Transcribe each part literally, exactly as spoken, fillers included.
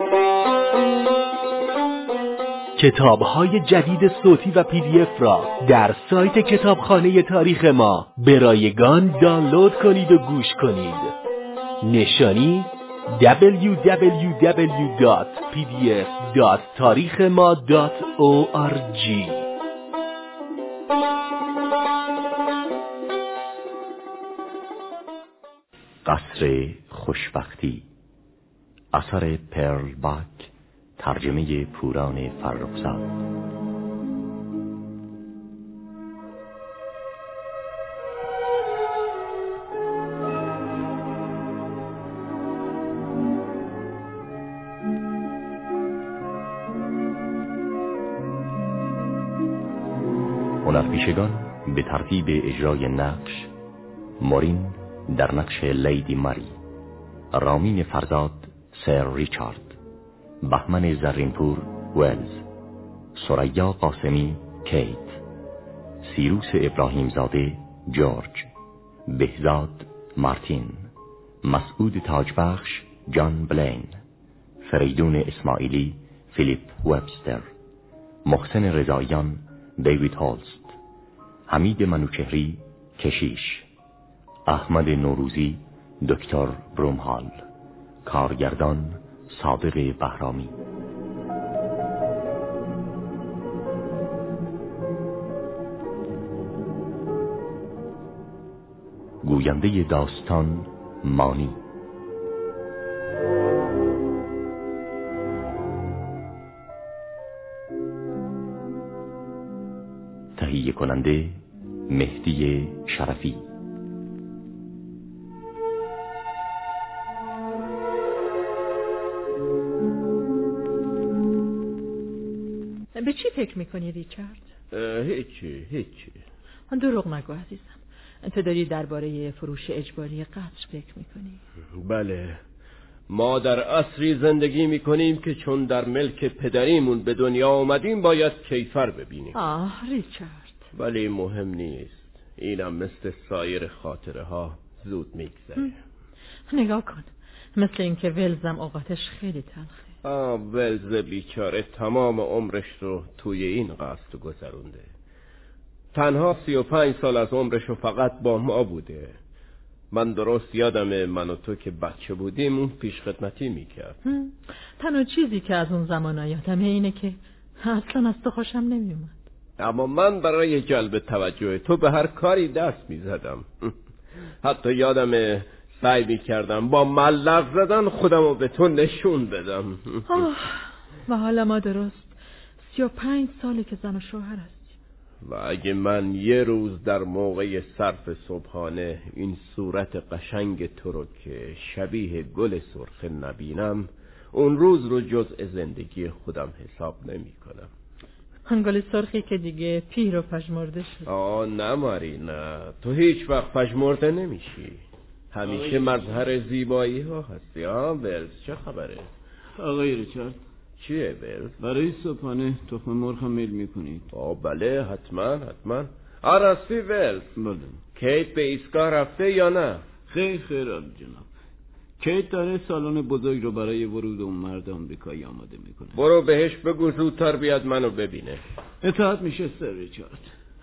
کتاب‌های جدید صوتی و پی دی اف را در سایت کتابخانه تاریخ ما به رایگان دانلود کنید و گوش کنید. نشانی دبلیو دبلیو دبلیو دات پی دی اف دات تاریخ ما دات او آر جی. قصر خوشبختی، اثر پرل باک، ترجمه پوران فرخزاد. هنرپیشگان به ترتیب اجرای نقش: مورین در نقش لیدی ماری، رامین فرزاد سر ریچارد، بهمن زرینپور ولز، ثریا قاسمی کیت، سیروس ابراهیم زاده جورج، بهزاد مارتین، مسعود تاجبخش جان بلین، فریدون اسماعیلی فیلیپ وبستر، محسن رضاییان دیوید هولست، حمید منوچهری کشیش، احمد نوروزی دکتر برومهال، کارگردان صادق بهرامی. گوینده داستان مانی. تهیه کننده مهدی شرفی. به چی فکر میکنی ریچارد؟ هیچی هیچی. دروغ نگو عزیزم. تو داری درباره فروش اجباری قصر فکر میکنی؟ بله، ما در عصری زندگی میکنیم که چون در ملک پدریمون به دنیا آمدیم باید کیفر ببینیم. آه ریچارد، ولی مهم نیست، اینم مثل سایر خاطره ها زود میگذره. نگاه کن، مثل اینکه ولزم اوقاتش خیلی تلخه. آه ولز بیچاره تمام عمرش رو توی این قصر گذرونده. تنها سی و پنج سال از عمرش رو فقط با ما بوده. من درست یادمه من و تو که بچه بودیم اون پیش خدمتی میکرد. تنها چیزی که از اون زمان یادمه اینه که اصلا از تو خوشم نمیومد. اما من برای جلب توجه تو به هر کاری دست میزدم. حتی یادمه سعی میکردم با ملق زدن خودم رو به تو نشون بدم. آه، و حالا ما درست سی و پنج ساله که زن و شوهر هستیم. و اگه من یه روز در موقع صرف صبحانه این صورت قشنگ تو رو که شبیه گل سرخ نبینم، اون روز رو جزء زندگی خودم حساب نمی کنم. آن گل سرخی که دیگه پیر و پژمرده شد. آه نه ماری نه، تو هیچ وقت پژمرده نمیشی، همیشه مظهر زیبایی ها هستی. آه ولز چه خبره؟ آقای ریچارد، چیه ولز؟ برای صبحانه تخم مرغ هم میل میکنید؟ آه بله حتما حتما. آراستی ولز، بله. کیت به ایستگاه رفته یا نه؟ خیر خیر جناب، کیت داره سالن بزرگ رو برای ورود اون مرد آمریکایی آماده میکنه. برو بهش بگو زودتر بیاد منو ببینه. اطاعت میشه سر ریچارد.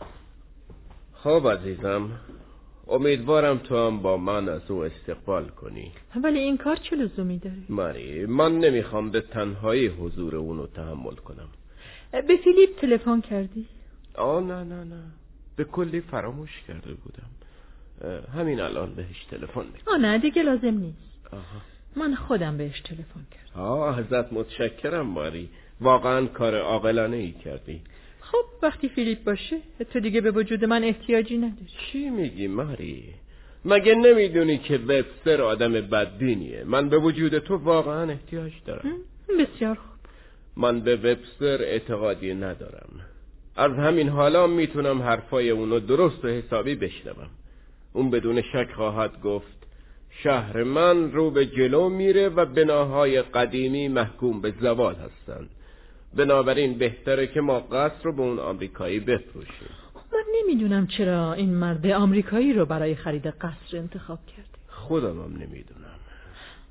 خب عزیزم، امیدوارم تو هم با من از او استقبال کنی. ولی این کار چه لزومی داره؟ ماری، من نمیخوام به تنهایی حضور اونو تحمل کنم. به فیلیپ تلفن کردی؟ آه نه نه نه، به کلی فراموش کرده بودم. همین الان بهش تلفن میکنم. آه نه دیگه لازم نیست. آها. من خودم بهش تلفن کردم. آه ازت متشکرم ماری، واقعا کار عاقلانه ای کردی. خب وقتی فیلیپ باشه تو دیگه به وجود من احتیاجی نداری. چی میگی ماری؟ مگه نمیدونی که وبستر آدم بدبینیه؟ من به وجود تو واقعا احتیاج دارم. بسیار خوب. من به وبستر اعتقادی ندارم. از همین حالا میتونم حرفای اونو درست و حسابی بشنوم. اون بدون شک خواهد گفت شهر من رو به جلو میره و بناهای قدیمی محکوم به زوال هستند. بنابراین بهتره که ما قصر رو به اون آمریکایی بفروشیم. من نمیدونم چرا این مرد آمریکایی رو برای خرید قصر انتخاب کرده. خودم هم نمیدونم.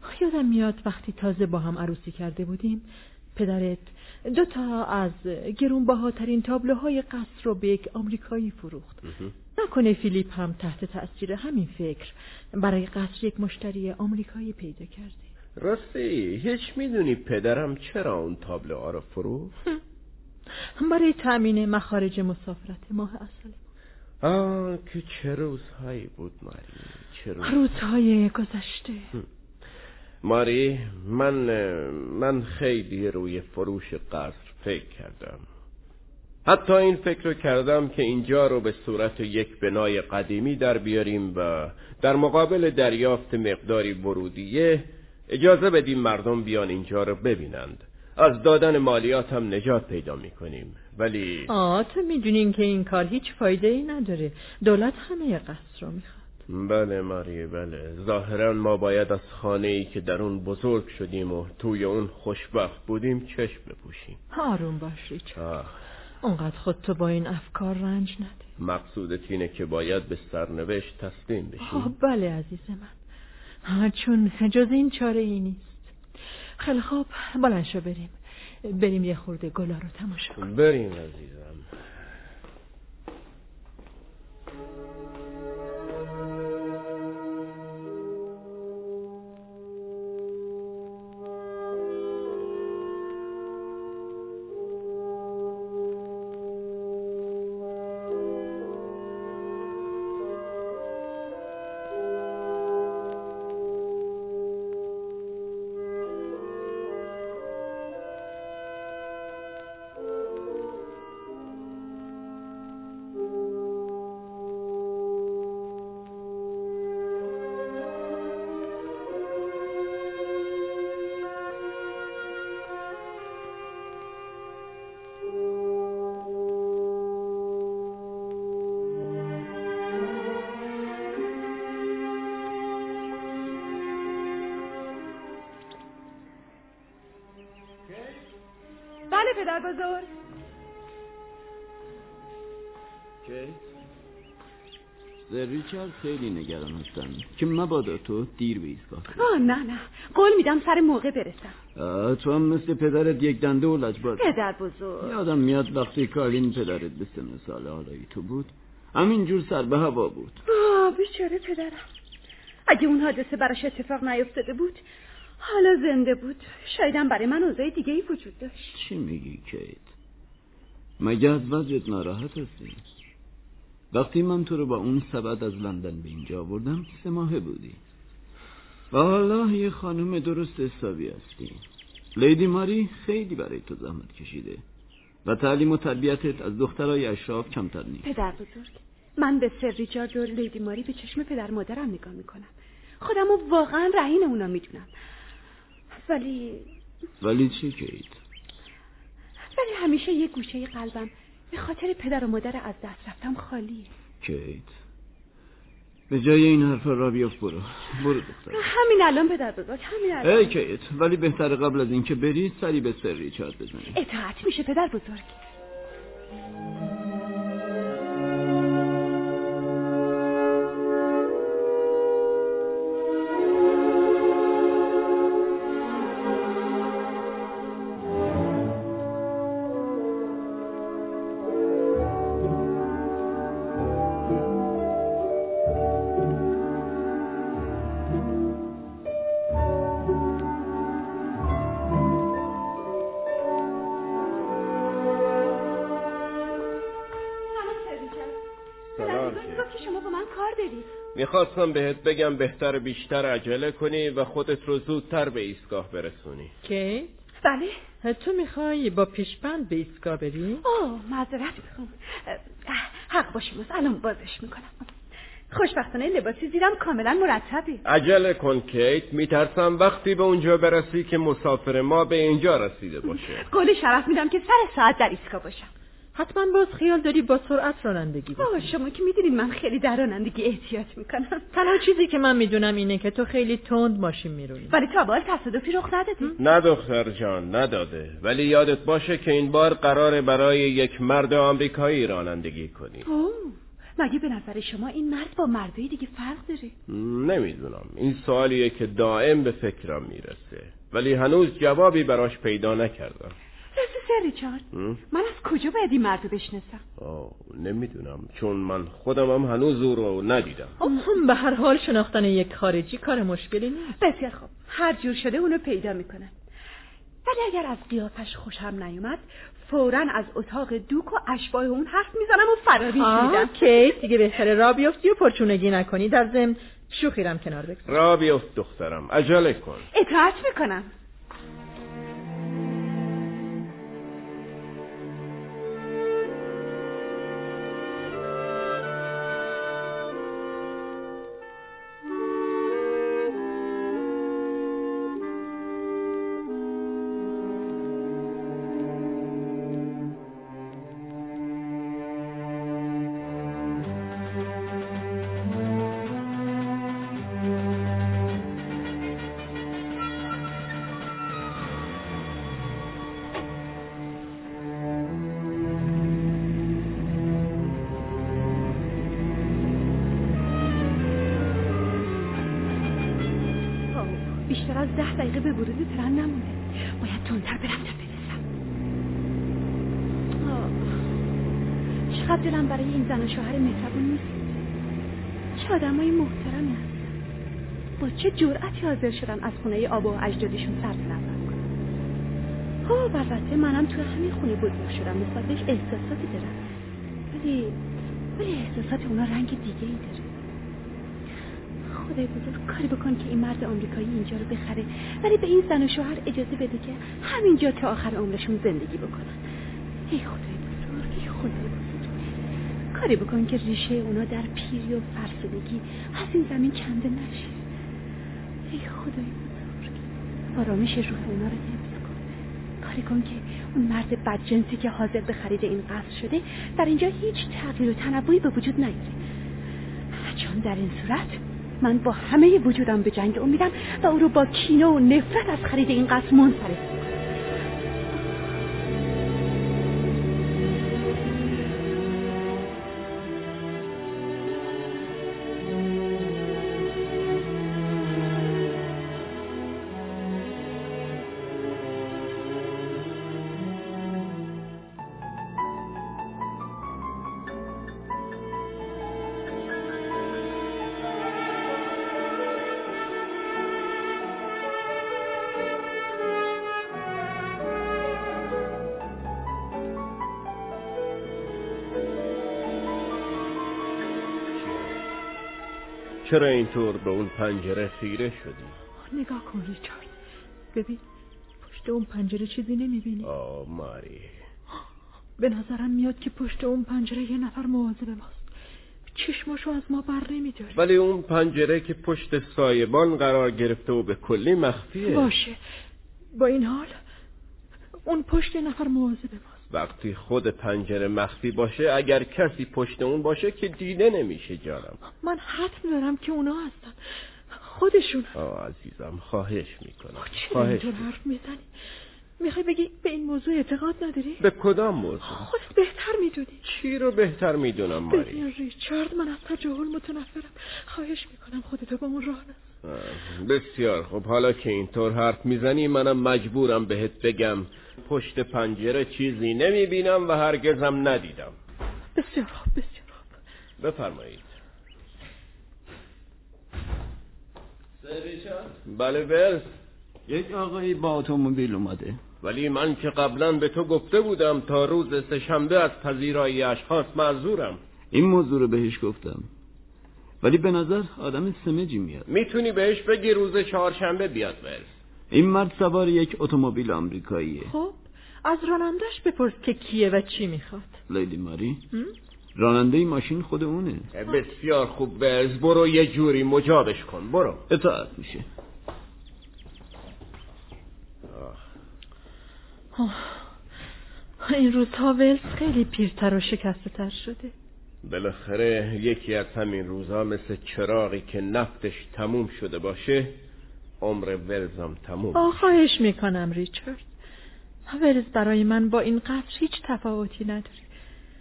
یادم میاد وقتی تازه با هم عروسی کرده بودیم پدرت دو تا از گرونبهاترین تابلوهای قصر رو به یک آمریکایی فروخت. نکنه فیلیپ هم تحت تأثیر همین فکر برای قصر یک مشتری آمریکایی پیدا کرده؟ راستی هیچ میدونی پدرم چرا اون تابلوها رو فروخت؟ برای تأمین مخارج مسافرت ماه اصل. آه که چه روزهایی بود ماری، چه روز... روزهای گذشته. ماری، من من خیلی روی فروش قصر فکر کردم. حتی این فکر رو کردم که اینجا رو به صورت یک بنای قدیمی در بیاریم و در مقابل دریافت مقداری ورودیه اجازه بدیم مردم بیان اینجا رو ببینند. از دادن مالیات هم نجات پیدا میکنیم. ولی آه تو میدونین که این کار هیچ فایده ای نداره. دولت همه قصر رو میخواد. بله ماری، بله. ظاهرا ما باید از خانه‌ای که در اون بزرگ شدیم و توی اون خوشبخت بودیم چشم بپوشیم. آروم باش ریچارد. اونقدر خودتو با این افکار رنج نده. مقصودت اینه که باید به سرنوشت تسلیم بشیم؟ آه بله عزیز من، چون جز این چاره ای نیست. خیلی خوب، بلند شو بریم بریم یه خورده گلا رو تماشا کنیم. بریم عزیزم. بله پدر بزرگ. که سر ریچارد خیلی نگران هستن که مبادا تو دیر به ایستگاه کنی. آه نه نه، قول میدم سر موقع برسم. تو هم مثل پدرت یک دنده و لجباز. پدر بزرگ، یادم میاد وقتی کارلین پدرت به سن سال حالایی تو بود همینجور سر به هوا بود. آه بیچاره پدرم. اگه اون حادثه براش اتفاق نیفتاده بود حالا زنده بود، شایدم برای من اوضاع دیگه ای وجود داشت. چی میگی کیت؟ مگه از وضعت ناراحت هستی؟ وقتی من تو رو با اون سبد از لندن به اینجا آوردم سه ماهه بودی و حالا یه خانم درست حسابی هستی. لیدی ماری خیلی برای تو زحمت کشیده و تعلیم و تربیتت از دخترای اشراف کمتر نیست. پدر بزرگ، من به سر ریچارد و لیدی ماری به چشم پدر مادرم نگاه میکنم. خودم رو واقعا رهین اونا میدونم. ولی ولی چی کیت؟ ولی همیشه یه گوشه قلبم به خاطر پدر و مادر از دست رفتم خالیه. کیت، به جای این حرفا را بیافت برو برو دختر. همین الان پدر بزرگ، همین الان. ای کیت، ولی بهتره قبل از اینکه بری سری به سر ریچارد بزنی. اطاعت میشه پدر بزرگ. میخواستم بهت بگم بهتر بیشتر عجله کنی و خودت رو زودتر به ایستگاه برسونی. که؟ بله. تو میخوای با پیشبند به ایستگاه بری؟ اوه معذرت میخوام. حق باشه موز، الان بازش میکنم. خوشبختانه لباسی زیرم کاملا مرتبه. عجله کن کیت، میترسم وقتی به اونجا برسی که مسافر ما به اینجا رسیده باشه. قول شرف میدم که سر ساعت در ایستگاه باشم. حتما باز خیال داری با سرعت رانندگی بکنی. آه شما که میدونید من خیلی در رانندگی احتیاط میکنم. تنها چیزی که من میدونم اینه که تو خیلی تند ماشین میرونی. ولی تا بار تصادفی رخ نداده. نه دختر جان نداده، ولی یادت باشه که این بار قراره برای یک مرد آمریکایی رانندگی کنی. اوه مگه به نظر شما این مرد با مردای دیگه فرق داره؟ نمیدونم، این سوالیه که دائم به فکرم میرسه، ولی هنوز جوابی براش پیدا نکردم. راستی سر ریچارد، من از کجا باید این مرد رو بشناسم؟ آه نمیدونم، چون من خودم هم هنوز او رو ندیدم. هم به هر حال شناختن یک خارجی کار مشکلی نیست. بسیار خوب، هر جور شده اونو پیدا میکنم. ولی اگر از قیافش خوشم نیومد فوراً از اتاق دوک و اشباه اون حرف میزنم و فراریش میدم. کیت دیگه بهتره را بیفتی و پرچونگی نکنی، در ضمن شوخیرم کنار بگذار. را بیفت دخترم، عجله کن. اطاعت میکنم. بیشتر از ده دقیقه به ورود ترن نمونده. باید تندتر برم تا برسم. چقدر دلم برای این زن و شوهر مهربون نیست. چه آدمای محترمی هستن. با چه جرأتی حاضر شدن از خونه آبا و اجدادشون سر نظر کنن. خب البته منم تو همین خونه بزرگ شدم، نسبتش احساساتی دارم. ولی ولی احساسات اونا رنگ دیگه ای داره. خدای بزرگ کاری بکن که این مرد آمریکایی اینجا رو بخره، ولی به این زن و شوهر اجازه بده که همینجا تا آخر عمرشون زندگی بکنن. ای خدای بزرگ، ای خدای بزرگ، کاری بکن که ریشه اونا در پیری و فرسودگی از این زمین کنده نشه. ای خدای بزرگ، آرامش روح اونا رو حفظ کن. کاری کن که اون مرد بدجنسی که حاضر به خرید این قصر شده در اینجا هیچ تغییر و تنوعی به وجود نیاره، چون در این صورت من با همه وجودم به جنگ اون میدم و او رو با کینه و نفرت از خرید این قصر منصرف میکنم. چرا اینطور به اون پنجره خیره شدی؟ نگاه کن ریچارد، ببین پشت اون پنجره چیزی نمیبینی؟ آه ماری، به نظرم میاد که پشت اون پنجره یه نفر مواظب ماست، چشماشو از ما بر نمیداره. ولی اون پنجره که پشت سایبان قرار گرفته و به کلی مخفیه. باشه، با این حال اون پشت نفر مواظب ماست. وقتی خود پنجره مخفی باشه، اگر کسی پشت اون باشه که دیده نمیشه جانم. من حتم دارم که اونا هستن، خودشون. آه عزیزم خواهش میکنم. چرا اینطور حرف میزنی؟ میخوای بگی به این موضوع اعتقاد نداری؟ به کدام موضوع؟ خودت بهتر میدونی. چی رو بهتر میدونم ماری؟ ببین ریچارد، من از تجاهل متنفرم، خواهش میکنم خودتو به اون راه نذار. بسیار خب، حالا که اینطور حرف میزنی منم مجبورم بهت بگم پشت پنجره چیزی نمیبینم و هرگزم ندیدم. بسیار خوب، بسیار خوب. بفرمایید. سر ریچارد؟ بله ولز. یک آقایی با اتومبیل اومده. ولی من که قبلا به تو گفته بودم تا روز سه‌شنبه از پذیرایی اشخاص معذورم. این موضوع رو بهش گفتم، ولی به نظر آدم سمجی میاد. میتونی بهش بگی روز چهارشنبه بیاد ولز. این مرد سوار یک اتومبیل آمریکاییه. خب از رانندش بپرس که کیه و چی میخواد. لیدی ماری، راننده ماشین خود اونه. بسیار خوب ولز، برو یه جوری مجابش کن. برو. اطاعت میشه. این روزها ولز خیلی پیرتر و شکسته تر شده. بالاخره یکی از همین روزها مثل چراغی که نفتش تموم شده باشه، عمر ولزم تموم. آه خواهش میکنم ریچارد، ولز برای من با این قصر هیچ تفاوتی نداره.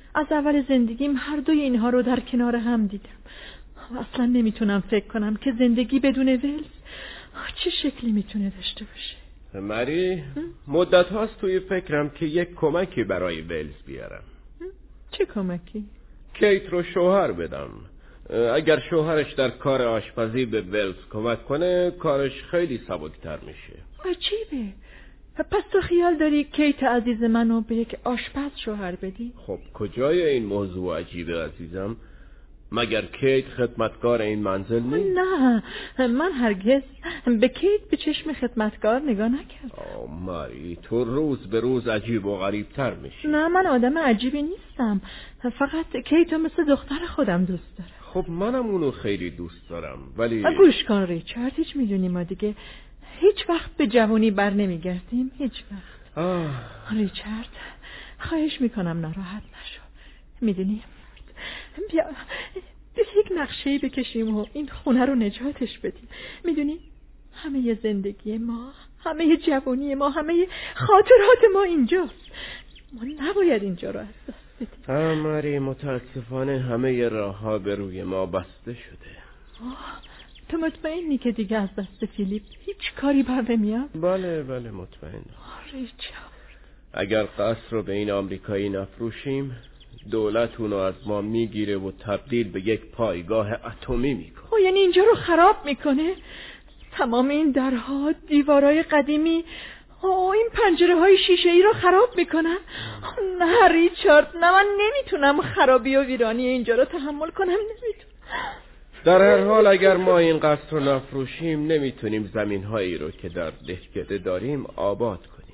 از اول زندگیم هر دوی اینها رو در کنار هم دیدم. اصلا نمیتونم فکر کنم که زندگی بدون ولز چه شکلی میتونه داشته باشه. مری، مدت هاست توی فکرم که یک کمکی برای ولز بیارم. چه کمکی؟ کیت رو شوهر بدم. اگر شوهرش در کار آشپزی به ولز کمک کنه کارش خیلی سبکتر میشه. عجیبه. پس تو خیال داری کیت عزیز منو به یک آشپز شوهر بدی؟ خب کجای این موضوع عجیبه عزیزم؟ مگر کیت خدمتکار این منزل نیست؟ نه، من هرگز به کیت به چشم خدمتکار نگاه نکردم. آه ماری، تو روز به روز عجیب و غریب تر میشی. نه، من آدم عجیبی نیستم. فقط کیتو مثل دختر خودم دوست دارم. خب منم اونو خیلی دوست دارم، ولی گوش کن ریچارد، هیچ میدونی ما دیگه هیچ وقت به جوانی بر نمیگردیم. هیچ وقت. آه. ریچارد، خواهش میکنم ناراحت نشو. میدونی بیا بیا یک نقشه‌ای بکشیم و این خونه رو نجاتش بدیم. میدونی همه زندگی ما، همه جوانی ما، همه خاطرات ما اینجاست. ما نباید اینجا رو از دست بدیم. ماری، متاسفانه همه راه‌ها به روی ما بسته شده. آه، تو مطمئنی که دیگه از دست فیلیپ هیچ کاری بر نمیاد؟ بله بله مطمئنم. ریچارد، اگر قصر رو به این آمریکایی نفروشیم دولت اونو از ما میگیره و تبدیل به یک پایگاه اتمی میکنه. خب یعنی اینجا رو خراب میکنه؟ تمام این درها، دیوارای قدیمی، آه این پنجره های شیشه ای رو خراب میکنن؟ نه ریچارد، نه، من نمیتونم خرابی و ویرانی اینجا رو تحمل کنم. نمیتونم. در هر حال اگر ما این قصر رو نفروشیم نمیتونیم زمین هایی رو که در دهکده داریم آباد کنیم.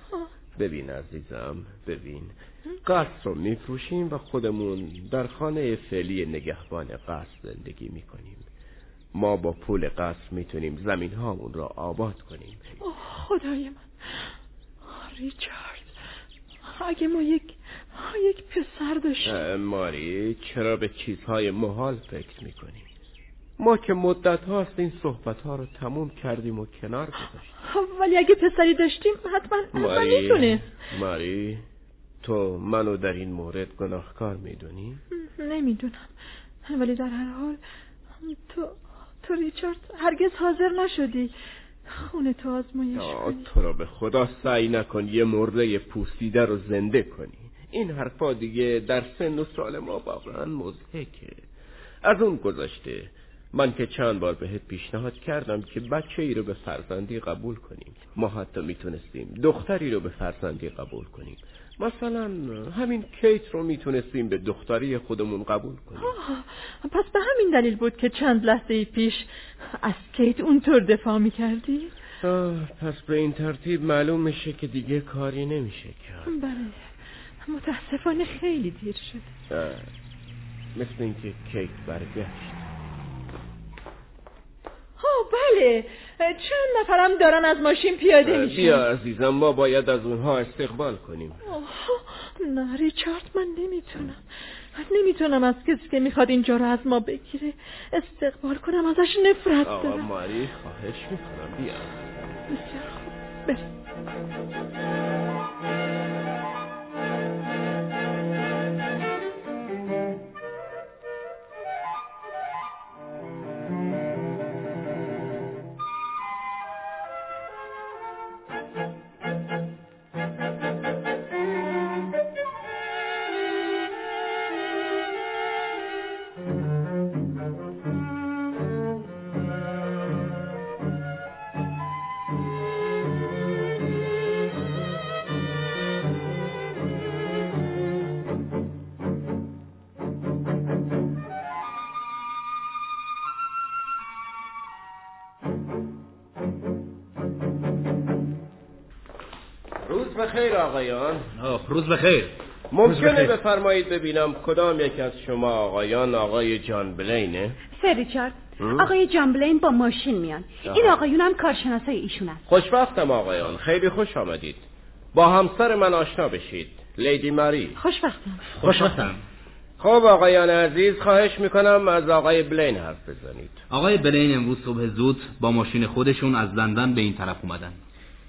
ببین عزیزم، ببین، قصر رو میفروشیم و خودمون در خانه فعلی نگهبان قصر زندگی میکنیم. ما با پول قصر میتونیم زمین هامون را آباد کنیم. اوه خدای من. ریچارد، اگه ما یک یک پسر داشتیم. ماری، چرا به چیزهای محال فکر میکنیم؟ ما که مدت هاست این صحبت ها رو تموم کردیم و کنار گذاشتیم. ولی اگه پسری داشتیم حتما حتما میتونست. ماری، تو منو در این مورد گناهکار میدونی؟ نمیدونم، ولی در هر حال تو تو ریچارد هرگز حاضر نشدی خونه تو آزمایش کنی. تو رو به خدا سعی نکن یه مرده پوسیده رو زنده کنی. این حرفا دیگه در سن و سال ما واقعا مضحکه. از اون گذشته من که چند بار بهت پیشنهاد کردم که بچه ای رو به فرزندی قبول کنیم. ما حتی میتونستیم دختری رو به فرزندی قبول کنیم. مثلا همین کیت رو میتونستیم به دختری خودمون قبول کنیم. آه، پس به همین دلیل بود که چند لحظه پیش از کیت اونطور دفاع میکردی؟ پس به این ترتیب معلوم میشه که دیگه کاری نمیشه کرد. بله، متاسفانه خیلی دیر شد. مثل اینکه کیت برگشت. ها بله، چند نفرم دارن از ماشین پیاده میشن. بیا عزیزم، ما باید از اونها استقبال کنیم. نه ریچارد، من نمیتونم نمیتونم از کسی که میخواد اینجا رو از ما بگیره استقبال کنم. ازش نفرت دارم. آقا ماری، خواهش میکنم بیا. بسیار خوب، بریم. بخیر آقایان. روز بخیر. ممکنه بفرمایید ببینم کدام یک از شما آقایان آقای جان بلینه؟ سر ریچارد، آقای جان بلین با ماشین میان. این آقایون هم کارشناسای ایشون است. خوشبختم آقایان، خیلی خوش آمدید. با همسر من آشنا بشید، لیدی ماری. خوشبختم. خوشبختم. خب آقایان عزیز، خواهش میکنم از آقای بلین حرف بزنید. آقای بلین امروز صبح زود با ماشین خودشون از لندن به این طرف اومدن.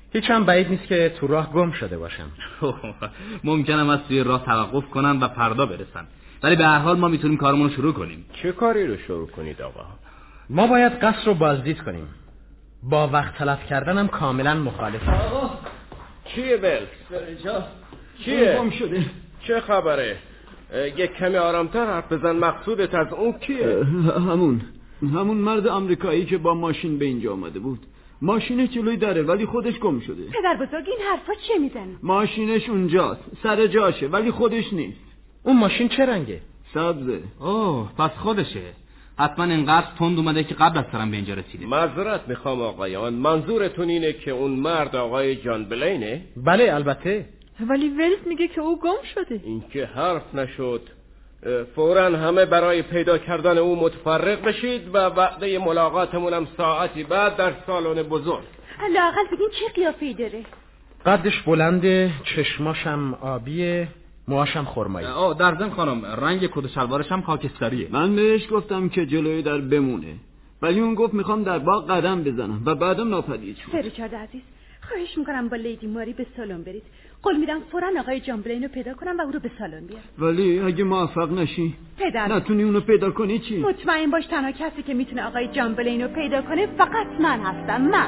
هیچ هم بعید نیست که تو راه گم شده باشم. ممکنم از توی راه توقف کنن و فردا برسن، ولی به هر حال ما میتونیم کارمون رو شروع کنیم. چه کاری رو شروع کنید آقا؟ ما باید قصر رو بازدید کنیم. با وقت تلف کردنم کاملا مخالفم. آقا چیه بل؟ سرجا چیه؟ گم شده. چه خبره؟ یک کمی آرامتر حرف بزن. مقصودت از اون کیه؟ همون همون مرد آمریکایی که با ماشین به اینجا آمده بود. ماشینش جلوی دره ولی خودش گم شده. پدر بزرگ این حرفا چه میزنی؟ ماشینش اونجاست، سر جاشه، ولی خودش نیست. اون ماشین چه رنگه؟ سبزه. اوه پس خودشه. حتما اینقدر تند اومده که قبل از سرم به اینجا رسیده. معذرت میخوام آقایان، منظورتون اینه که اون مرد آقای جان بلینه؟ بله البته. ولی ولت میگه که او گم شده. این که حرف نشد. فوراً همه برای پیدا کردن او متفرق بشید و وعده ملاقاتمونم ساعتی بعد در سالن بزرگ. لااقل بگین چه قیافه‌ای داره؟ قدش بلنده، چشماشم آبیه، موهاشم خرمایی. آه در ضمن خانم رنگ کت و شلوارش هم خاکستریه. من بهش گفتم که جلوی در بمونه، ولی اون گفت میخوام در باغ قدم بزنم و بعدم ناپدید شد. سریچارد عزیز، خواهش میکنم با لیدی ماری به سالن برید. قول میدم فوراً آقای جان بلین رو پیدا کنم و او رو به سالن بیارم. ولی اگه موفق نشی، پدر نتونی اونو پیدا کنی چی؟ مطمئن باش تنها کسی که میتونه آقای جان بلین رو پیدا کنه فقط من هستم. من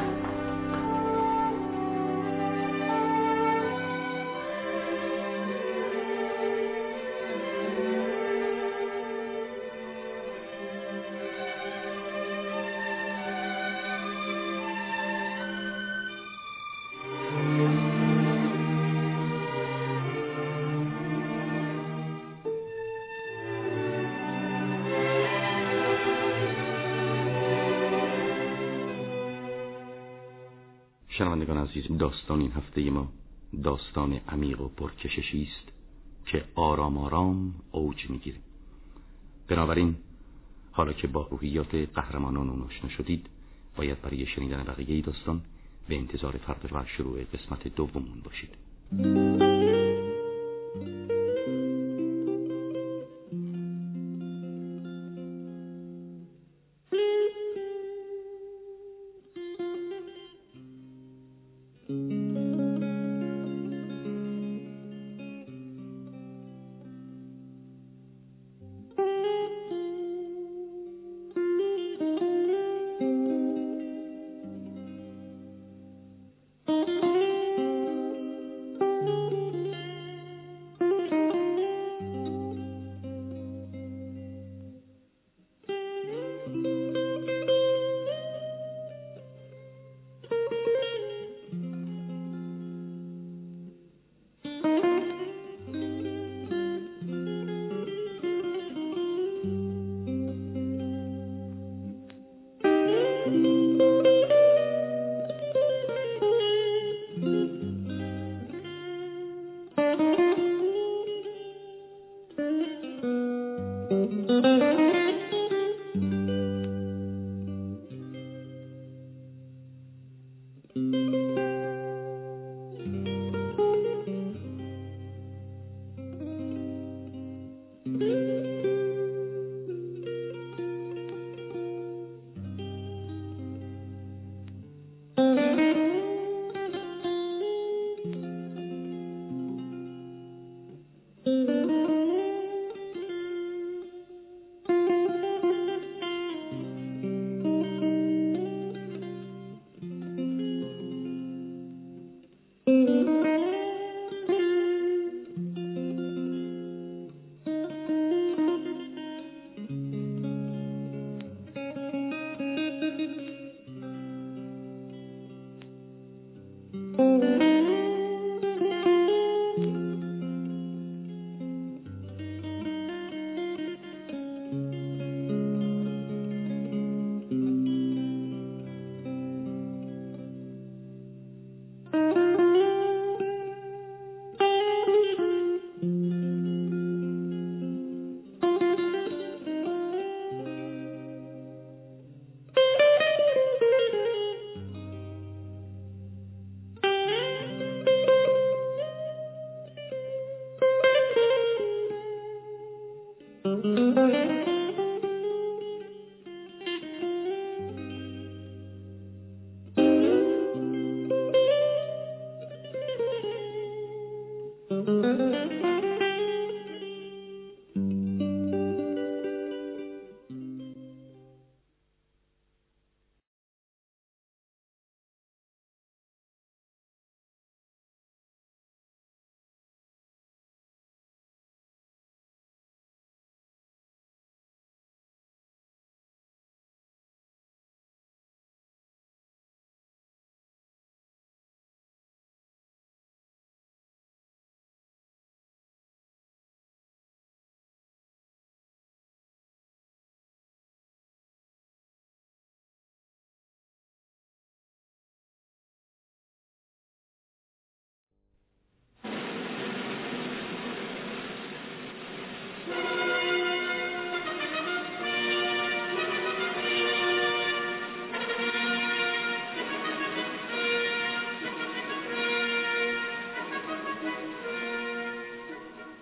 شنوندگان عزیز، داستان این هفته ما داستان عمیق و پرکششی است که آرام آرام اوج میگیره. بنابراین حالا که با روحیات قهرمانان آشنا شدید، باید برای شنیدن بقیه داستان به انتظار فردا و شروع قسمت دومون باشید.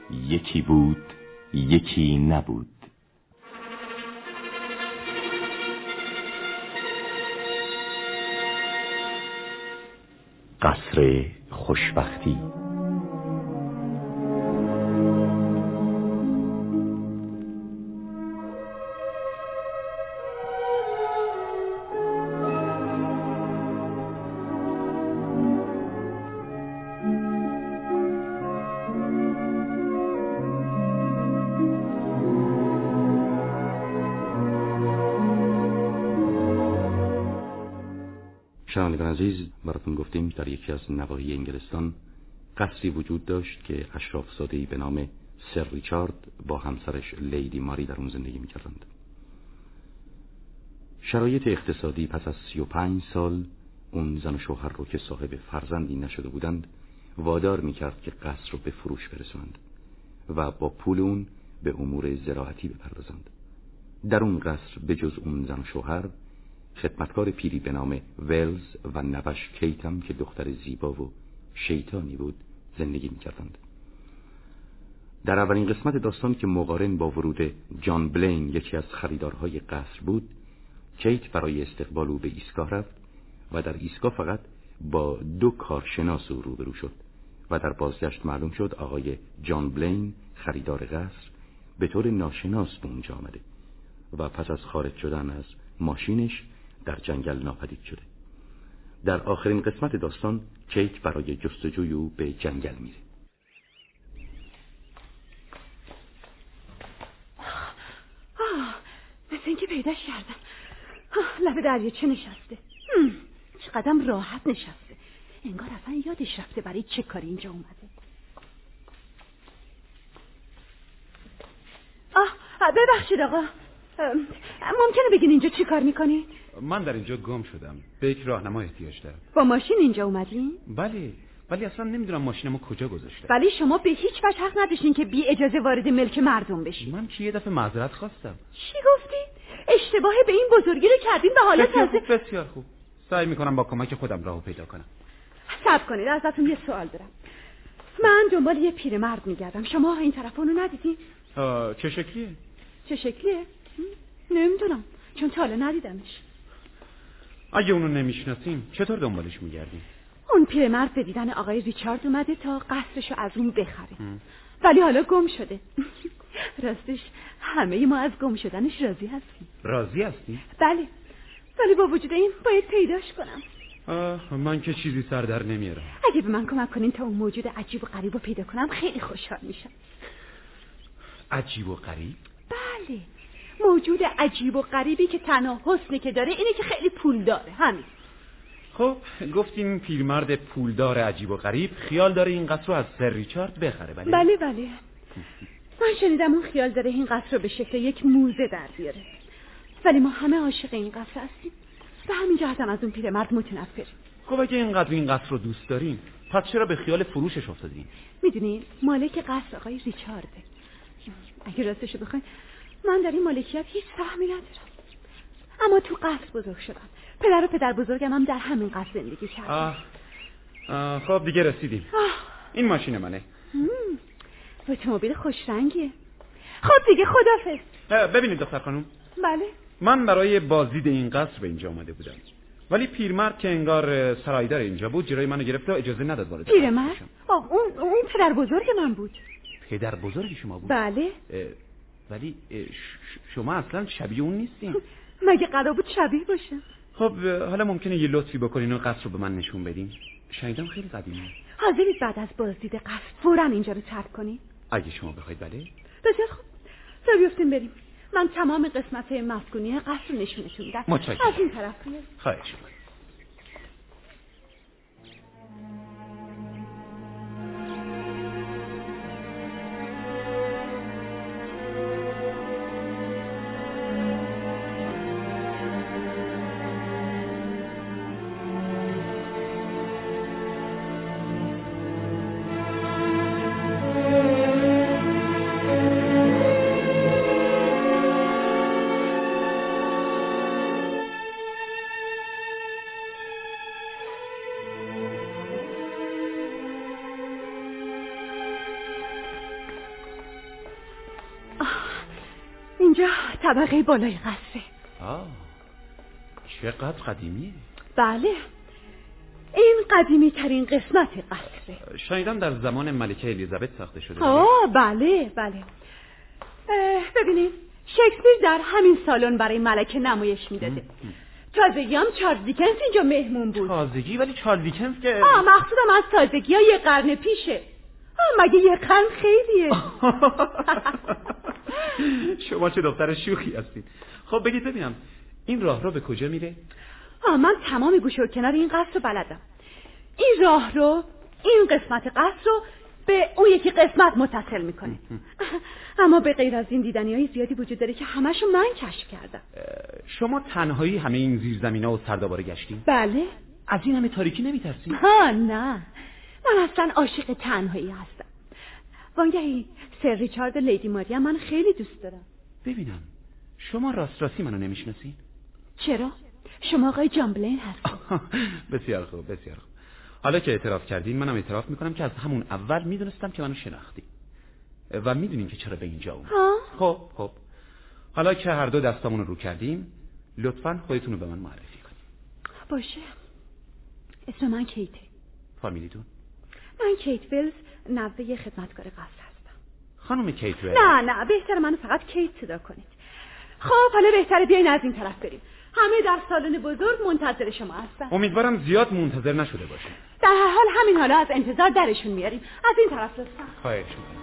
یکی بود یکی نبود. قصر خوشبختی. شنوندگان عزیز، براتون گفتیم در یکی از نواحی انگلستان قصری وجود داشت که اشرافزاده‌ای به نام سر ریچارد با همسرش لیدی ماری در اون زندگی می‌کردند. شرایط اقتصادی پس از سی و پنج سال اون زن و شوهر رو که صاحب فرزندی نشده بودند وادار می‌کرد که قصر رو به فروش برسونند و با پول اون به امور زراعتی بپردازند. در اون قصر به جز اون زن و شوهر خدمتکار پیری به نام ولز و نوش کیتم که دختر زیبا و شیطانی بود زندگی می‌کردند. در اولین قسمت داستان که مقارن با ورود جان بلین یکی از خریدارهای قصر بود، کیت برای استقبال او به ایستگاه رفت و در ایستگاه فقط با دو کارشناس او روبرو شد و در بازگشت معلوم شد آقای جان بلین خریدار قصر به طور ناشناس به اونجا آمده و پس از خارج شدن از ماشینش در جنگل ناپدید شده. در آخرین قسمت داستان کیت برای جستجوی او به جنگل میره. آه، مثل اینکه پیداش کردم. لب دریاچه نشسته. چقدر راحت نشسته. انگار اصلا یادش رفته برای چه کاری اینجا اومده. آه، ببخشید آقا. ممکنه بگین اینجا چی کار میکنی؟ من در اینجا گم شدم. به یک راهنما احتیاج دارم. با ماشین اینجا اومدین؟ بله، ولی اصلا نمیدونم ماشینمو کجا گذاشتم. ولی شما به هیچ وجه حق نداشتین که بی اجازه وارد ملک مردم بشین. من که یه دفعه معذرت خواستم. چی گفتی؟ اشتباه به این بزرگی رو کردین به حالا بسیار تازه. خوب، بسیار خوب. سعی میکنم با کمک خودم راهو پیدا کنم. صبر کنید، ازتون یه سوال دارم. من دنبال یه پیرمرد میگردم. شما این طرفا اونو ندیدین؟ چه شکلیه؟ چه شکلیه؟ نمیدونم، چون تا حالا ندیدمش. اگه اونو نمیشناسیم چطور دنبالش میگردیم؟ اون پیرمرد به دیدن آقای ریچارد اومده تا قصرشو از اون بخره. ولی حالا گم شده. راستش همه ما از گم شدنش راضی هستیم. راضی هستی؟ بله، ولی با وجود این باید پیداش کنم. آه، من که چیزی سر در نمیارم. اگه به من کمک کنین تا اون موجود عجیب و غریب رو پیدا کنم خیلی خوشحال میشم. عجیب و غریب؟ بله، موجود عجیب و غریبی که تنها حسنی که داره اینه که خیلی پول داره. همین. خب گفتیم پیرمرد پولدار عجیب و غریب خیال داره این قصر رو از سر ریچارد بخره. بله بله بله. من شنیدم اون خیال داره این قصر رو به شکل یک موزه در بیاره. ولی ما همه عاشق این قصر هستیم و همین جهت هم از اون پیرمرد متنفریم. خب اگه اینقدر این قصر رو دوست دارین پس چرا به خیال فروشش افتادین؟ میدونی مالک قصر آقای ریچارده. اگه راستشو بخواین من در این مالکیت هیچ سهمی ندارم، اما تو قصر بزرگ شدم. پدر و پدر بزرگم هم در همین قصر زندگی کردن. آه. آه خب دیگه رسیدیم. آه. این ماشین منه. اتومبیل خوش رنگیه. خب دیگه خدافظ. ببینید دختر خانم. بله. من برای بازدید این قصر به اینجا آمده بودم، ولی پیرمرد که انگار سرایدار اینجا بود جلوی منو گرفت و اجازه نداد وارد قصر بشم. پیرمرد؟ اون اون پدر بزرگ من بود. پدر بزرگ شما بود؟ بله. ولی شما اصلا شبیه اون نیستین. مگه قرار بود شبیه باشه؟ خب حالا ممکنه یه لطفی بکنین و قصر رو به من نشون بدین؟ شنیدم خیلی قدیمیه. حاضرید بعد از بازدید قصر فوراً اینجا رو ترک کنین؟ اگه شما بخواید. بله. بسیار خوب، را بیفتیم بریم. من تمام قسمت مسکونی قصر رو نشونتون میدم. متشکرم. از این طرف بیاید. خواهش می‌کنم. اینجا طبقه بالای قصره. آه چقدر قدیمیه. بله این قدیمی ترین قسمت قصره. شنیدم در زمان ملکه الیزابت ساخته شده. آه بله بله. ببینید شکسپیر در همین سالن برای ملکه نمایش میداده. تازگی هم چارلز دیکنز اینجا مهمون بود. تازگی؟ ولی چارلز دیکنز که آه مقصودم از تازگی ها یه قرن پیشه. آه مگه یه قرن خیلیه. شما چه دختر شوخی هستید. خب بگید ببینم این راه رو به کجا میره؟ آه من تمام گوشه و کنار این قصر رو بلدم. این راه رو این قسمت قصر رو به اون یکی قسمت متصل میکنه. اما به غیر از این دیدنی های زیادی وجود داره که همشو من کشف کردم. شما تنهایی همه این زیرزمینا و سرداباره گشتین؟ بله. از این همه تاریکی نمیترسید؟ ها نه من اصلا عاشق تنهایی هستم. وانگهی سر ریچارد و لیدی ماری من خیلی دوست دارم. ببینم شما راست راستی منو نمیشناسین؟ چرا؟ شما آقای جان بلین هستید. بسیار خوب بسیار خوب. حالا که اعتراف کردین منم اعتراف میکنم که از همون اول میدونستم که منو شناختی و میدونین که چرا به اینجا اومدم. خب خب حالا که هر دو دستامون رو کردیم لطفاً خودتون رو به من معرفی کنید. باشه. اسم من کیته. فامیلیتون؟ من کیت ویلز نوه خدمتکار قصر هستم. خانم کیت ویلز؟ نه نه بهتر منو فقط کیت صدا کنید. خب حالا بهتره بیاین از این طرف بریم. همه در سالن بزرگ منتظر شما هستن. امیدوارم زیاد منتظر نشده باشین. در هر حال همین حالا از انتظار درشون میاریم. از این طرف لطفا. خواهش می‌کنم.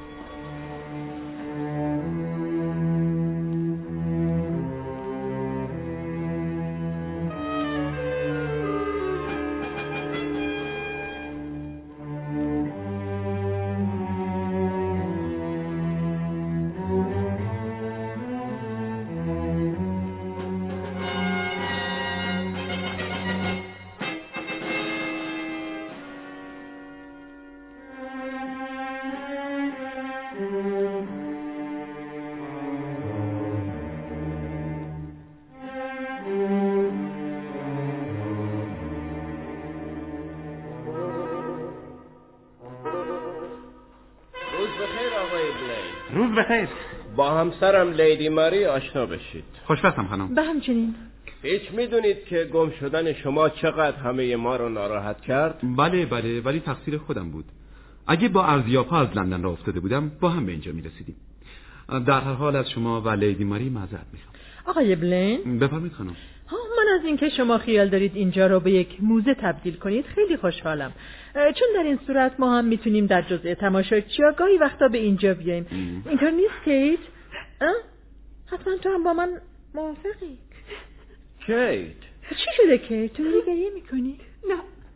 روز بخیر. با همسرم لیدی ماری آشنا بشید. خوشبختم خانم. به همچنین. هیچ میدونید که گم شدن شما چقدر همه ما رو ناراحت کرد؟ بله بله ولی تقصیر خودم بود. اگه با ارزیاب‌ها از لندن راه افتاده بودم با هم به اینجا میرسیدیم. در هر حال از شما و لیدی ماری معذرت میخوام. آقای بلین بفرمایید خانم. ها من از اینکه شما خیال دارید اینجا رو به یک موزه تبدیل کنید خیلی خوشحالم، چون در این صورت ما هم میتونیم در جزء تماشاچی‌ها گاهی وقتا به اینجا بیایم. اینطور نیست کیت؟ حتما تو هم با من موافقی؟ کیت چی شده کیت؟ تو گریه میکنی؟ نه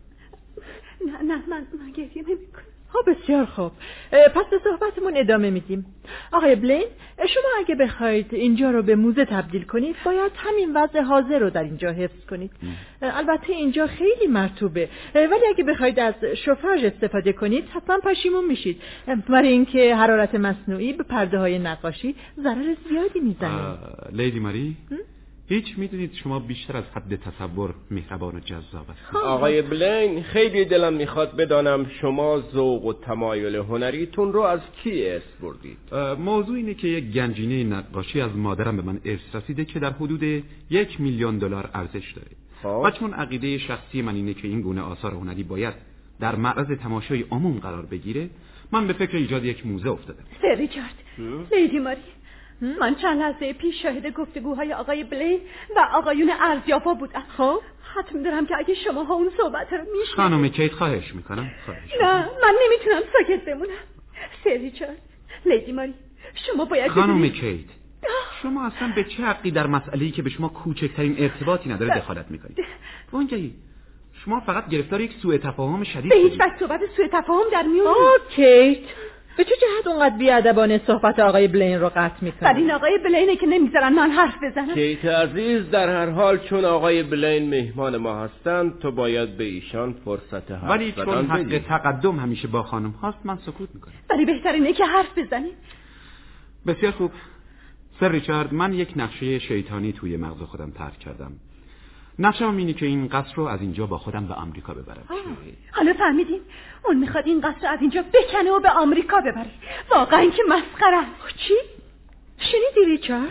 نه نه من, من گریه نمیکنم. ها بسیار خوب، پس به صحبتمون ادامه میدیم. آقای بلین شما اگه بخواید اینجا رو به موزه تبدیل کنید باید همین وضع حاضر رو در اینجا حفظ کنید. البته اینجا خیلی مرطوبه ولی اگه بخواید از شوفاژ استفاده کنید حتما پشیمون میشید، برای اینکه حرارت مصنوعی به پرده های نقاشی ضرر زیادی میزنه. لیدی ماری هیچ میدونید شما بیشتر از حد تصور مهربان و جذاب هستید. آقای بلین خیلی دلم میخواد بدانم شما ذوق و تمایل هنریتون رو از کی ارث بردید؟ موضوع اینه که یک گنجینه نقاشی از مادرم به من ارث رسیده که در حدود یک میلیون دلار ارزش داره. خواه. و چون عقیده شخصی من اینه که این گونه آثار هنری باید در معرض تماشای عموم قرار بگیره، من به فکر ایجاد یک موزه افتادم. سر ریچارد، لیدی ماری، من چند لحظه پیش شاهد گفتگوهای آقای بلین و آقایون ارزیابا بودم. خب حتم دارم که اگه شما ها اون صحبت رو میشنید. خانم کیت خواهش میکنم خواهش نه من نمیتونم ساکت بمونم. سر ریچارد، لیدی ماری، شما باید خانم کیت شما اصلا به چه حقی در مسئله‌ای که به شما کوچکترین ارتباطی نداره دخالت میکنید؟ وانگهی شما فقط گرفتار یک سوء تفاهم شدید. به هیچ وجه صحبت سوء تفاهم در میون نیست. کیت به چه جهت اونقدر بی‌ادبانه صحبت آقای بلین رو قطع میکنی؟ ولی این آقای بلینه که نمیذارن من حرف بزنم. کیت عزیز، در هر حال چون آقای بلین مهمان ما هستند تو باید به ایشان فرصت حرف ولی چون حق تقدم همیشه با خانم هست من سکوت میکنم. ولی بهتر اینه که حرف بزنی. بسیار خوب سر ریچارد، من یک نقشه شیطانی توی مغز خودم طرح کردم. نقشه‌ام اینه که این قصر رو از اینجا با خودم به آمریکا ببرم. حالا فهمیدین؟ اون میخواد این قصر رو از اینجا بکنه و به آمریکا ببره. واقعا که مسخره است. چی؟ شنیدی ریچارد؟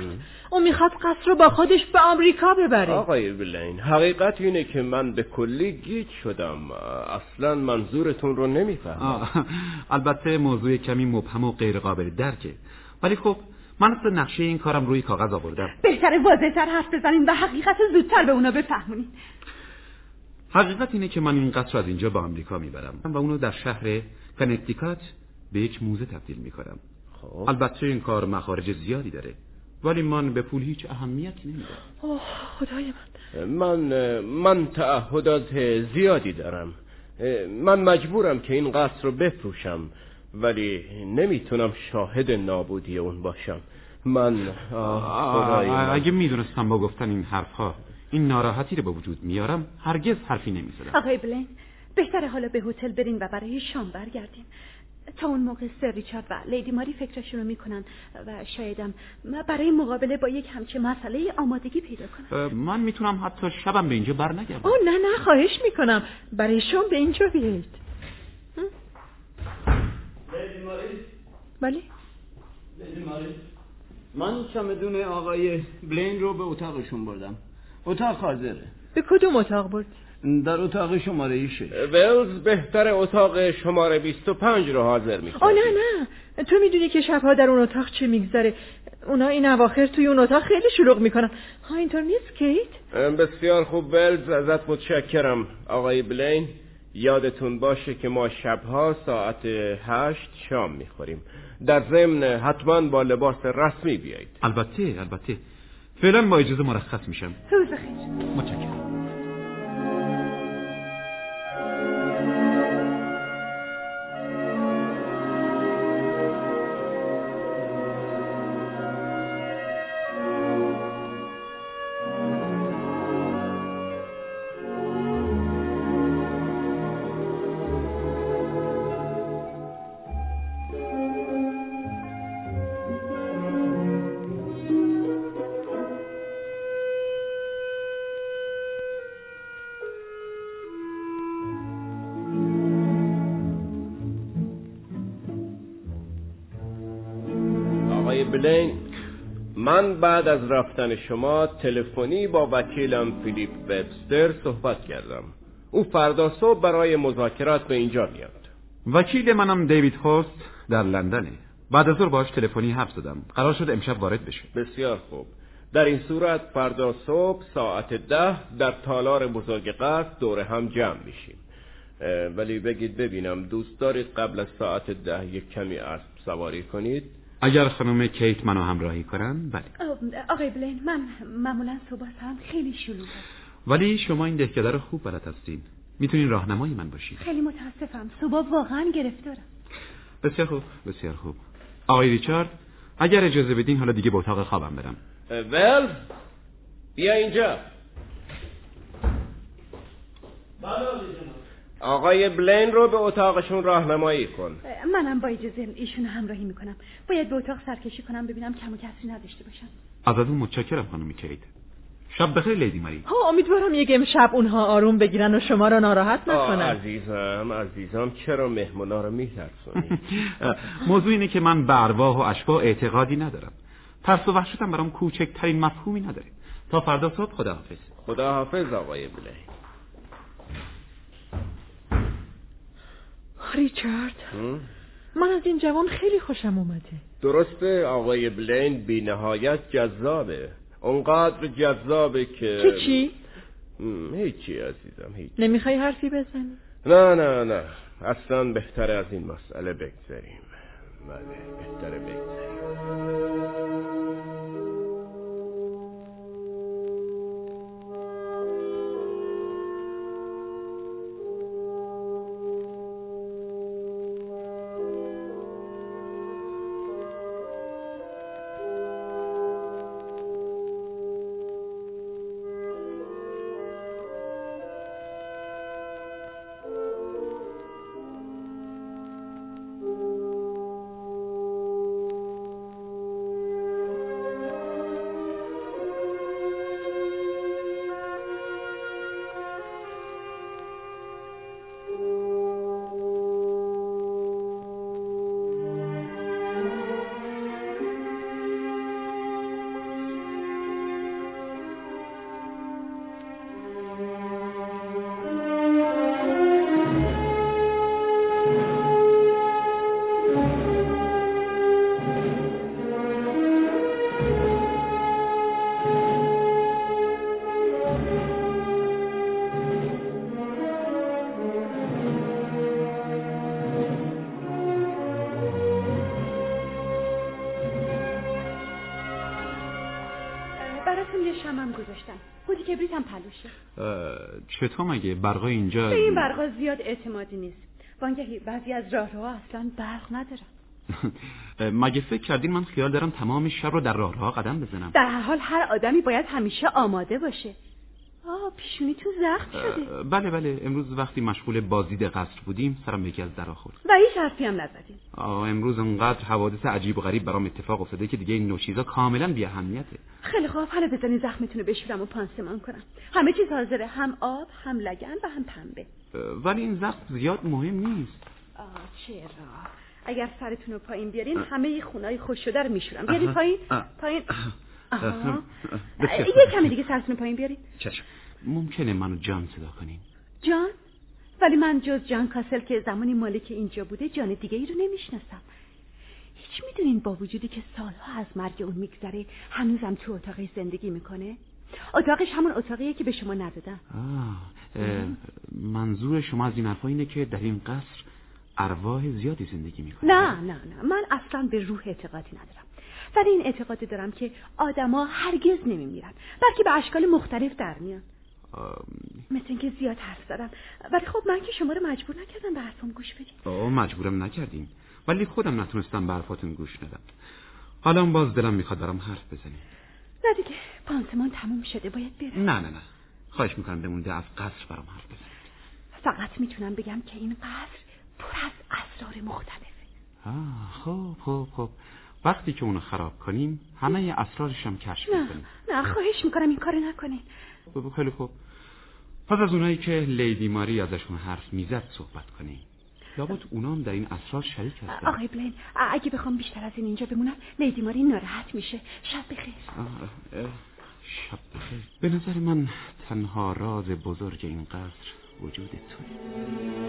اون میخواد قصر رو با خودش به آمریکا ببره. آقای بلین، حقیقت اینه که من به کلی گیج شدم. اصلا منظورتون رو نمیفهمم. البته موضوع کمی مبهم و غیر قابل درکه، ولی خب من اصلا نقشه این کارم روی کاغذ آوردم. بهتره واضح‌تر حرف بزنین و حقیقت زودتر به اونا بفهمونین. حقیقت اینه که من این قصر از اینجا به آمریکا میبرم و اونو در شهر کنکتیکات به یک موزه تبدیل میکنم. خب البته این کار مخارج زیادی داره، ولی من به پول هیچ اهمیتی نمیدم. اوه خدای من. من من تعهدات زیادی دارم. من مجبورم که این قصر رو بفروشم، ولی نمیتونم شاهد نابودی اون باشم. من خدای من. اگه میدونستم با گفتن این حرفها این ناراحتی رو به وجود میارم هرگز حرفی نمیزدم. آقای بلین، بهتره حالا به هتل برین و برای شام برگردین. تا اون موقع سر ریچارد و لیدی ماری فکرشون رو میکنن و شایدم برای مقابله با یک همچه مسئله آمادگی پیدا کنن. من میتونم حتی شبم به اینجا بر نگردم. اوه نه نه خواهش میکنم برای شام به اینجا بیایید. لیدی ماری؟ بله؟ لیدی ماری؟ من چمدون آقای بلین رو به اتاقشون بردم. اتاق حاضره. به کدوم اتاق برد؟ در اتاق شماره شش. ولز بهتر اتاق شماره بیست و پنج رو حاضر میکنه. آه نه نه، تو میدونی که شبها در اون اتاق چه میگذره. اونا این اواخر توی اون اتاق خیلی شلوغ میکنن. ها اینطور نیست کیت؟ بسیار خوب ولز، ازت متشکرم. آقای بلین، یادتون باشه که ما شبها ساعت هشت شام میخوریم. در ضمن حتما با لباس رسمی بیایید. البته البته. فعلا با اجازه مرخص میشم. روز بخیر. متشکرم. بلین، من بعد از رفتن شما تلفنی با وکیلم فیلیپ وبستر صحبت کردم. او فردا صبح برای مذاکرات به اینجا میاد. وکیل منم دیوید هورست در لندنه. بعد از ظهر باهاش تلفنی حرف زدم. قرار شد امشب وارد بشه. بسیار خوب. در این صورت فردا صبح ساعت ده در تالار بزرگ قصر دور هم جمع میشیم. ولی بگید ببینم دوست دارید قبل از ساعت ده یک کمی اسب سواری کنید؟ اگر خانم کیت منو همراهی کنن بله. آقای بلین، من معمولا صبح سرم خیلی شلوغه، ولی شما این دهکده رو خوب بلد هستین. میتونین راهنمای من باشین. خیلی متاسفم، صبح واقعا گرفتارم. بسیار خوب بسیار خوب. آقای ریچارد، اگر اجازه بدین حالا دیگه به اتاق خوابم برم. ول بیا اینجا. آقای بلین رو به اتاقشون راهنمایی کن. منم با اجازه ایشون همراهی میکنم. باید به اتاق سرکشی کنم ببینم کم و کسری نداشته باشم. ازتون متشکرم خانم کیت. شب بخیر لیدی ماری. ها امیدوارم یک امشب اونها آروم بگیرن و شما را ناراحت نکنن. عزیزم عزیزم چرا مهمونا رو میترسونی؟ موضوع اینه که من به ارواح و اشباح اعتقادی ندارم. ترس و وحشتم برام کوچکترین مفهومی نداره. تا فردا صبح خداحافظ. خداحافظ آقای بلین. ریچارد، من از این جوان خیلی خوشم اومده. درسته آقای بلین بی نهایت جذابه. اونقدر جذابه که که چی؟ هیچی عزیزم هیچ. نمیخوای حرفی بزنی؟ نه نه نه اصلا بهتره از این مسئله بگذاریم. بله بهتره بگذاریم. روی شمم گذاشتن. خودی کبریت هم پلوشه. چطور مگه برقای اینجا؟ به این برقا زیاد اعتمادی نیست. وانگهی بعضی از راهروها اصلا برق ندارن. مگه فکر کردین من خیال دارم تمام شب رو در راهروها قدم بزنم؟ در هر حال هر آدمی باید همیشه آماده باشه. آه پیشونیتون زخم شده. بله بله، امروز وقتی مشغول بازدید قصر بودیم سرم به یکی از درها خورد. و هیچ حرفی هم نزدیم. آه امروز انقدر حوادث عجیب و غریب برام اتفاق افتاده که دیگه این نوع چیزا کاملا بی اهمیته. خیلی خوب، حالا بزنین زخمتون رو بشورم و پانسمان کنم. همه چیز حاضره، هم آب، هم لگن و هم پنبه. ولی این زخم زیاد مهم نیست. آه چرا؟ اگر سرتون رو پایین بیارین همه خونای خوش شده رو میشورم. بیارین پایین. پایین. آها. یه کمی دیگه سرتون رو پایین بیارین. چشم. ممکنه منو جان صدا کنین؟ جان؟ ولی من جز جان کاسل که زمانی مالک اینجا بوده جان دیگه ای رو نمیشناسم. هیچ میدونین با وجودی که سالها از مرگ اون میگذره هنوزم تو اتاقش زندگی میکنه؟ اتاقش همون اتاقیه که به شما ندادم. آه منظور شما از این حرفا اینه که در این قصر ارواح زیادی زندگی میکنه؟ نه نه نه، من اصلا به روح اعتقادی ندارم، ولی این اعتقاد دارم که آدما هرگز نمیمیرن، بلکه به اشکال مختلف در میان. مثل اینکه زیاد حرف زدم، ولی خب من که شما رو مجبور نکردم به حرفم گوش بدید. آه مجبورم نکردین، ولی خودم نتونستم به حرفاتون گوش ندم. حالا باز دلم میخواد برام حرف بزنیم. نه دیگه، پانسمان تموم شده، باید برم. نه نه نه، خواهش میکنم بمونده از قصر برام حرف بزنید. فقط میتونم بگم که این قصر پر از اسرار مختلفه. آه خب خب خب وقتی که اونو خراب کنیم همه اسرارش هم کشف میکنیم. نه نه خواهش میکنم این کارو نکنین. خب خیلی خوب، پس از اونایی که لیدی ماری ازشون حرف میزد صحبت کنیم. لابد اونام در این اسرار شریک هستن. آقای بلین، اگه بخوام بیشتر از این اینجا بمونم لیدی ماری ناراحت میشه. شب بخیر. شب بخیر. به نظر من تنها راز بزرگ این قصر وجود تویی.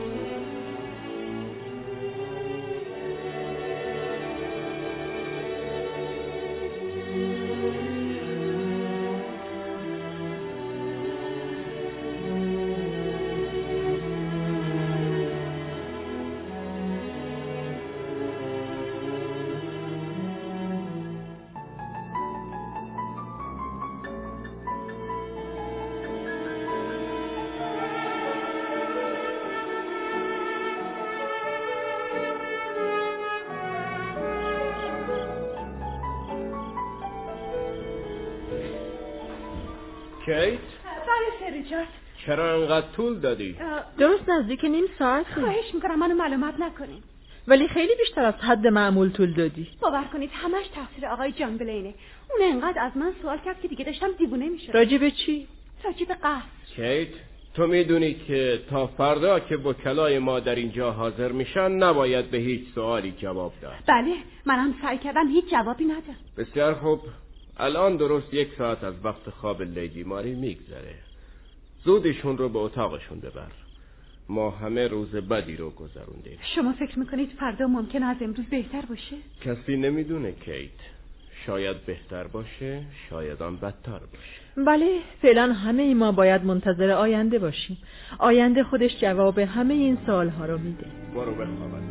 کیت؟ بله سر ریچارد. چرا انقدر طول دادی؟ درست نزدیک نیم ساعت. خواهش میکنم منو ملامت نکنین. ولی خیلی بیشتر از حد معمول طول دادی. باور کنید همش تقصیر آقای جان بلینه. اون انقدر از من سوال کرد که دیگه داشتم دیوونه میشدم. راجع به چی؟ راجع به قصر. کیت، تو میدونی که تا فردا که وکلای ما در اینجا حاضر میشن نباید به هیچ سوالی جواب داد. بله، منم سعی کردم هیچ جوابی ندم. بسیار خوب، الان درست یک ساعت از وقت خواب لیدی ماری میگذره. زودشون رو به اتاقشون ببر. ما همه روز بدی رو گذروندیم. شما فکر میکنید فردا ممکن از امروز بهتر باشه؟ کسی نمیدونه کیت. شاید بهتر باشه، شاید هم بدتر باشه. بله، فعلا همه ما باید منتظر آینده باشیم. آینده خودش جواب همه این سوالها رو میده. برو بخواب.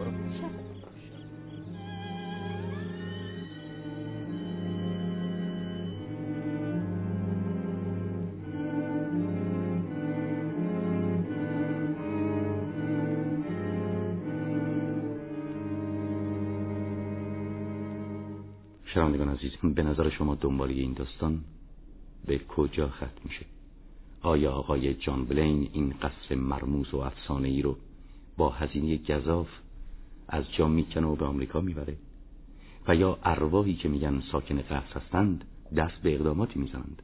شنوندگان عزیز، به نظر شما دنباله این داستان به کجا ختم میشه؟ آیا آقای جان بلین این قصر مرموز و افسانه‌ای رو با هزینه گزاف از جا میکنه و به آمریکا میبره؟ و یا ارواحی که میگن ساکن قصر هستند دست به اقداماتی میزنند؟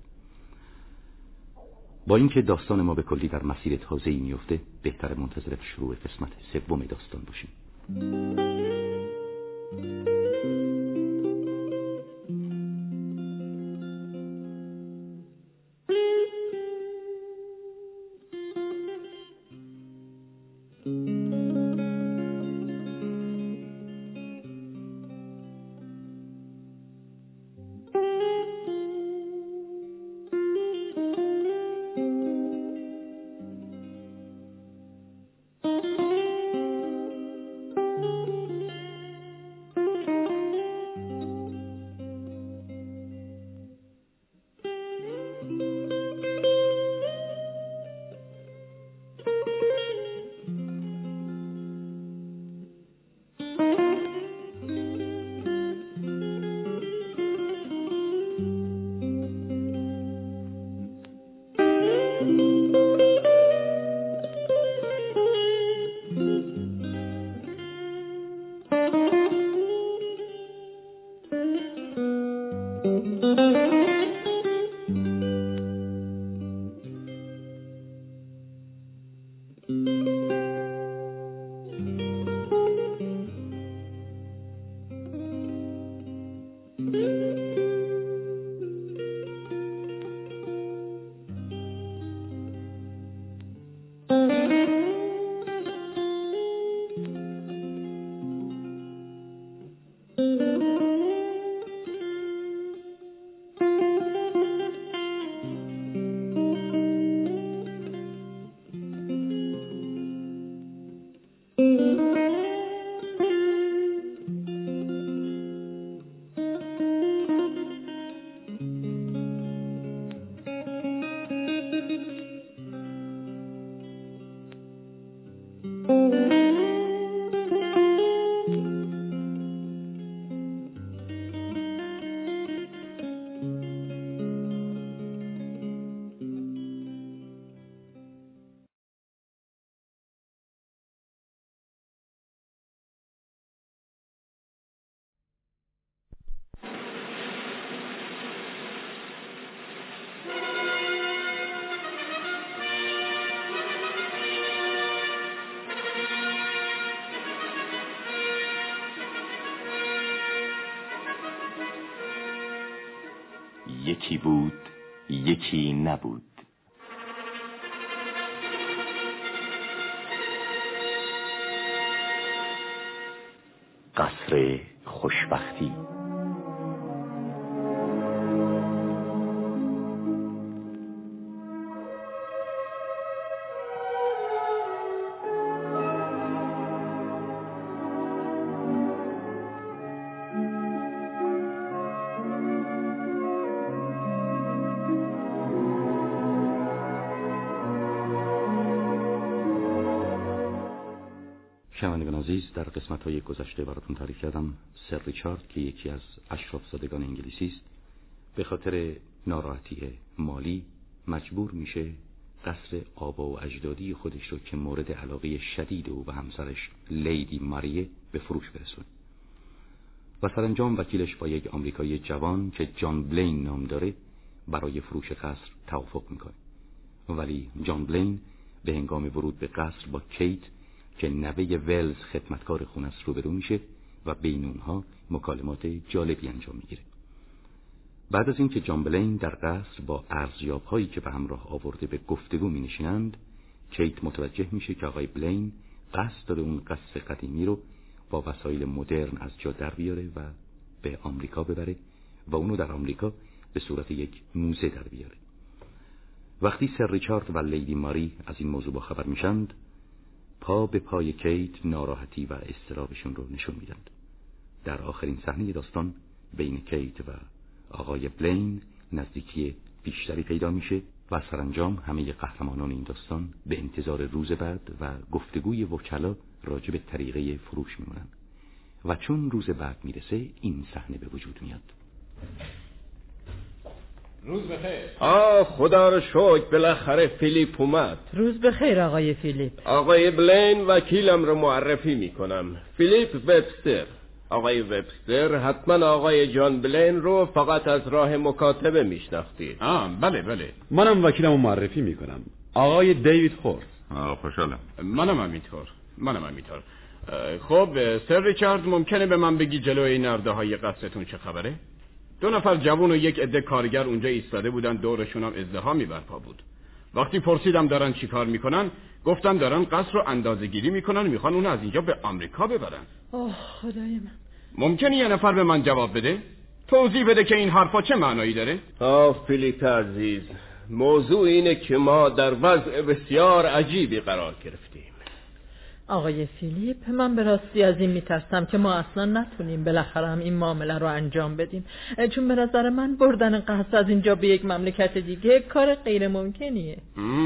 با اینکه داستان ما به کلی در مسیر تازه‌ای میفته، بهتر منتظر شروع قسمت سوم داستان باشیم. یکی بود یکی نبود. قصر خوشبختی. شنوندگان عزیز، در قسمت‌های گذشته براتون تعریف کردم سر ریچارد که یکی از اشراف‌زادگان انگلیسی است، به خاطر ناراحتی مالی مجبور میشه قصر آبا و اجدادی خودش رو که مورد علاقه شدید او و همسرش لیدی ماریه به فروش برسونه و سرانجام وکیلش با یک آمریکایی جوان که جان بلین نام داره برای فروش قصر توافق میکنه. ولی جان بلین به هنگام ورود به قصر با کیت که نوه ولز خدمتکار خونه است روبرو میشه و بین اونها مکالمات جالبی انجام میگیره. بعد از اینکه جان بلین در قصر با ارزیاب‌هایی که به همراه آورده به گفتگو می‌نشینند، کیت متوجه میشه که آقای بلین قصد داره اون قصر قدیمی رو با وسایل مدرن از جا در بیاره و به آمریکا ببره و اونو در آمریکا به صورت یک موزه در بیاره. وقتی سر ریچارد و لیدی ماری از این موضوع با خبر میشند، پا به پای کیت ناراحتی و اضطرابشون رو نشون میدند. در آخرین صحنه داستان بین کیت و آقای بلین نزدیکی بیشتری پیدا میشه و سرانجام همه قهرمانان این داستان به انتظار روز بعد و گفتگوی وکلا راجع به طریقه فروش میمونن و چون روز بعد میرسه این صحنه به وجود میاد. روز بخیر. آه خدا رو شکر بالاخره فیلیپ اومد. روز بخیر آقای فیلیپ. آقای بلین وکیلم رو معرفی میکنم، فیلیپ وبستر. آقای وبستر حتما آقای جان بلین رو فقط از راه مکاتبه میشناختید. آه بله بله. منم وکیلم رو معرفی میکنم، آقای دیوید خورس. آه خوشحالم. منم همینطور. منم همینطور. خب سر ریچارد، ممکنه به من بگی جلوی نرده های قصرتون چه خبره؟ دو نفر جوان و یک عده کارگر اونجا ایستاده بودن، دورشون هم ازدحامی برپا بود. وقتی پرسیدم دارن چی کار میکنن، گفتن دارن قصر رو اندازه‌گیری میکنن، میخوان اون از اینجا به آمریکا ببرن. اوه خدای من. ممکنه یه نفر به من جواب بده؟ توضیح بده که این حرفا چه معنایی داره؟ آه فیلیپ عزیز، موضوع اینه که ما در وضع بسیار عجیبی قرار گرفتیم. آقای فیلیپ، من به راستی از این میترسم که ما اصلا نتونیم بالاخره هم این معامله رو انجام بدیم، چون به نظر من بردن قصر از اینجا به یک مملکت دیگه کار غیر ممکنیه.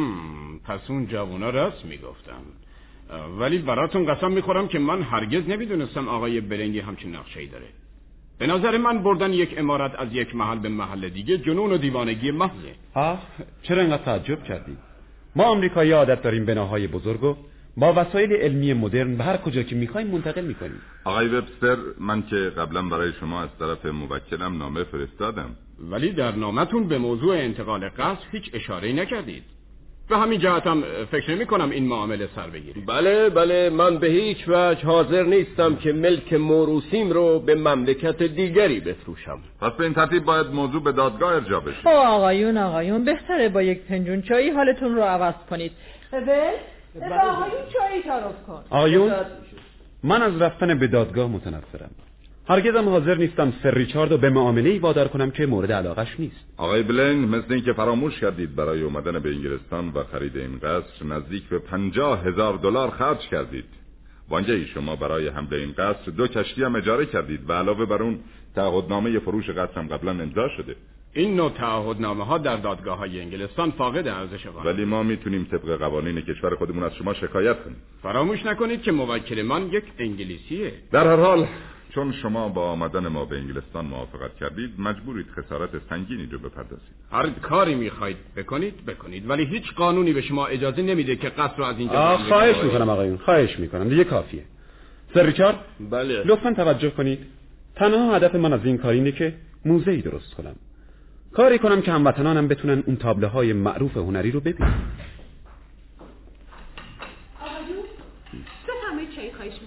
پس اون جوونا راست میگفتن. ولی براتون قسم میخورم که من هرگز نمیدونستم آقای بلینگی همچین نقشه‌ای داره. به نظر من بردن یک عمارت از یک محل به محل دیگه جنون و دیوانگی محضه. آه چرا اینقدر تعجب کردی؟ ما آمریکایی عادت داریم بناهای بزرگو با وسایل علمی مدرن به هر کجا که میخوایم منتقل میکنیم. آقای وبستر، من که قبلا برای شما از طرف موکلم نامه فرستادم، ولی در نامتون به موضوع انتقال قصر هیچ اشاره‌ای نکردید. به همین جهتم فکر نمی کنم این معامله سر بگیره. بله بله، من به هیچ وجه حاضر نیستم که ملک موروثیم رو به مملکت دیگری بفروشم. پس به این ترتیب باید موضوع به دادگاه ارجاع بشه. خب آقایون آقایون بهتره با یک فنجون چای حالتون رو عوض کنید. بله با آقایون چای تعارف کن. آقایون، من از رفتن به دادگاه متنفرم. هرگزم حاضر نیستم سر ریچارد رو به معامله‌ای وادار کنم که مورد علاقش نیست. آقای بلین، مثل این که فراموش کردید برای اومدن به انگلستان و خرید این قصر نزدیک به پنجاه هزار دلار خرج کردید. وانگهی شما برای حمله این قصر دو کشتی هم اجاره کردید و علاوه بر اون تعهدنامه فروش قصر هم قبلا امضا شده. این نوع تعهدنامه ها در دادگاه های انگلستان فاقد ارزش قانونی. ولی ما میتونیم طبق قوانین کشور خودمون از شما شکایت کنیم. فراموش نکنید که موکل من یک انگلیسیه. در هر حال چون شما با آمدن ما به انگلستان موافقت کردید، مجبورید خسارت سنگینی رو بپردازید. هر کاری میخواید بکنید بکنید، ولی هیچ قانونی به شما اجازه نمیده که قصر رو از اینجا. خواهش میکنم آقایون، خواهش میکنم، دیگه کافیه. سر ریچارد، بله لطفاً توجه کنید. تنها هدف من از این کار اینه که موزه‌ای درست کنم، کاری کنم که هموطنانم بتونن اون تابلوهای معروف هنری رو ببینن. آقایون بفرمایید چای خواهش میکنم.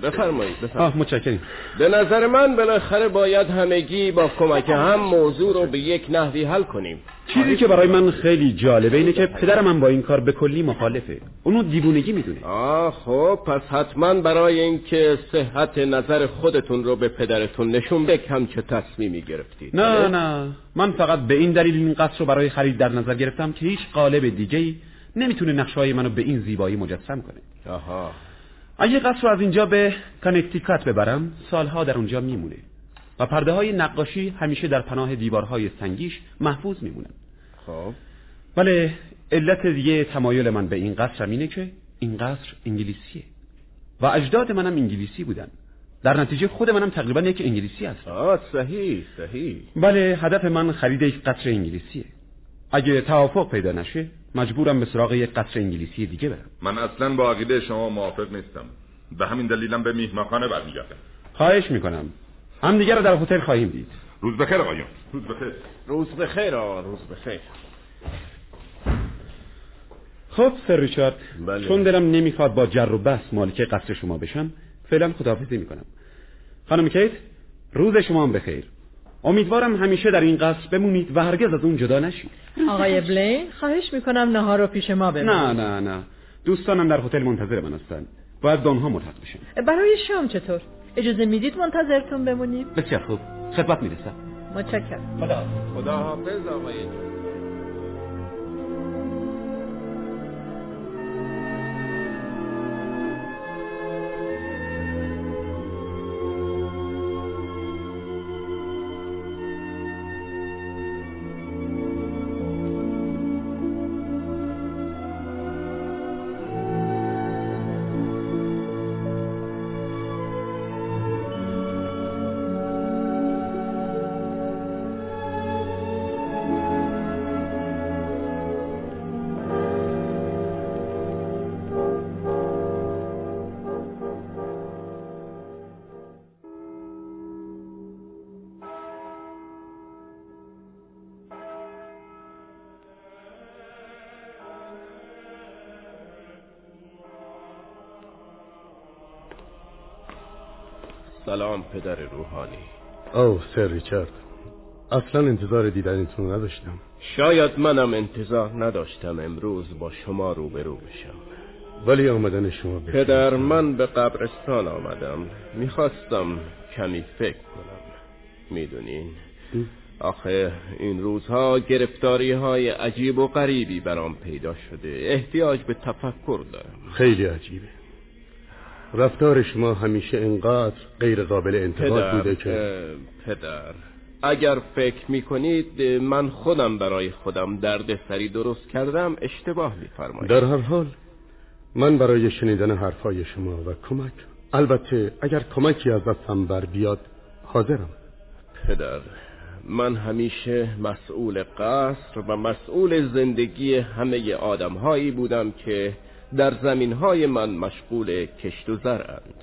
بفرمایید بفرمایید. آه متشکرم. به نظر من بالاخره باید همگی با کمک هم موضوع رو به یک نحوی حل کنیم. چیزی که برای من خیلی جالبه اینه که پدر من با این کار به کلی مخالفه. اونو دیوونگی میدونه. آه خب پس حتما برای اینکه صحت نظر خودتون رو به پدرتون نشون بدم چه تصمیمی گرفتید. نه نه من فقط به این دلیل این قصر رو برای خرید در نظر گرفتم که هیچ قالب دیگه‌ای نمیتونه نقشه‌های منو به این زیبایی مجسم کنه. آها. اگه قصر رو از اینجا به کانکتیکات ببرم سالها در اونجا میمونه و پرده های نقاشی همیشه در پناه دیوارهای سنگیش محفوظ میمونن. خب ولی علت دیگه تمایل من به این قصر اینه که این قصر انگلیسیه و اجداد منم انگلیسی بودن. در نتیجه خود منم تقریبا یک انگلیسی هستم. آه صحیح صحیح. ولی هدف من خرید یک قصر انگلیسیه. اگه توافق پیدا نشه مجبورم به سراغ یک قصر انگلیسی دیگه برم. من اصلا با عقیده شما موافق نیستم. به همین دلیلم به میهمانخانه برمیگردم. خواهش میکنم. هم دیگه رو در هتل خواهیم دید. روز بخیر آقایون. روز بخیر. روز بخیر آقا روز بخیر. خب سر ریچارد بله. چون دلم نمیخواد با جر و بحث مالک قصر شما بشم فعلا خداحافظی میکنم. خانم کیت روز شما هم بخیر. امیدوارم همیشه در این قصر بمونید و هرگز از اون جدا نشید. آقای بلین خواهش میکنم نهار رو پیش ما ببرید. نه نه نه دوستانم در هتل منتظر من هستن. باید به آنها ملحق بشم. برای شام چطور؟ اجازه میدید منتظرتون بمونیم؟ بسیار خوب خدمت میرسم. متشکرم. خدا خدا حافظ آقای سلام پدر روحانی. اوه سر ریچارد اصلا انتظار دیدنتون نداشتم. شاید منم انتظار نداشتم امروز با شما روبرو بشم. ولی آمدن شما بشم. پدر من به قبرستان آمدم. میخواستم کمی فکر کنم. میدونین آخه این روزها گرفتاری های عجیب و غریبی برام پیدا شده. احتیاج به تفکر دارم. خیلی عجیبه. رفتار شما همیشه انقدر غیر قابل انتقاد بوده که پدر اگر فکر میکنید من خودم برای خودم درد سری درست کردم اشتباه میفرمایید. در هر حال من برای شنیدن حرفای شما و کمک، البته اگر کمکی از دستم بر بیاد حاضرم. پدر من همیشه مسئول قصر و مسئول زندگی همه آدم هایی بودم که در زمین های من مشغول کشت و زرعند.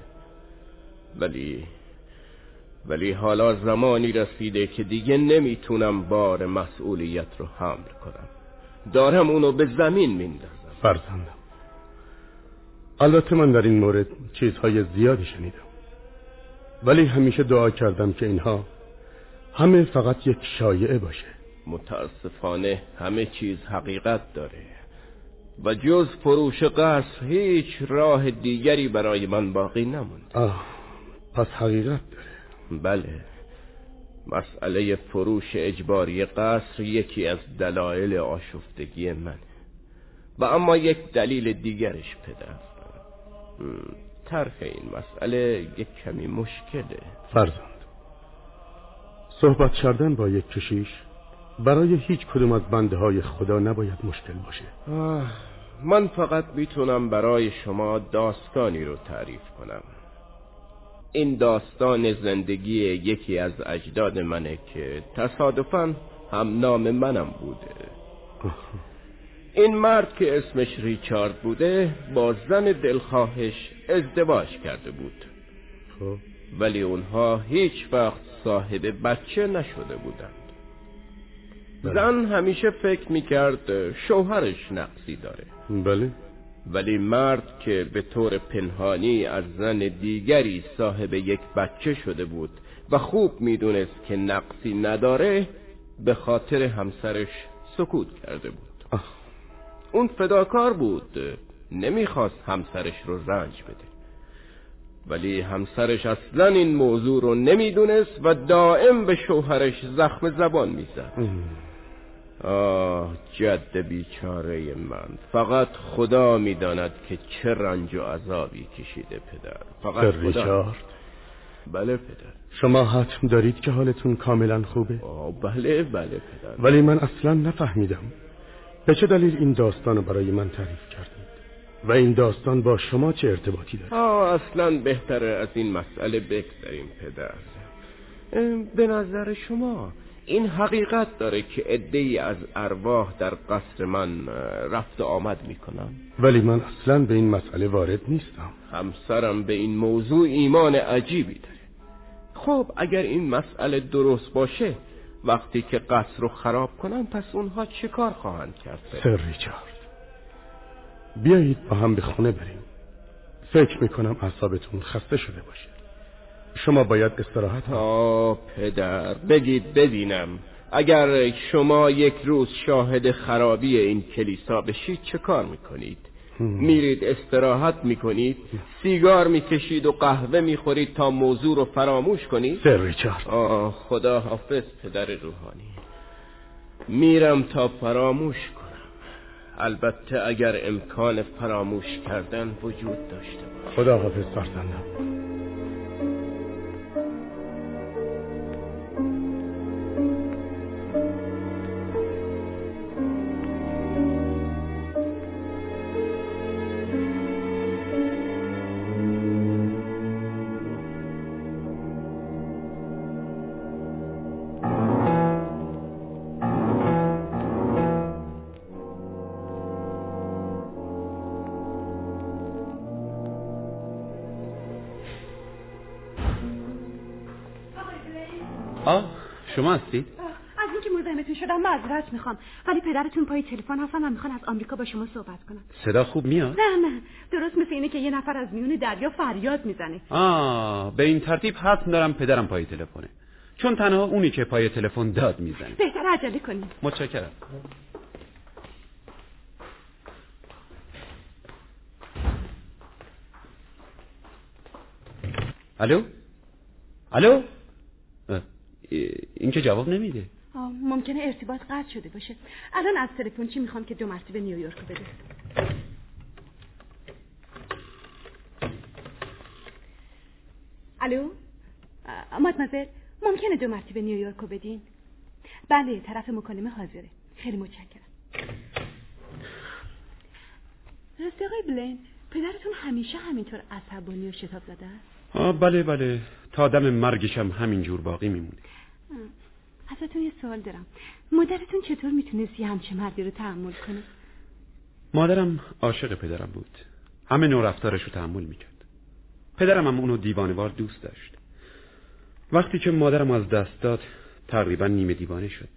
ولی ولی حالا زمانی رسیده که دیگه نمیتونم بار مسئولیت رو حمل کنم. دارم اونو به زمین میندازم. فرزندم البته من در این مورد چیزهای زیادی شنیدم، ولی همیشه دعا کردم که اینها همه فقط یک شایعه باشه. متاسفانه همه چیز حقیقت داره و جز فروش قصر هیچ راه دیگری برای من باقی نموند. آه پس حقیقت داره. بله، مسئله فروش اجباری قصر یکی از دلایل آشفتگی منه. و اما یک دلیل دیگرش پدر، طرح این مسئله یک کمی مشکله. فرزند، صحبت کردن با یک کشیش برای هیچ کدوم از بنده های خدا نباید مشکل باشه. آه، من فقط میتونم برای شما داستانی رو تعریف کنم. این داستان زندگی یکی از اجداد منه که تصادفاً هم نام منم بوده. این مرد که اسمش ریچارد بوده با زن دلخواهش ازدواج کرده بود. خب ولی اونها هیچ وقت صاحب بچه نشده بودند. بله. زن همیشه فکر میکرد شوهرش نقصی داره. بله. ولی مرد که به طور پنهانی از زن دیگری صاحب یک بچه شده بود و خوب میدونست که نقصی نداره، به خاطر همسرش سکوت کرده بود. آه. اون فداکار بود، نمیخواست همسرش رو رنج بده، ولی همسرش اصلا این موضوع رو نمیدونست و دائم به شوهرش زخم زبان میزد. آه جد بیچاره من، فقط خدا میداند که چه رنج و عذابی کشیده پدر، فقط خدا. ریچارد. بله پدر. شما حتم دارید که حالتون کاملا خوبه؟ آه بله بله پدر. ولی من اصلا نفهمیدم به چه دلیل این داستان رو برای من تعریف کردید و این داستان با شما چه ارتباطی داره؟ آه اصلا بهتره از این مسئله بگذریم پدر. به نظر شما این حقیقت داره که عده‌ای از ارواح در قصر من رفت و آمد میکنن؟ ولی من اصلا به این مسئله وارد نیستم. همسرم به این موضوع ایمان عجیبی داره. خب اگر این مسئله درست باشه، وقتی که قصر رو خراب کنن پس اونها چه کار خواهند کرد؟ سر ریچارد، بیایید با هم به خونه بریم. فکر میکنم اعصابتون خسته شده باشه. شما باید استراحت کنید. آه پدر، بگید ببینم، اگر شما یک روز شاهد خرابی این کلیسا بشید چه کار میکنید؟ میرید استراحت میکنید، سیگار میکشید و قهوه میخورید تا موضوع رو فراموش کنید؟ سر ریچارد. آه خدا حافظ پدر روحانی، میرم تا فراموش کنم، البته اگر امکان فراموش کردن وجود داشته باشه. خدا حافظ فرزندم. آه شما هستید؟ از اینکه مزاحمتون شدم معذرت میخوام، ولی پدرتون پای تلفن هستن و میخوان از آمریکا با شما صحبت کنن. صدا خوب میاد؟ نه نه، درست مثل اینه که یه نفر از میون دریا فریاد میزنه. آه به این ترتیب حتم دارم پدرم پای تلفنه، چون تنها اونی که پای تلفن داد میزنه. بهتر عجله کنید. متشکرم. الو؟ الو؟ این که جواب نمیده. ممکنه ارتباط قطع شده باشه. الان از تلفن چی میخوام که دو مرتبه نیویورک بده. الو؟ مادمازل، ممکنه دو مرتبه نیویورک رو بدین؟ بله، طرف مکالمه حاضره. خیلی متشکرم. راستی آقای بلین، پدرتون همیشه همینطور عصبانی و شتاب زده است؟ آه بله بله، تا دم مرگش هم همینجور باقی میمونه. ازتون یه سوال دارم، مادرتون چطور میتونست یه همچه مردی رو تحمل کنه؟ مادرم عاشق پدرم بود، همه نوع رفتارش رو تحمل میکرد. پدرم هم اونو دیوانه‌وار دوست داشت. وقتی که مادرم از دست داد تقریبا نیمه دیوانه شد.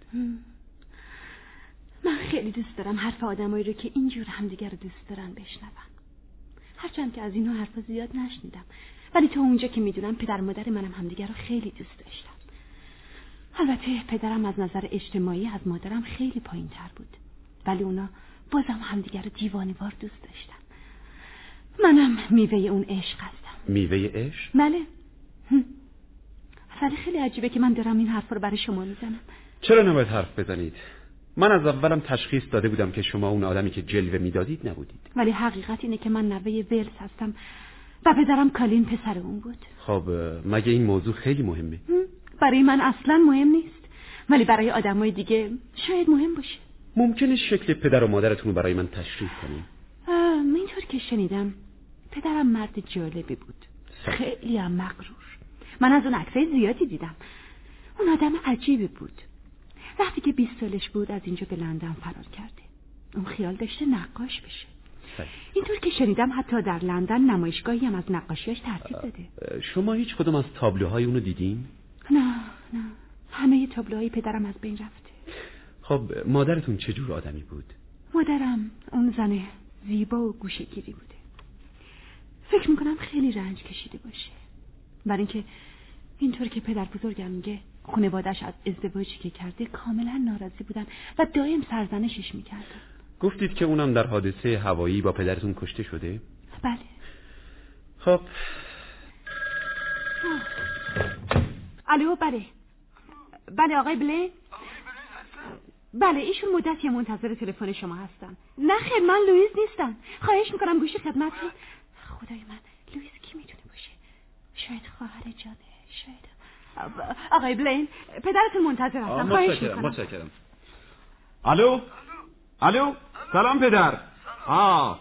من خیلی دوست دارم حرف آدمایی رو که اینجور همدیگر رو دوست دارن بشنوم، هرچند که از اینها حرفا زیاد نشنیدم، ولی تا اونجا که میدونم پدر و مادر منم همدیگر رو خیلی دوست داشتن. البته پدرم از نظر اجتماعی از مادرم خیلی پایین تر بود، ولی اونا بازم همدیگر رو دیوانه‌وار دوست داشتن. منم میوه اون عشق هستم. میوه عشق؟ بله. ولی خیلی عجیبه که من دارم این حرف رو برای شما میزنم. چرا نباید حرف بزنید؟ من از اولم تشخیص داده بودم که شما اون آدمی که جلوه میدادید نبودید. ولی حقیقت اینه که من نوه ولز هستم و پدرم کالین پسر اون بود. خب مگه این موضوع خیلی مهمه؟ برای من اصلا مهم نیست، ولی برای آدمای دیگه شاید مهم باشه. ممکنه شکل پدر و مادرتون رو برای من تشریح کنید؟ اینطور که شنیدم پدرم مرد جالبی بود، خیلی هم مغرور. من از اون عکسای زیادی دیدم. اون آدم عجیبی بود. وقتی که بیست سالش بود از اینجا به لندن فرار کرده. اون خیال داشته نقاش بشه. اینطور که شنیدم حتی در لندن نمایشگاهی هم از نقاشیاش ترتیب داده. شما هیچ کدوم از تابلوهای اونو دیدین؟ نه نه، همه تابلوهای پدرم از بین رفته. خب مادرتون چه جور آدمی بود؟ مادرم اون زنه زیبا و گوشه‌گیری بوده. فکر میکنم خیلی رنج کشیده باشه، برای اینکه اینطور که پدر بزرگم میگه خانواده‌اش از ازدواجی که کرده کاملا ناراضی بودن و دائم سرزنشش میکردن. گفتید که اونم در حادثه هوایی با پدرتون کشته شده؟ بله. خب الو بله بله آقای بلین. بله ایشون مدتی منتظر تلفن شما هستن. نه خیر من لوئیس نیستم، خواهش میکنم گوش خدمتتون. خدای من لوئیس کی میتونه باشه؟ شاید خواهر جانه، شاید. آقای بلین پدرتون منتظر هستن، خواهش میکنم. متشکرم. الو الو سلام پدر. آه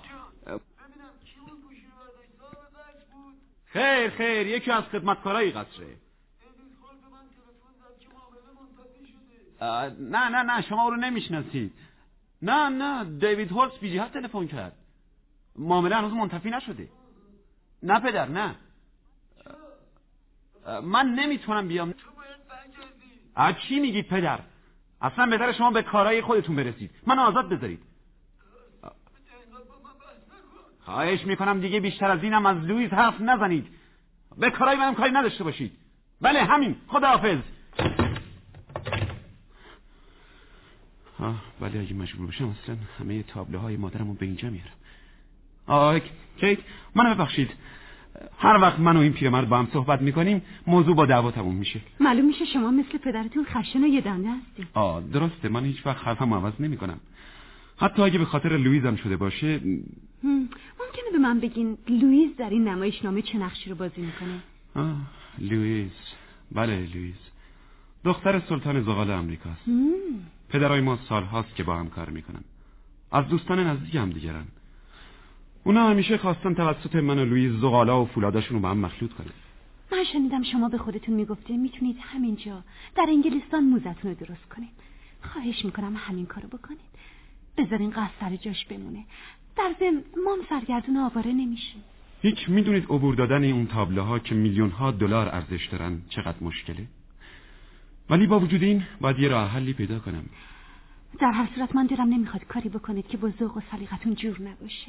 خیر خیر یکی از خدمتکارای قصره. نه نه نه شما او رو نمیشناسید. نه نه دیوید هولز بی جهت تلفن کرد. معامله هنوز منتفی نشده. نه پدر نه، من نمیتونم بیام. از چی میگید پدر؟ اصلا بهتره شما به کارهای خودتون برسید، من آزاد بذارید. خواهش میکنم دیگه بیشتر از اینم از لوئیس حرف نزنید. به کارهای منم کاری نداشته باشید. بله همین، خداحافظ. آه بله اگه مجبور باشم اصلا همه تابلوهای مادرمو به اینجا میارم. آه کیت منو ببخشید، هر وقت من و این پیرمرد با هم صحبت میکنیم موضوع با دعوا تموم میشه. معلوم میشه شما مثل پدرتون خشن و یه دنده هستی. آه درسته، من هیچ وقت حرفمو عوض نمیکنم، حتی اگه به خاطر لوئیزم شده باشه. ممکنه به من بگین لوئیس در این نمایشنامه چه نقشی رو بازی میکنه؟ آه لوئیس، بله لوئیس دختر سلطان زغال امریکاست. پدرای ما سالهاست که با هم کار میکنن، از دوستان نزدیک هم دیگرن. اونا همیشه خواستن توسط من و لوئیس زغالا و فولاداشون رو با هم مخلوط کنن. من شنیدم شما به خودتون میگفتید میتونید همینجا در انگلستان موزتون رو درست کنید. خواهش میکنم همین کارو بکنید، بذارین قصد سر جاش بمونه. در ضمن ما هم سرگردون آواره نمیشیم. هیچ میدونید عبور دادن اون تابلوها که میلیون ها دلار ارزش دارن چقدر مشکله؟ ولی با وجود این باید یه راه حلی پیدا کنم. در هر صورت من دلم نمیخواد کاری بکنید که با ذوق و سلیقتون جور نباشه.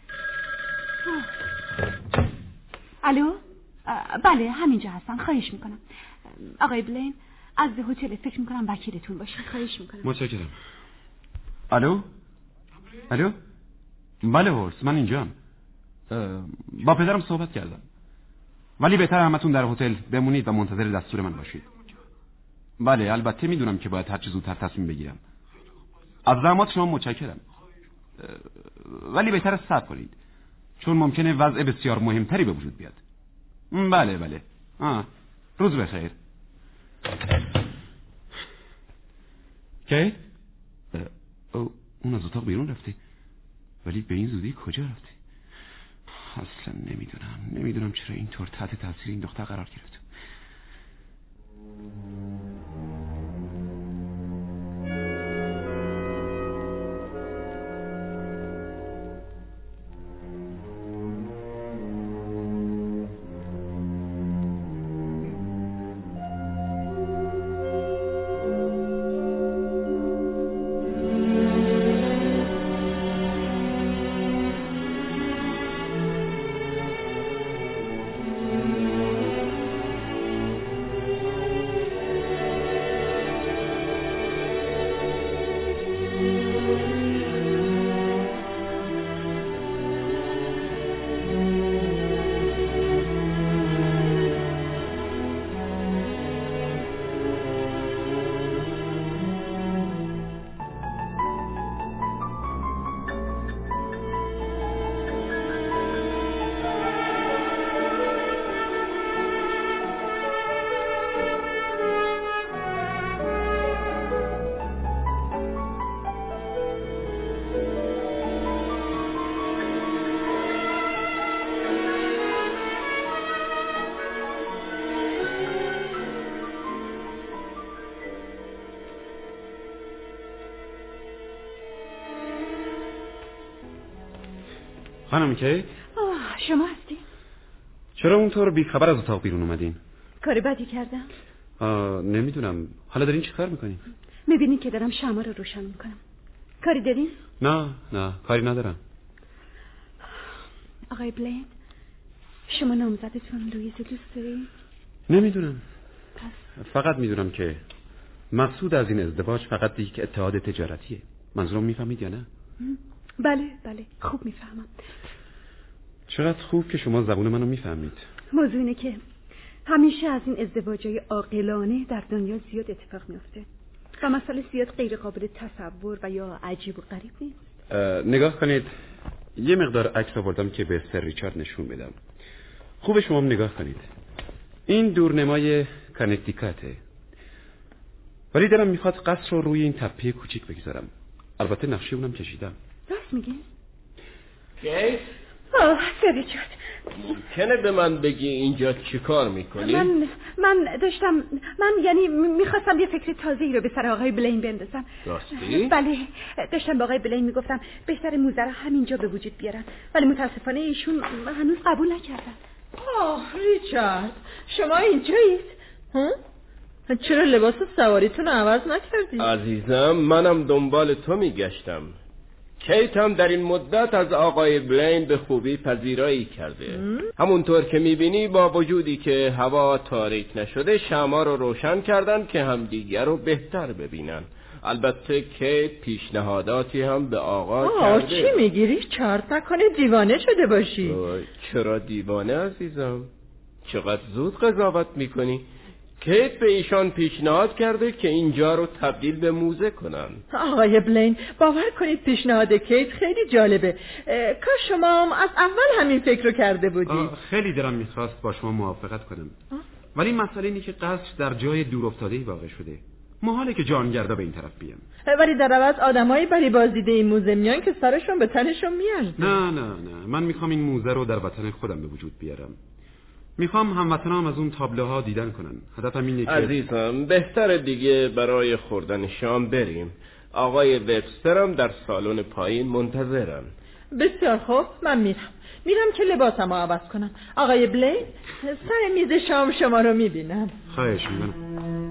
الو بله همینجا هستم، خواهش میکنم. آقای بلین از هتل فکر میکنم وکیلتون باشه، خواهش میکنم. متشکرم. الو الو بله هورس من اینجام. با پدرم صحبت کردم، ولی بهتر همتون در هتل بمونید و منتظر دستور من باشید. بله البته میدونم که باید هر چه زودتر تصمیم بگیرم. از زحمات شما متشکرم، ولی بهتر صبر کنید چون ممکنه وضع بسیار مهمتری به وجود بیاد. بله بله آه. روز بخیر. کی؟ او اون از اتاق بیرون رفته، ولی به این زودی کجا رفته؟ اصلا نمیدونم نمیدونم چرا اینطور تحت تاثیر این دختر قرار گرفت. خانم کی؟ شما هستی؟ چرا اونطور بیخبر از اتاق بیرون اومدین؟ کاری بدی کردم؟ نمیدونم. حالا دارین چی کار میکنین؟ میبینین که دارم شمع رو روشن میکنم. کاری دارین؟ نه نه کاری ندارم. آقای بلین، شما نامزدتون لوئیز دوست دارید؟ نمیدونم. پس فقط میدونم که مقصود از این ازدواج فقط یک اتحاد تجارتیه. منظورم میفهمید یا نه؟ بله بله خوب میفهمم. چقدر خوب که شما زبون منو میفهمید. موضوع اینه که همیشه از این ازدواجای عاقلانه در دنیا زیاد اتفاق میفته و مسئله زیاد غیر قابل تصور و یا عجیب و غریب نیست. نگاه کنید، یه مقدار عکس آوردم که به سر ریچارد نشون بدم. خوب شما هم نگاه کنید. این دورنمای کانکتیکاته، ولی دلم میخواد قصر رو روی این تپه کوچیک بگذارم. البته نقشه اونم کشیدم. راست میگی؟ کیت؟ آه سر ریچارد، ممکنه به من بگی اینجا چی کار میکنی؟ من من داشتم من یعنی میخواستم یه فکر تازه‌ای رو به سر آقای بلین بندازم. راستی؟ بله، داشتم با آقای بلین میگفتم بهتر موزه رو همینجا به وجود بیارن، ولی متاسفانه ایشون هنوز قبول نکردن. آه ریچارد، شما اینجایید؟ ها؟ چرا لباس سواریتون عوض نکردید؟ عزیزم، منم دنبال تو میگشتم. کیت هم در این مدت از آقای بلین به خوبی پذیرایی کرده. همونطور که میبینی با وجودی که هوا تاریک نشده شمع رو روشن کردن که همدیگر رو بهتر ببینن. البته کیت پیشنهاداتی هم به آقا آه کرده. چی میگی ریچارد؟ نکنه دیوانه شده باشی؟ چرا دیوانه عزیزم؟ چقدر زود قضاوت میکنی؟ کیت به ایشان پیشنهاد کرده که اینجا رو تبدیل به موزه کنن. آقای بلین، باور کنید پیشنهاد کیت خیلی جالبه. کاش شما هم از اول همین فکر رو کرده بودید. خیلی دلم میخواست با شما موافقت کنم، آه؟ ولی مسئله اینه که قصر در جای دور افتاده‌ای واقع شده. محاله که جانگردا به این طرف بیان. ولی در عوض آدمایی بری بازدیده این موزه میان که سرشون به تنشون میاد. نه نه نه، من میخوام این موزه رو در وطن خودم به وجود بیارم. میخوام هموطنام از اون تابلوها دیدن کنن. هدفم اینه که عزیزم بهتره دیگه برای خوردن شام بریم. آقای وبسترم در سالن پایین منتظرن. بسیار خوب، من میرم میرم که لباسمو عوض کنم. آقای بلین، سر میز شام شما رو میبینم. خواهش میکنم.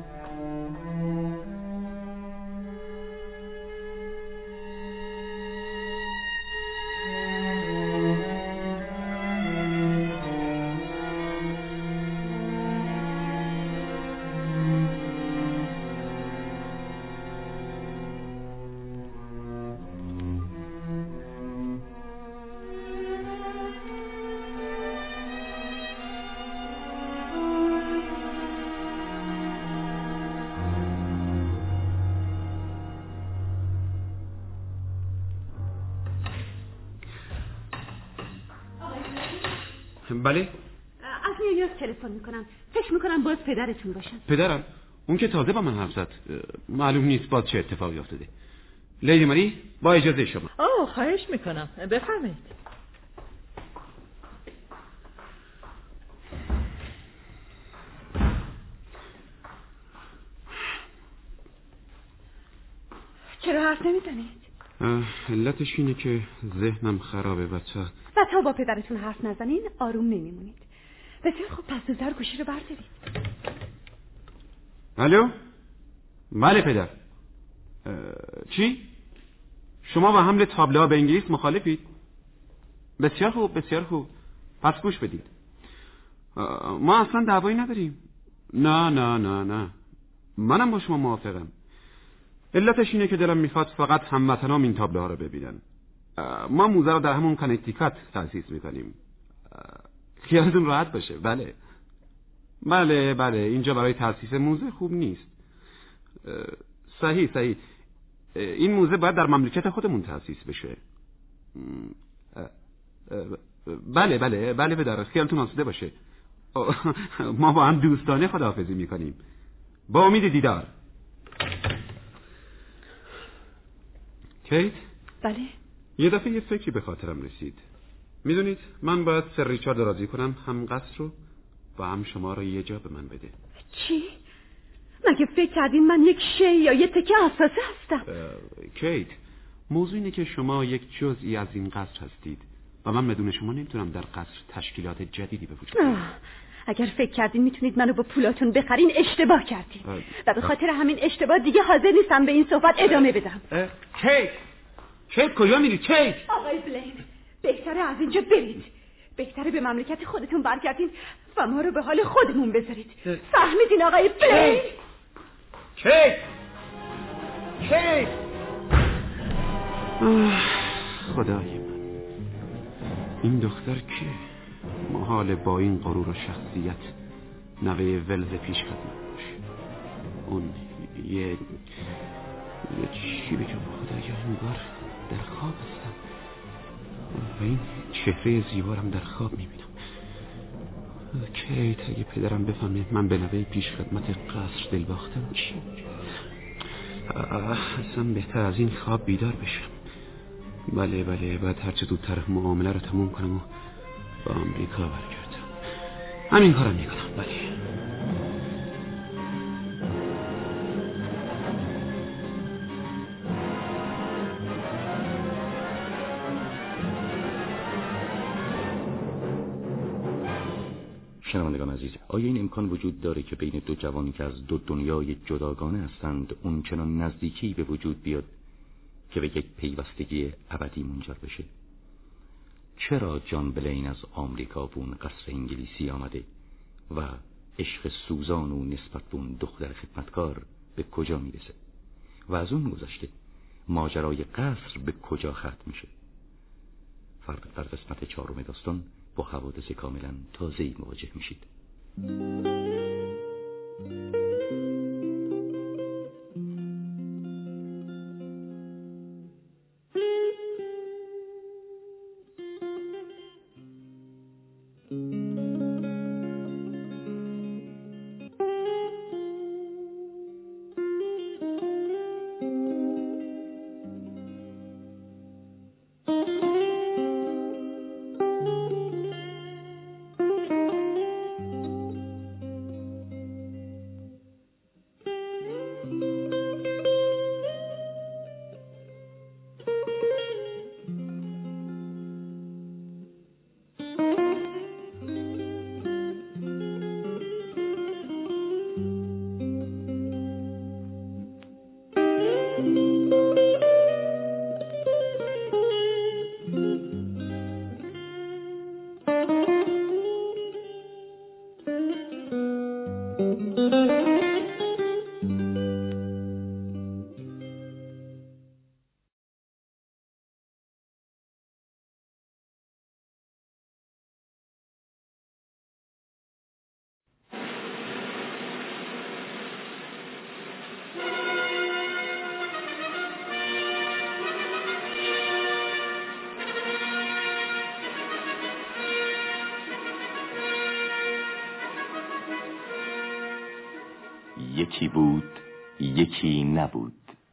بله؟ از نیویورک تلفن میکنم. فکر میکنم باز پدرتون باشن. پدرم؟ اون که تازه با من حرف زد. معلوم نیست باز چه اتفاقی افتاده. لیدی ماری، با اجازه شما. آه خواهش میکنم، بفرمایید. چرا حرف نمیزنید؟ علتش اینه که ذهنم خرابه بچه. و تا با پدرتون حرف نزنین آروم نمیمونید. بسیار خوب، پس زودتر گوشی رو بردارید. الو؟ بله پدر. چی؟ شما با حمل تابلوها به انگلیس مخالفید؟ بسیار خوب بسیار خوب، پس گوش بدید. ما اصلا دعوایی نداریم. نه نه نه نه، منم با شما موافقم. علتش اینه که دلم میخواد فقط هموطنام این تابلوها رو ببینن. ما موزه رو در همون کانکتیکات تأسیس میکنیم. خیالتون راحت باشه. بله بله بله، اینجا برای تأسیس موزه خوب نیست. صحیح صحیح، این موزه باید در مملکت خودمون تأسیس بشه. بله بله بله پدر، خیالتون آسوده باشه. ما با هم دوستانه خداحافظی میکنیم. با امید دیدار. کیت؟ بله. یه دفعه یه فکری به خاطرم رسید. میدونید من باید سر ریچارد راضی کنم، هم قصر رو و هم شما رو یه جا به من بده. چی؟ مگه فکر کردین من یک شی یا یه تکه اساسه هستم؟ کیت، موضوع اینه که شما یک جزئی از این قصر هستید و من بدون شما نمیتونم در قصر تشکیلات جدیدی به وجود بیارم. اگر فکر کردین میتونید منو با پولاتون بخرین اشتباه کردین و به خاطر همین اشتباه دیگه حاضر نیستم به این صحبت ادامه بدم. کیت، کیت کجا میری کیت؟ آقای بلین، بهتره از اینجا برید. بهتره به مملکت خودتون برگردین و ما رو به حال خودمون بذارید. فهمیدین آقای بلین؟ کیت کیت خدای من، این دختر که محال با این غرور و شخصیت نوه ولز پیش خدمت باشه. اون یه یه چی بگم خدایا، انگار در خواب هستم و این چهره زیبارم در خواب میبینم. کیت، اگه پدرم بفهمه من به نوه پیش خدمت قصر دل باختم چی؟ اصلا بهتر از این خواب بیدار بشم. بله بله، بعد هرچه زودتر معامله رو تموم کنم و با آمریکا برگردم. همین کارم میکنم. بله. شنوندگان عزیز، آیا این امکان وجود داره که بین دو جوانی که از دو دنیای جداگانه هستند اون چنان نزدیکی به وجود بیاد که به یک پیوستگی ابدی منجر بشه؟ چرا جان بلین از آمریکا به اون قصر انگلیسی آمده و عشق سوزان و نسبت به اون دختر خدمتکار به کجا میرسه و از اون گذشته ماجرای قصر به کجا ختم میشه؟ فردا در قسمت چهارم داستان با حوادث کاملا تازه‌ای مواجه میشید. یکی بود، یکی نبود.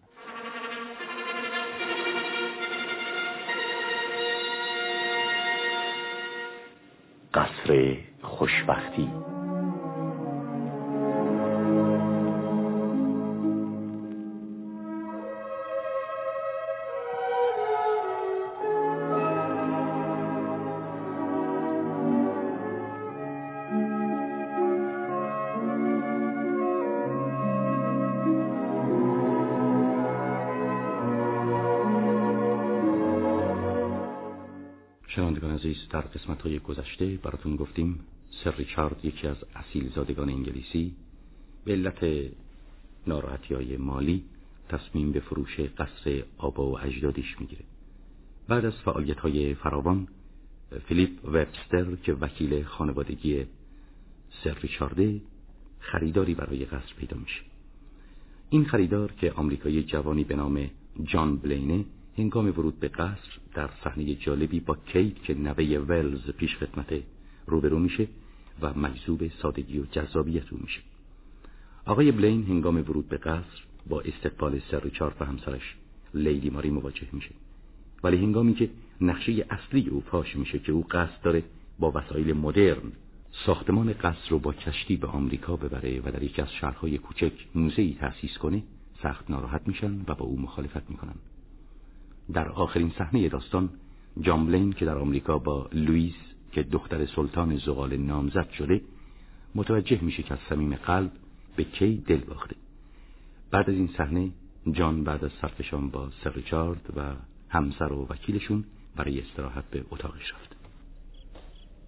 قصر خوشبختی. شنوندگان عزیز، در قسمت‌های گذشته براتون گفتیم سر ریچارد، یکی از اصیل‌زادگان انگلیسی، به علت ناراحتی‌های مالی تصمیم به فروش قصر آبا و اجدادیش میگیره. بعد از فعالیت‌های فراوان، فیلیپ وبستر که وکیل خانوادگی سر ریچارد خریداری برای قصر پیدا میشه. این خریدار که آمریکایی جوانی به نام جان بلینه، هنگام ورود به قصر در صحنه جالبی با کیت که نوه ولز پیش خدمت روبرو میشه و مجذوب سادگی و جذابیت او میشه. آقای بلین هنگام ورود به قصر با استقبال سر ریچارد و همسرش لیدی ماری مواجه میشه، ولی هنگامی که نقشه اصلی او فاش میشه که او قصد داره با وسایل مدرن ساختمان قصر رو با کشتی به آمریکا ببره و در یکی از شهرهای کوچک موزه‌ای تأسیس کنه، سخت ناراحت میشن و با او مخالفت میکنن. در آخرین صحنه داستان، جان بلین که در آمریکا با لوئیس که دختر سلطان زغال نامزد شده متوجه میشه که از صمیم قلب به کی دل باخته. بعد از این صحنه، جان بعد از سرفشان با سر ریچارد و همسر و وکیلشون برای استراحت به اتاقش رفت.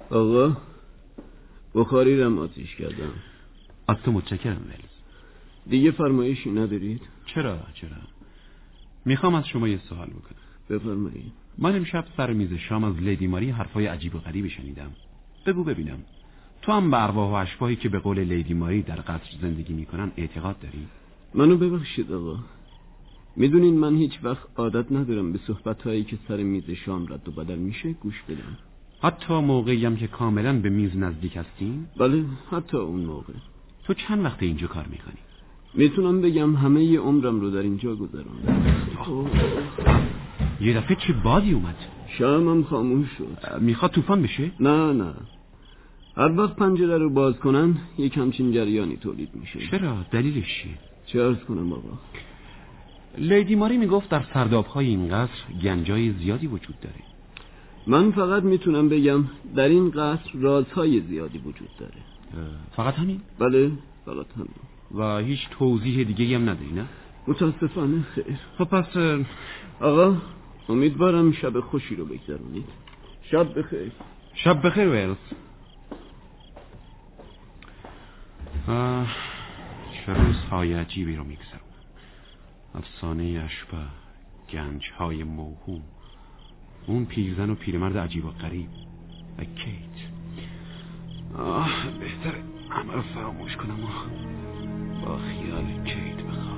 آقا بخاری رم آتیش کردم. از تو متشکرم ولز. دیگه فرمایشی ندارید؟ چرا چرا میخوام از شما یه سوال بکنم. بفرمایید. من امشب سر میز شام از لیدی ماری حرفای عجیب و غریبی شنیدم. بگو ببینم تو هم به ارواح و اشباحی که به قول لیدی ماری در قصر زندگی میکنن اعتقاد داری؟ منو ببخشید آقا، میدونین من هیچ وقت عادت ندارم به صحبت‌هایی که سر میز شام رد و بدل میشه گوش بدم. حتی موقعی هم که کاملا به میز نزدیک هستین؟ بله حتی اون موقع. تو چند وقت اینجا کار میکنی؟ میتونم بگم همه ی عمرم رو در اینجا گذروندم. یه دفعه چه بادی اومد؟ شامم خاموش شد. میخواد طوفان بشه؟ نه نه، هر وقت پنجره رو باز کنن یک همچین جریانی تولید میشه. چرا؟ دلیلش چیه؟ چه عرض کنم بابا؟ لیدی ماری میگفت در سردابهای این قصر گنجای زیادی وجود داره. من فقط میتونم بگم در این قصر رازهای زیادی وجود داره. فقط همین؟ بله فقط همین. و هیچ توضیح دیگه هم نداری نه؟ متاسفانه خیر. خب پس آقا امیدوارم شب خوشی رو بگذرونید. شب بخیر. شب بخیر ویلز. چه روزهای عجیبی رو میگذرونم. افسانه اشباح، گنجهای موهوم، اون پیرزن و پیرمرد عجیب و غریب و کیت. آه بهتره همه رو فراموش کنم و با خیال کیت بخواب.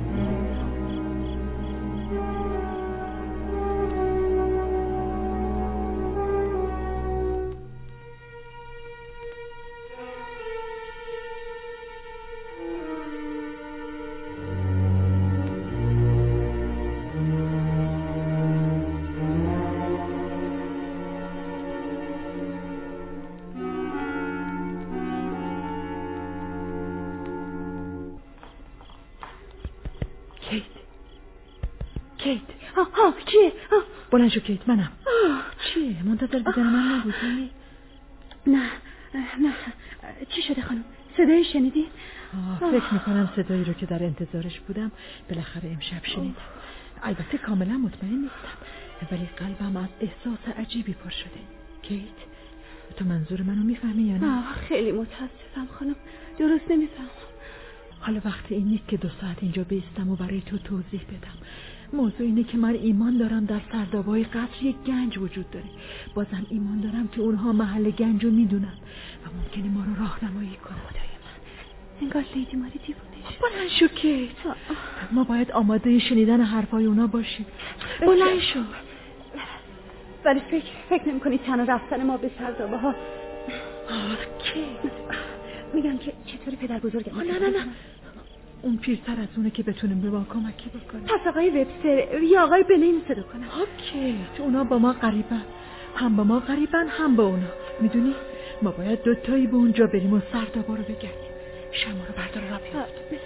کیت کیت آه آه چیه؟ آه. بلند شو کیت، منم. چیه؟ منتظر دیدن من نبودی؟ نه نه چی شده خانم؟ صدایی شنیدی؟ آه فکر میکنم صدایی رو که در انتظارش بودم بالاخره امشب شنیدم. البته کاملا مطمئن نیستم ولی قلبم از احساس عجیبی پر شده. کیت تو منظور منو میفهمی یا نه؟ آه خیلی متاسفم خانم، درست نمیفهمم. حالا وقت این نیست که دو ساعت اینجا بیستم و برای تو توضیح بدم. موضوع اینه که من ایمان دارم در سردابای قصر یک گنج وجود داره. بازم ایمان دارم که اونها محل گنج رو میدونن و ممکنه ما رو راهنمایی کنن. خدای من، انگار لیدی ماری دیوونه شد. بلند شو کیت، ما باید آماده شنیدن حرفای اونا باشیم. بلند شو. ولی فکر فکر نمی کنی تنها رفتن ما به سردابه ها؟ آه کیت، میگم که چطوری پدر بزرگم؟ نه نه نه، اون پیرتر از اونه که بتونیم به ما کمکی بکنه. پس آقای وبستر یا آقای بلین صدا کنم. اوکی، اونا با ما قریبن، هم با ما قریبن هم با اونا. میدونی ما باید دوتایی به اونجا بریم و سردابا رو بگردیم. شما رو بردار را بیافت.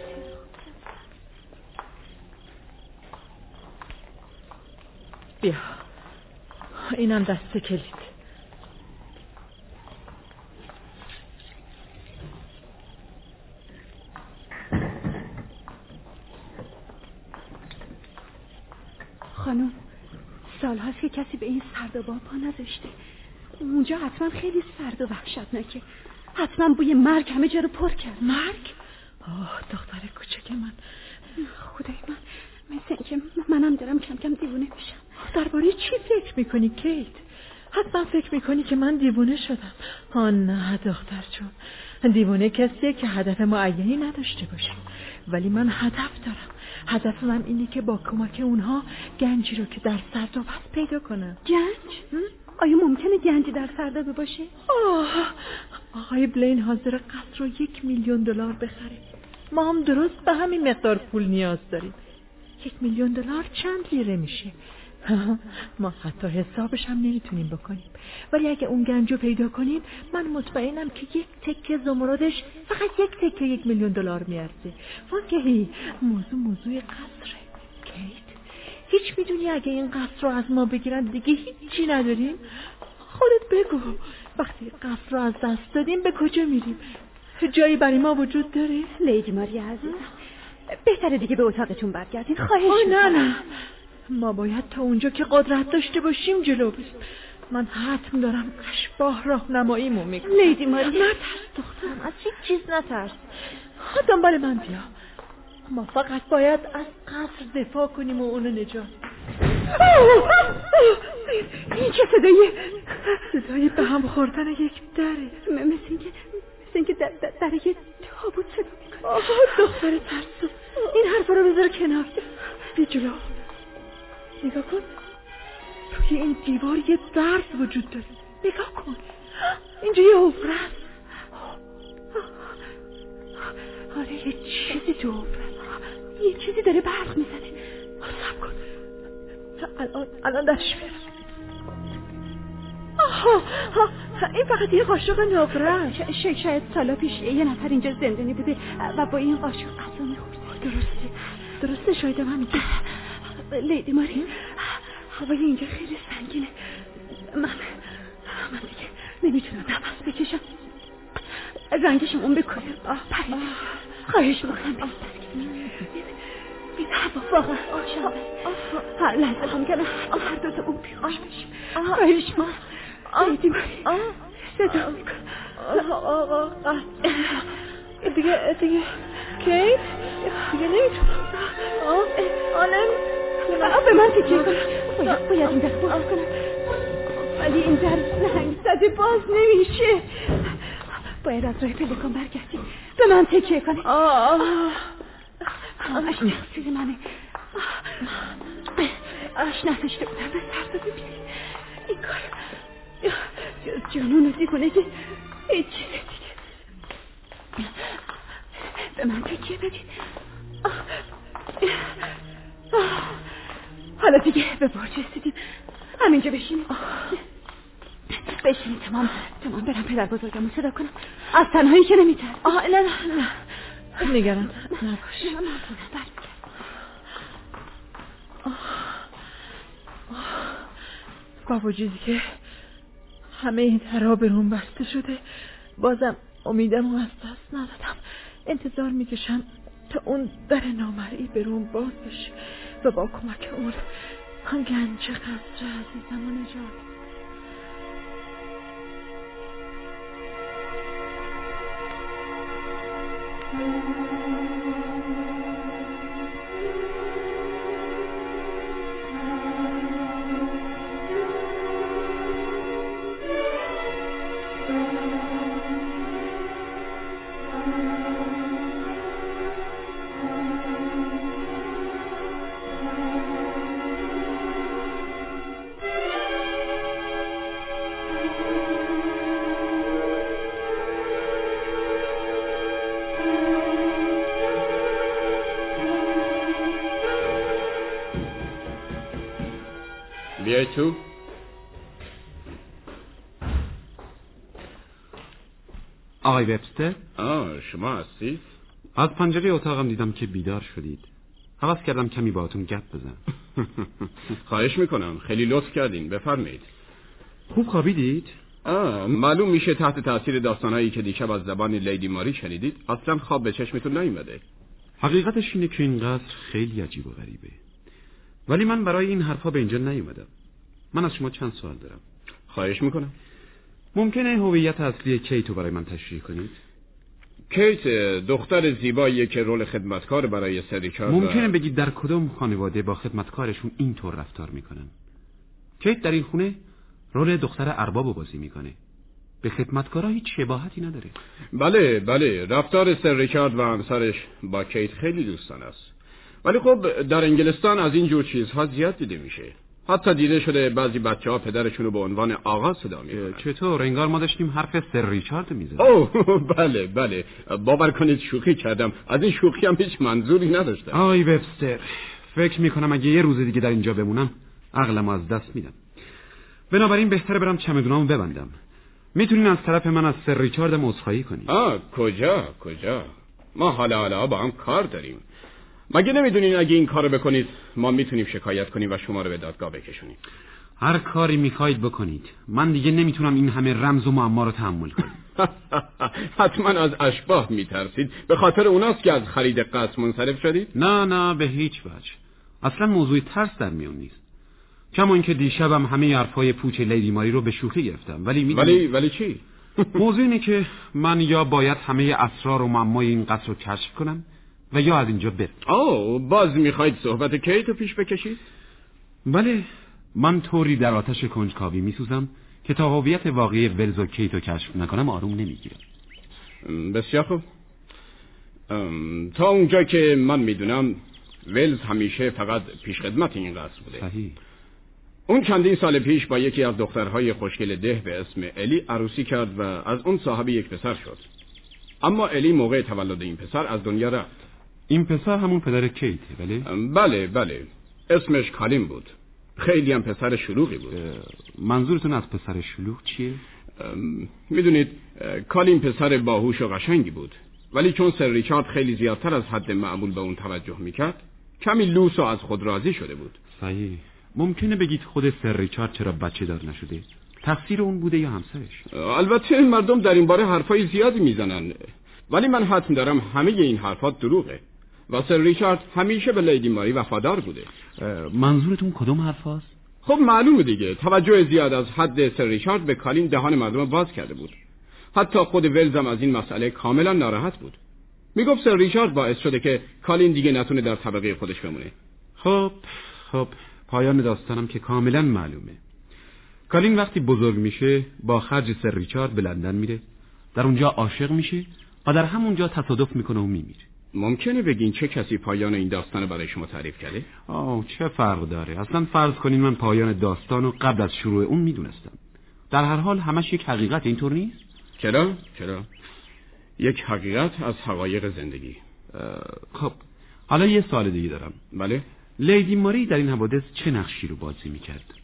بیا اینم دسته کلید. خانم سال هاست که کسی به این سردابا پا نذاشته. اونجا حتما خیلی سرد و وحشتناکه. حتما بوی مرگ همه جا رو پر کرد. مرگ؟ آه دختر کوچک من. خدای من، مثل اینکه منم دارم کم کم دیوونه میشم. درباره چی فکر میکنی کیت؟ حتما فکر میکنی که من دیوونه شدم. آه نه دختر جون، دیوونه کسیه که هدف معینی نداشته باشه. ولی من هدف دارم. هدف من اینه که با کمک اونها گنجی رو که در سرداب هست پیدا کنم. گنج؟ آیا ممکنه گنجی در سردابه باشه؟ آه آقای بلین حاضر قصر رو یک میلیون دلار بخره. ما هم درست به همین مقدار پول نیاز داریم. یک میلیون دلار چند لیره میشه؟ ما حتی حسابش هم نمیتونیم بکنیم. ولی اگه اون گنجو پیدا کنیم من مطمئنم که یک تکه زمردش فقط یک تکه یک میلیون دلار میارزه. واقعی موضوع موضوع قصره. کیت هیچ میدونی اگه این قصر رو از ما بگیرن دیگه هیچی نداریم؟ خودت بگو وقتی قصر رو از دست دادیم به کجا میریم؟ جایی برای ما وجود داره؟ لیدی ماری عزیزم بهتره دیگه به اتاقتون برگردین. خواهش میکنم. نه نه ما باید تا اونجا که قدرت داشته باشیم جلو بریم. من حتم دارم اشباح راهنماییمو میکنم. لیدی ماری نترس دخترم، از هیچ چیز نترس. دنبال من بیا. ما فقط باید از قصر دفاع کنیم و اونو نجات. این چه صدایی؟ صدای به هم خوردن یک دره. مثل اینکه مثل اینکه در, در, در یک تابوت صدا میکنه. آه دختر ترسو، این حرفا رو بذار کنار. بیا جلو. نگاه کن، روی این دیوار یه درز وجود داره. نگاه کن، اینجا یه حفره است. آره یه چیزی تو حفره، یه چیزی داره برق میزنه. صبر کن، الان الان درش میاد. آها این فقط یه قاشق نقره است. ش... شاید سالا پیش یه نفر اینجا زندانی بوده و با این قاشق غذا میخورده. درسته درسته، شاید من میگه. لیدی ماری، هوای اینجا خیلی سنگینه. من من دیگه نمیتونم نفس بکشم. رنگش اون بکنم. پرید خواهش میکنم بسترگی. این هوا واقعا آشان. هر لحظه هم کنم هر دوتا اون بیخوش بشیم. خواهش میکنم لیدی ماری، صدا میکنم. آقا دیگه دیگه کیت دیگه نمیتونم. آنم به من تکیه کنم. باید, باید این دست باز کنم، ولی این در زنگ زده باز نمیشه. باید از راه پلکان برگردی. به من تکیه کنی. همش تقصیر منه. اش نذاشته بودم به سر داده بیایی. این کار جنون و دیگونه که هیچ چیزه دیگه. به من تکیه بدی. حالا دیگه به برج رسیدیم. همینجا بشینیم. بشینیم. تمام تمام برم پدر بزرگم صدا کنم. از تنهایی که نمیترم. آه نه نه نه نگران نباش. با وجودی که همه این درها به روم بسته شده، بازم امیدم رو از دست ندادم. انتظار میکشم تا اون در نامرئی به روم باز بشه و با کمک اون هم گنج قصر عزیزم رو نجات. بیای تو. آقای وبستر؟ آه شما هستید؟ از پنجره اتاقم دیدم که بیدار شدید. حواس کردم کمی باهاتون گپ بزنم. خواهش میکنم، خیلی لطف کردین. بفرمایید. خوب خوابیدید؟ آه معلوم میشه تحت تاثیر داستانایی که دیشب از زبان لیدی ماری شنیدید اصلا خواب به چشمتون نیومده. حقیقتش اینه که این قصر خیلی عجیب و غریبه، ولی من برای این حرفا به اینجا نیومدم. من از شما چند سوال دارم. خواهش میکنم. ممکنه هویت اصلی کیتو برای من تشریح کنید؟ کیت دختر زیباییه که رول خدمتکار برای سر ریچارد. ممکنه بگید در کدوم خانواده با خدمتکارشون اینطور رفتار میکنن؟ کیت در این خونه رول دختر اربابو بازی میکنه. به خدمتکارا هیچ شباهتی نداره. بله بله، رفتار سر ریچارد و همسرش با کیت خیلی دوستانه است. ولی خب در انگلستان از این جور چیزها زیاد دیده میشه. حتی دیده شده بعضی بچه‌ها پدرشونو به عنوان آقا صدا میکنن. چطور؟ انگار ما داشتیم حرف سر ریچارد میزدیم. اوه بله بله، باور کنید شوخی کردم. از این شوخی هم هیچ منظوری نداشتم. آقای وبستر، فکر میکنم اگه یه روز دیگه در اینجا بمونم عقلمو از دست میدم. بنابراین بهتره برم چمدونامو ببندم. میتونین از طرف من از سر ریچارد عذرخواهی کنید. آه کجا کجا؟ ما حالا حالا با هم کار داریم. مگه نمیدونین اگه این کارو بکنید ما میتونیم شکایت کنیم و شما رو به دادگاه بکشونیم؟ هر کاری میخواید بکنید. من دیگه نمیتونم این همه رمز و معما رو تحمل کنم. حتما از اشباح میترسید. به خاطر اوناست که از خرید قصر منصرف شدید؟ نه نه به هیچ وجه. اصلا موضوع ترس در میون نیست. کما اینکه دیشبم همه حرفای پوچ لیدی ماری رو به شوخی گرفتم، ولی می ولی ولی چی؟ موضوع اینه که من یا باید همه اسرار و معمای این قصر رو کشف کنم و یا از اینجا برم. آه، باز میخواید صحبت کیت رو پیش بکشید؟ بله، من طوری در آتش کنجکاوی میسوزم که تا هویت واقعی ولز و کیت رو کشف نکنم آروم نمیگیرم. بسیار خوب. تا اونجا که من میدونم ولز همیشه فقط پیشخدمت این قصر بوده. صحیح. اون چندین سال پیش با یکی از دخترهای خوشگل ده به اسم الی عروسی کرد و از اون صاحب یک پسر شد. اما الی موقع تولد این پسر از دنیا رفت. این پسر همون پدر کیته، بله؟ بله بله. اسمش کالین بود. خیلی هم پسر شلوغی بود. منظورتون از پسر شلوغ چیه؟ میدونید کالین پسر باهوش و قشنگی بود، ولی چون سر ریچارد خیلی زیادتر از حد معمول به اون توجه میکرد کمی لوس و از خود راضی شده بود. صحیح. ممکنه بگید خود سر ریچارد چرا بچه دار نشده؟ تقصیر اون بوده یا همسرش؟ البته مردم در این باره حرفای زیادی میزنن، ولی من حتم دارم همه این حرفات دروغه و سر ریچارد همیشه به لیدی ماری وفادار بوده. منظورتون کدوم حرفاست؟ خب معلومه دیگه، توجه زیاد از حد سر ریچارد به کالین دهان مردم باز کرده بود. حتی خود ولز هم از این مسئله کاملا ناراحت بود. میگفت سر ریچارد باعث شده که کالین دیگه نتونه در طبقه خودش بمونه. خب خب پایان داستانم که کاملا معلومه. کالین وقتی بزرگ میشه با خرج سر ریچارد به لندن میره، در اونجا عاشق میشه و در همونجا تصادف میکنه و میمیره. ممکنه بگین چه کسی پایان این داستان برای شما تعریف کرده؟ آه چه فرق داره؟ اصلا فرض کنین من پایان داستانو قبل از شروع اون میدونستم. در هر حال همش یک حقیقت، اینطور نیست؟ چرا؟ چرا؟ یک حقیقت از حقایق زندگی. خب حالا یه سوال دیگه دارم. بله؟ لیدی ماری در این حوادث چه نقشی رو بازی میکرد؟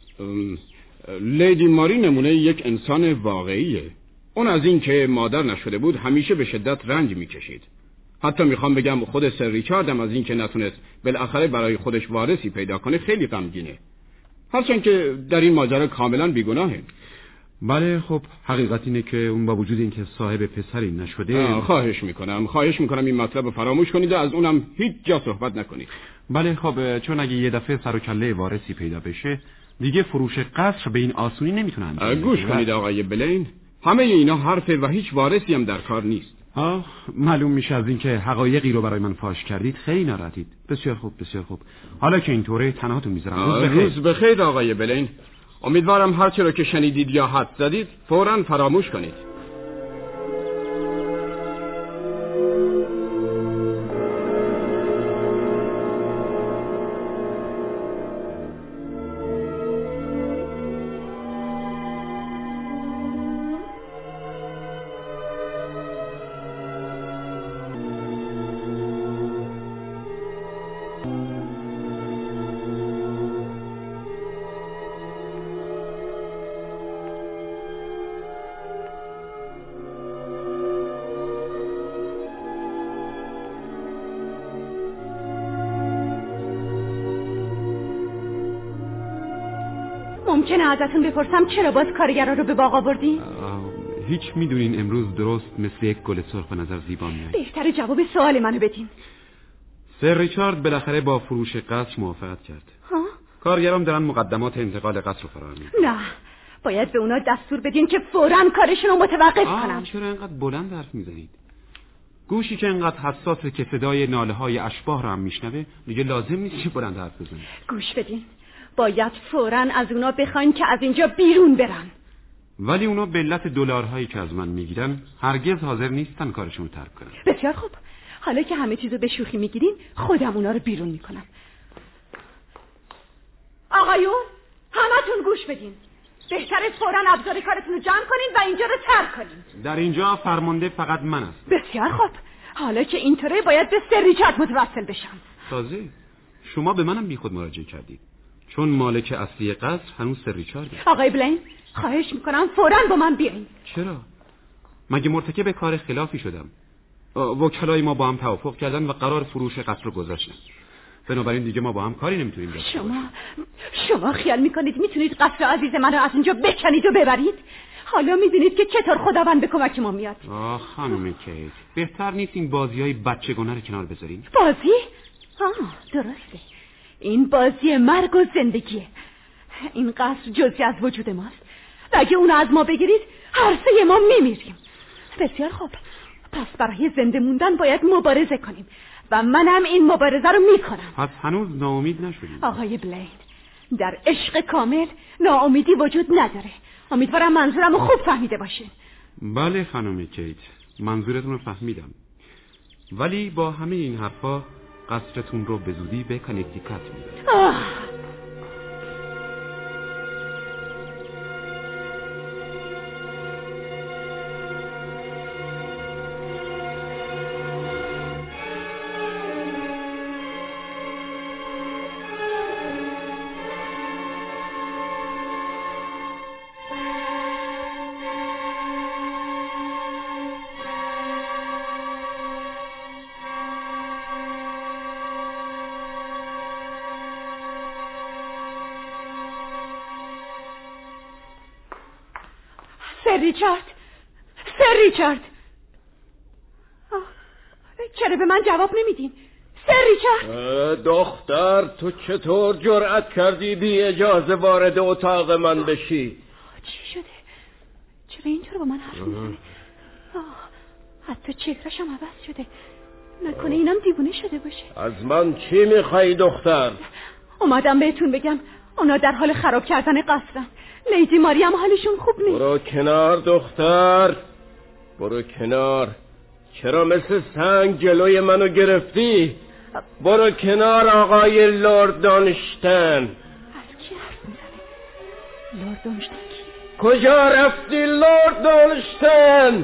لیدی ماری نمونه یک انسان واقعیه. اون از این که مادر نشده بود همیشه به شدت رنج میکشید. حتی میخوام بگم خود سر ریچارد هم از این که نتونست بالاخره برای خودش وارثی پیدا کنه خیلی غمگینه، هرچند که در این ماجرا کاملا بیگناهه. بله خب حقیقت اینه که اون با وجود اینکه صاحب پسری نشده. خواهش میکنم خواهش میکنم این مطلب رو فراموش کنید و از اونم هیچ جا صحبت نکنید. بله خب چون اگه یه دفعه سر و کله وارثی پیدا بشه دیگه فروش قصر به این آسونی نمیتونه انجام بشه. گوش کنید آقای بلین، همه اینا حرفه و هیچ وارثی هم در کار نیست. آه معلوم میشه از اینکه حقایقی رو برای من فاش کردید خیلی ناراحتید. بسیار خوب بسیار خوب. حالا که اینطوره تنهاتون میذارم. روز بخیر. روز بخیر آقای بلین. امیدوارم هر چی رو که شنیدید یا حد زدید فوراً فراموش کنید. ممکنه ازتون بپرسم چرا باز کارگرا رو به باغ آوردین؟ هیچ میدونین امروز درست مثل یک گل سرخ به نظر زیبا میاد. بهتره جواب سوال منو بدین. سر ریچارد بالاخره با فروش قصر موافقت کرد. ها؟ کارگرام دارن مقدمات انتقال قصر رو فراهم میکنن. نه، باید به اونا دستور بدین که فوراً کارشون رو متوقف کنن. چرا اینقدر بلند حرف میزنید؟ گوشی که اینقدر حساسه که صدای ناله های اشباح رو هم میشنوه دیگه لازم نیست که بلند حرف بزنید. گوش بدین، باید فوراً از اونا بخواین که از اینجا بیرون برن. ولی اونا به علت دلارهایی که از من میگیرن هرگز حاضر نیستن کارشون رو ترک کنن. بسیار خوب، حالا که همه چیزو به شوخی میگیرین خودم اونا رو بیرون میکنم. آقایون همتون گوش بدین، بهتره فوراً ابزار کارتون رو جمع کنین و اینجا رو ترک کنین. در اینجا فرمانده فقط من است. بسیار خوب، حالا که اینطوره باید به سر ریچارد متوسل بشم. تازه شما به منم بیخود مراجعه کردید، چون مالک اصلی قصر هنوز سر ریچارده. آقای بلین خواهش میکنم فوراً با من بیاین. چرا؟ مگه مرتکب کار خلافی شدم؟ وکلای ما با هم توافق کردن و قرار فروش قصر رو گذاشتن، بنابراین دیگه ما با هم کاری نمیتونیم داشته شما باشیم. شما خیال میکنید میتونید قصر عزیز من رو از اینجا بکنید و ببرید؟ حالا میدونید که چطور خداوند به کمک ما میاد. آه خانم کیت، بهتر نیست این بازیای بچگانه رو کنار بذارین؟ بازی؟ آه درسته، این بازی مرگ و زندگیه. این قصر جزئی از وجود ماست و اگه اونو از ما بگیرید هر سه ما میمیریم. بسیار خوب، پس برای زنده موندن باید مبارزه کنیم و منم این مبارزه رو میکنم. پس هنوز ناامید نشدید؟ آقای بلین، در عشق کامل ناامیدی وجود نداره. امیدوارم منظورم رو خوب فهمیده باشین. بله خانم کیت، منظورتون رو فهمیدم، ولی با همه این حرفا قصرتون رو به زودی به کانکتیکت میبرم. سر ریچارد، سر ریچارد، چرا به من جواب نمیدین؟ سر ریچارد. دختر، تو چطور جرأت کردی بی اجازه وارد اتاق من بشی؟ چی شده؟ چرا اینطور با من حرف میزنه؟ حتی چهره‌شم عوض شده. نکنه اینم دیوونه شده باشه. از من چی میخوایی دختر؟ اومدم بهتون بگم اونا در حال خراب کردن قصرن. لیدی ماری هم حالشون خوب نیست. برو کنار دختر، برو کنار. چرا مثل سنگ جلوی منو گرفتی؟ برو کنار آقای لورد دانشتن. از کی حرف میزنه؟ لورد دانشتن کی؟ کجا رفتی لورد دانشتن؟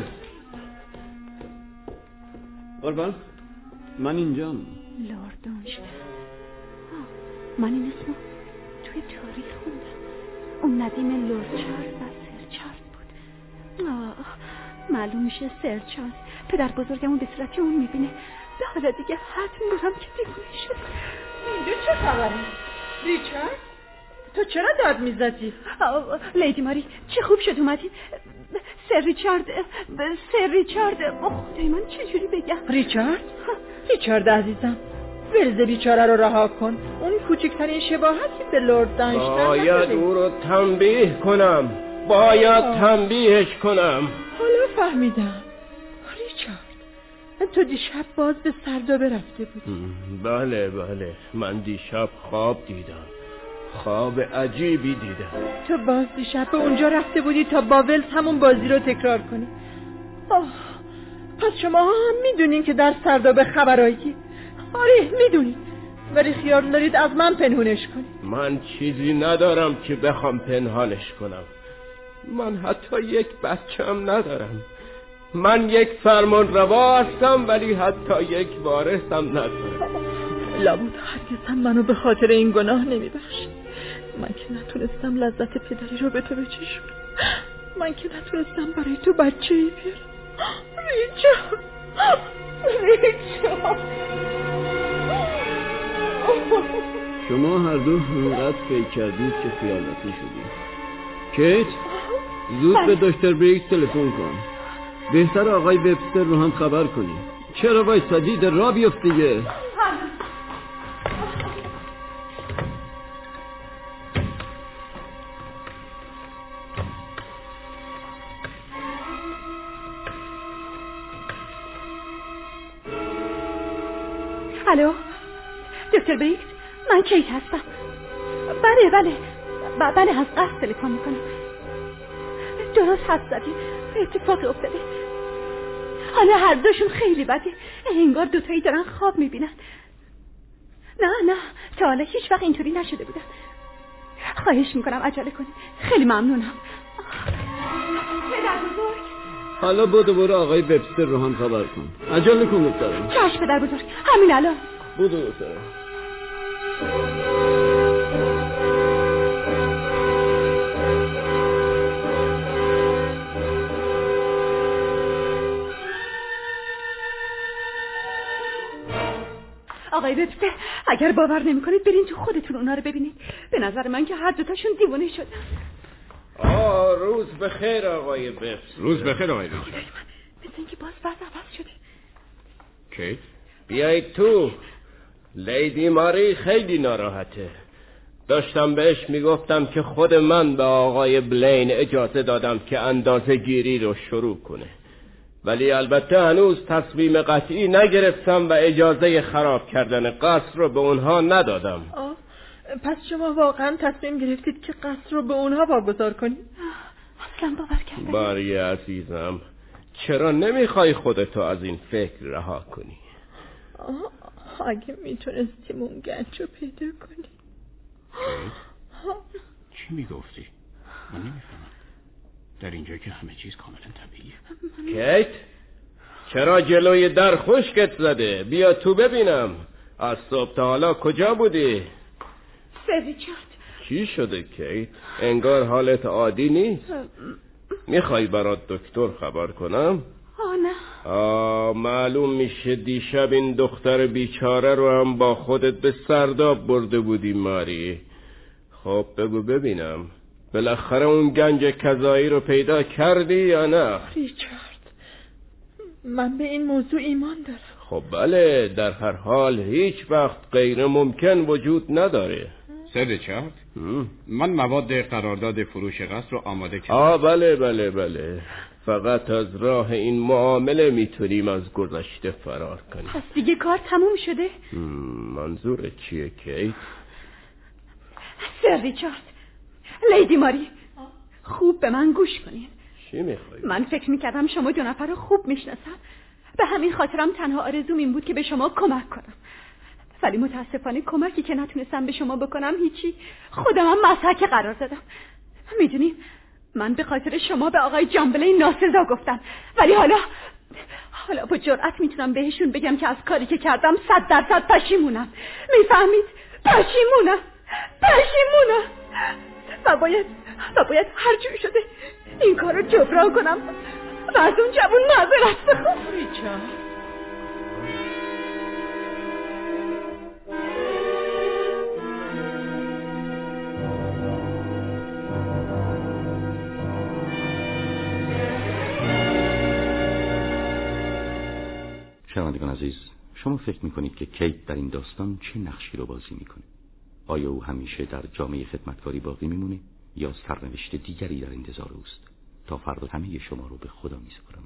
قربان، من اینجام. لورد دانشتن، من این اسمو توی تاریخ خوندم. اون ندیم لورد چارلز و سر چارلز بود. آه، معلوم میشه سر چارلز پدر بزرگمون به صورتی اون میبینه. به حالا دیگه حتم دارم که دیوونه شد. اینجا چه خبره؟ ریچارد؟ تو چرا داد میزدی؟ لیدی ماری، چه خوب شد اومدین. سر ریچارد، سر ریچارد، خدای من چجوری بگم؟ ریچارد؟ ریچارد عزیزم، ولز بیچاره رو رها کن. اون کوچکترین شباهتی به لورد دانشتن باید او رو تنبیه کنم، باید آه. تنبیهش کنم. حالا فهمیدم. ریچارد، تو دیشب باز به سردابه رفته بودی؟ بله بله، من دیشب خواب دیدم، خواب عجیبی دیدم. تو باز دیشب به اونجا رفته بودی تا با ولز همون بازی رو تکرار کنی؟ آه، پس شما هم میدونین که در سردابه خبرایی؟ آره میدونید، ولی خیال دارید از من پنهونش کنید. من چیزی ندارم که بخوام پنهانش کنم. من حتی یک بچه‌ام ندارم. من یک فرمان روا هستم ولی حتی یک وارثم ندارم. لابد هرگز هم منو به خاطر این گناه نمیبخشید. من که نتونستم لذت پدری رو به تو بچشونم. من که نتونستم برای تو بچه‌ای بیارم. ریچارد، ریچارد، شما هر دو اونقدر فکر کردید که خیالاتی شدید. کیت، زود به دکتر بریکس تلفن کن. بهتر آقای وبستر رو هم خبر کنی. چرا وایسادید؟ راه بیفت دیگه. الو دکتر بریکس، من کیت هستم. بله بله ب- بله از قصد تلفن میکنم. درست حد زدی، اتفاقی افتاده. حالا هر دوشون خیلی بده، انگار دوتایی دارن خواب میبینن. نه نه، تا حالا هیچ وقت اینطوری نشده بودن. خواهش میکنم عجله کنید، خیلی ممنونم. پدر بزرگ، حالا بودو برو آقای وبستر رو هم خبر کن. عجله کن دکترم. چشم پدر بزرگ، همین الان. بودو دکترم. آقای وبستر، اگر باور نمی‌کنید برین تو خودتون اونا رو ببینید. به نظر من که هر دوتاشون دیوانه شدن. آه روز بخیر آقای وبستر. روز بخیر آقای وبستر. مثل اینکه باز وضع عوض شده. کیت، بیایید تو. لیدی ماری خیلی ناراحته. داشتم بهش میگفتم که خود من به آقای بلین اجازه دادم که اندازه گیری رو شروع کنه، ولی البته هنوز تصمیم قطعی نگرفتم و اجازه خراب کردن قصر رو به اونها ندادم. آه، پس شما واقعا تصمیم گرفتید که قصر رو به اونها واگذار کنید؟ اصلا باور کردم. باری عزیزم، چرا نمیخوای خودتو از این فکر رها کنی؟ آه، اگه میتونستیم اون گنج رو پیدا کنی. چی میگفتی؟ من نمیفهمم. در اینجا که همه چیز کاملا طبیعیه. کیت، چرا جلوی در خشکت زده؟ بیا تو ببینم. از صبح تا حالا کجا بودی؟ سر ریچارد. چی شده کیت؟ انگار حالت عادی نیست. میخوای برات دکتر خبر کنم؟ آه نه. آه معلوم میشه دیشب این دختر بیچاره رو هم با خودت به سرداب برده بودی ماری. خب بگو ببینم، بالاخره اون گنج کذایی رو پیدا کردی یا نه؟ ریچارد، من به این موضوع ایمان دارم. خب بله، در هر حال هیچ وقت غیر ممکن وجود نداره. سر ریچارد، من مواد قرارداد فروش قصر رو آماده کردم. آه بله بله بله، فقط از راه این معامله میتونیم از گذشته فرار کنیم. پس دیگه کار تموم شده؟ منظور چیه کیت؟ سر ریچارد، لیدی ماری، خوب به من گوش کنین. چی میخوای؟ من فکر میکردم شما دو نفر رو خوب میشناسم، به همین خاطرم تنها آرزوم این بود که به شما کمک کنم، ولی متاسفانه کمکی که نتونستم به شما بکنم هیچی. خودم هم مسحک قرار دادم. میدونی من به خاطر شما به آقای جان بلین ناسزا گفتم، ولی حالا حالا با جرأت میتونم بهشون بگم که از کاری که کردم صد درصد پشیمونم. میفهمید؟ پشیمونم پشیمونم و باید و باید هر جور شده این کار رو جبران کنم و از اون جوون معذرت بخوام. ریچارد، شنوندگان عزیز، شما فکر میکنید که کیت در این داستان چه نقشی رو بازی میکنه؟ آیا او همیشه در جامعه خدمتکاری باقی میمونه یا سرنوشت دیگری در انتظار اوست؟ تا فردا همه شما رو به خدا میسپارم.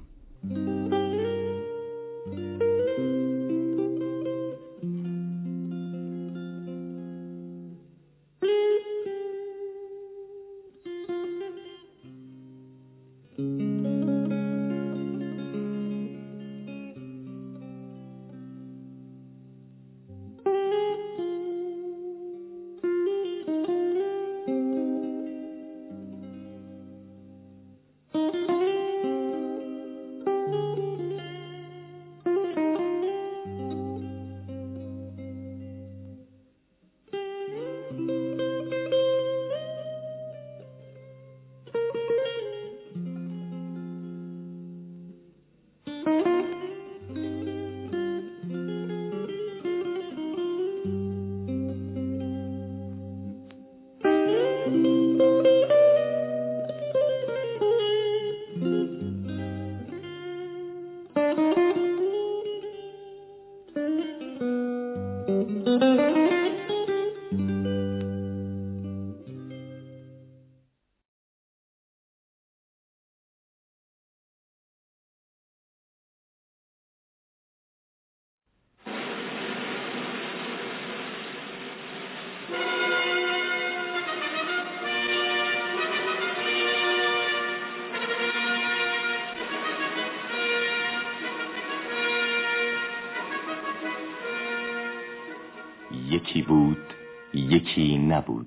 یکی بود، یکی نبود.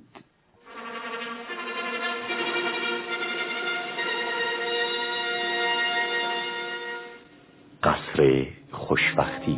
قصر خوشبختی.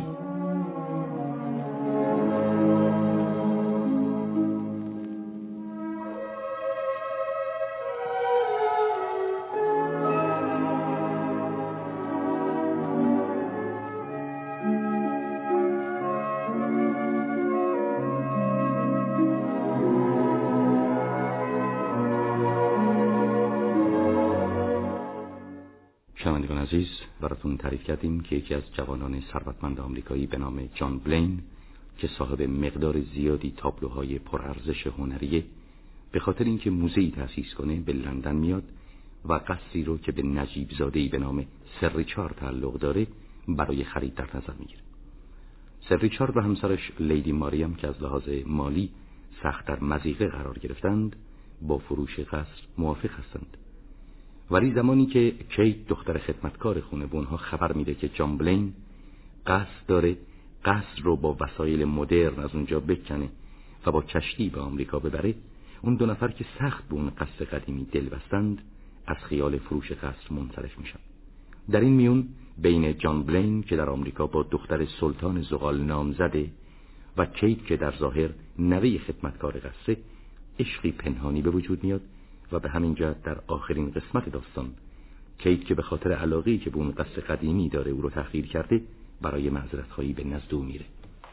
شنوندگان عزیز، براتون تعریف کردیم که یکی از جوانان ثروتمند آمریکایی به نام جان بلین که صاحب مقدار زیادی تابلوهای پرارزش هنریه، به خاطر اینکه موزه‌ای تأسیس کنه به لندن میاد و قصری رو که به نجیب زاده‌ای به نام سر ریچارد تعلق داره برای خرید در نظر میگیره. سر ریچارد و همسرش لیدی ماریم که از لحاظ مالی سخت در مضیقه قرار گرفتند با فروش قصر موافق هستند. ولی زمانی که کیت دختر خدمتکار خونه به اونها خبر میده که جان بلین قصد داره قصر رو با وسایل مدرن از اونجا بکنه و با کشتی به آمریکا ببره، اون دو نفر که سخت به اون قصر قدیمی دل بستند از خیال فروش قصر منصرف میشن. در این میون بین جان بلین که در آمریکا با دختر سلطان زغال نامزده و کیت که در ظاهر نوه خدمتکار قصر عشقی پنهانی به وجود میاد و به همین جهت در آخرین قسمت داستان کیت که به خاطر علاقه‌ای که به اون قصر قدیمی داره او رو تحقیر کرده برای معذرت خواهی به نزد او میره.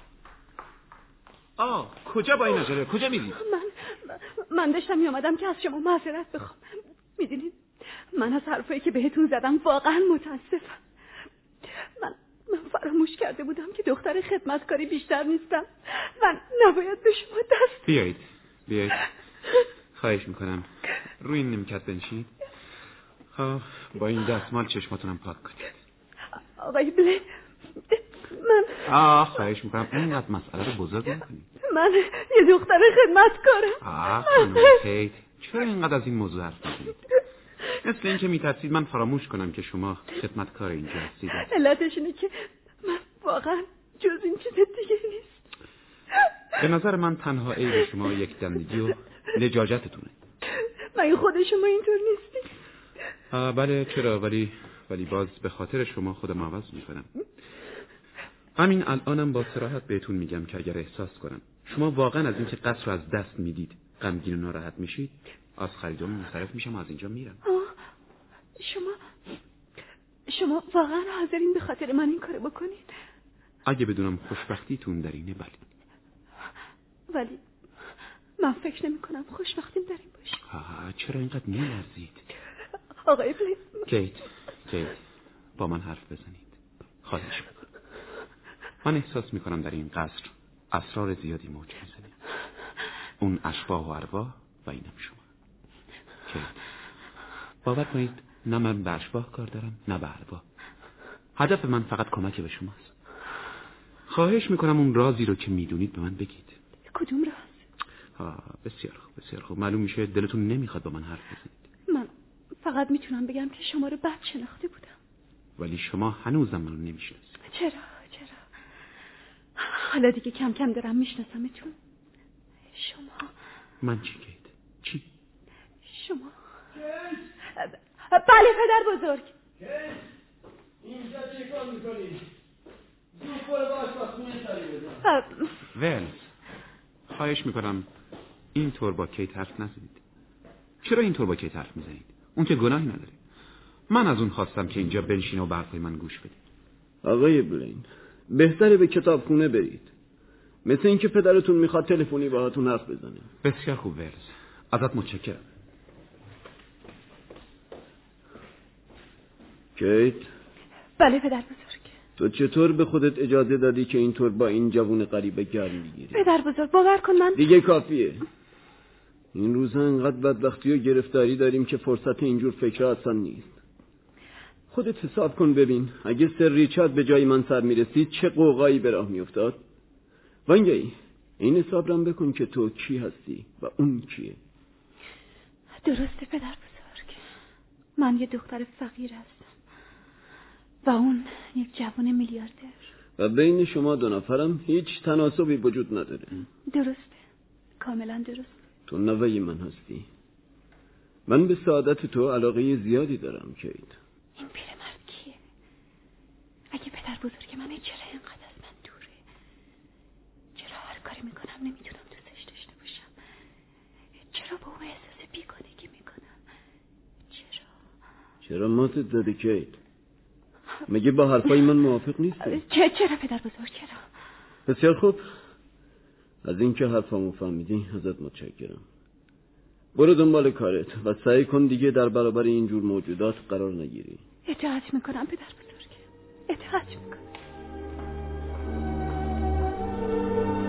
آه کجا با این عجله؟ کجا میری؟ من من داشتم میامدم که از شما معذرت بخوام. میدونید من از حرفایی که بهتون زدم واقعا متاسفم. من من فراموش کرده بودم که دختر خدمتکاری بیشتر نیستم و نباید به شما دست. بیایید بیایید خواهش میکنم روی این نیمکت بنشین. خب با این دستمال چشماتونم پاک کنید. آقای بلی من آه خواهش میکنم اینقدر مسئله رو بزرگ نکنید. من یه دختر خدمتکارم. آه خانم کیت چرا اینقدر از این موضوع حرف میزنید؟ مثل این که میترسید من فراموش کنم که شما خدمتکار اینجا هستید. علتش اینه که من واقعا جز این چیز دیگه نیست. به نظر من تنها عیب شما یک دندگی و لجاجتتونه. مگه خود شما اینطور نیستی؟ آه بله چرا ولی ولی باز به خاطر شما خودم عوض میکنم. همین الانم با صراحت بهتون میگم که اگر احساس کنم شما واقعا از اینکه قصر رو از دست میدید غمگین و ناراحت میشید، از خریدم منصرف میشم و از اینجا میرم. آه شما شما واقعا حاضرین به خاطر من این کارو بکنید؟ اگه بدونم خوشبختیتون در اینه بله. ولی من فکر نمی کنم خوشبختیم در این باشه. آه چرا اینقدر میلرزید؟ آقای بلی کیت کیت با من حرف بزنید خواهش میکنم. من احساس میکنم در این قصر اسرار زیادی موج میزنه. اون اشباح و ارواح و اینم شما. کیت باور کنید نه من به اشباح کار دارم نه به ارواح. هدف من فقط کمک به شماست. خواهش میکنم اون رازی رو که میدونید به من بگید. کدوم راز؟ آه بسیار خوب بسیار خوب. معلوم میشه دلتون نمیخواد با من حرف بزنید. من فقط میتونم بگم که شما رو بد شناخته بودم. ولی شما هنوزم منو نمیشناسید. چرا چرا حالا دیگه کم کم دارم میشناسمتون. شما من چی کیت؟ چی؟ شما بله پدر بزرگ. اینجا چه کار میکنی؟ زود برو باش بخونه سری بزن. ولز خواهش میکنم اینطور با کیت حرف نزنید. چرا اینطور با کیت حرف میزنید؟ اون که گناهی نداره. من از اون خواستم که اینجا بنشینه و به حرفای من گوش بدید. آقای بلین بهتره به کتابخونه برید. مثل اینکه پدرتون میخواد تلفنی باهاتون حرف بزنه. بسیار خوب ولز ازت متشکرم. کیت بله پدر بزرگ. تو چطور به خودت اجازه دادی که اینطور با این جوون غریبه گرم بگیری؟ پدر بزرگ باور کن من دیگه کافیه. این روزها انقدر بدبختی و گرفتاری داریم که فرصت اینجور فکرها اصلا نیست. خودت حساب کن ببین اگه سر ریچارد به جای من سر میرسید چه قوقایی به راه میافتاد. وانگهی این حساب رم بکن که تو کی هستی و اون کیه. درسته پدر بزرگ. من یه دختر فقیر هستم و اون یک جوان میلیاردر و بین شما دو نفرم هیچ تناسبی وجود نداره. درسته کاملا درسته. تو نوه من هستی. من به سعادت تو علاقه زیادی دارم کیت. این پیرمرد کیه؟ اگه پدر بزرگ منه چرا اینقدر از من دوره؟ چرا هر کاری میکنم نمیتونم دوستش داشته باشم؟ چرا با اون احساس بیگانگی میکنم؟ چرا؟ چرا ماتت زده کیت؟ مگه با حرفای من موافق نیستی؟ چه چرا پدر بزرگ چرا؟ بسیار خوب. از اینکه حرفامو فهمیدی ازت متشکرم. برو دنبال کارت و سعی کن دیگه در برابر اینجور موجودات قرار نگیری. اطاعت میکنم پدر بزرگ. اطاعت میکنم.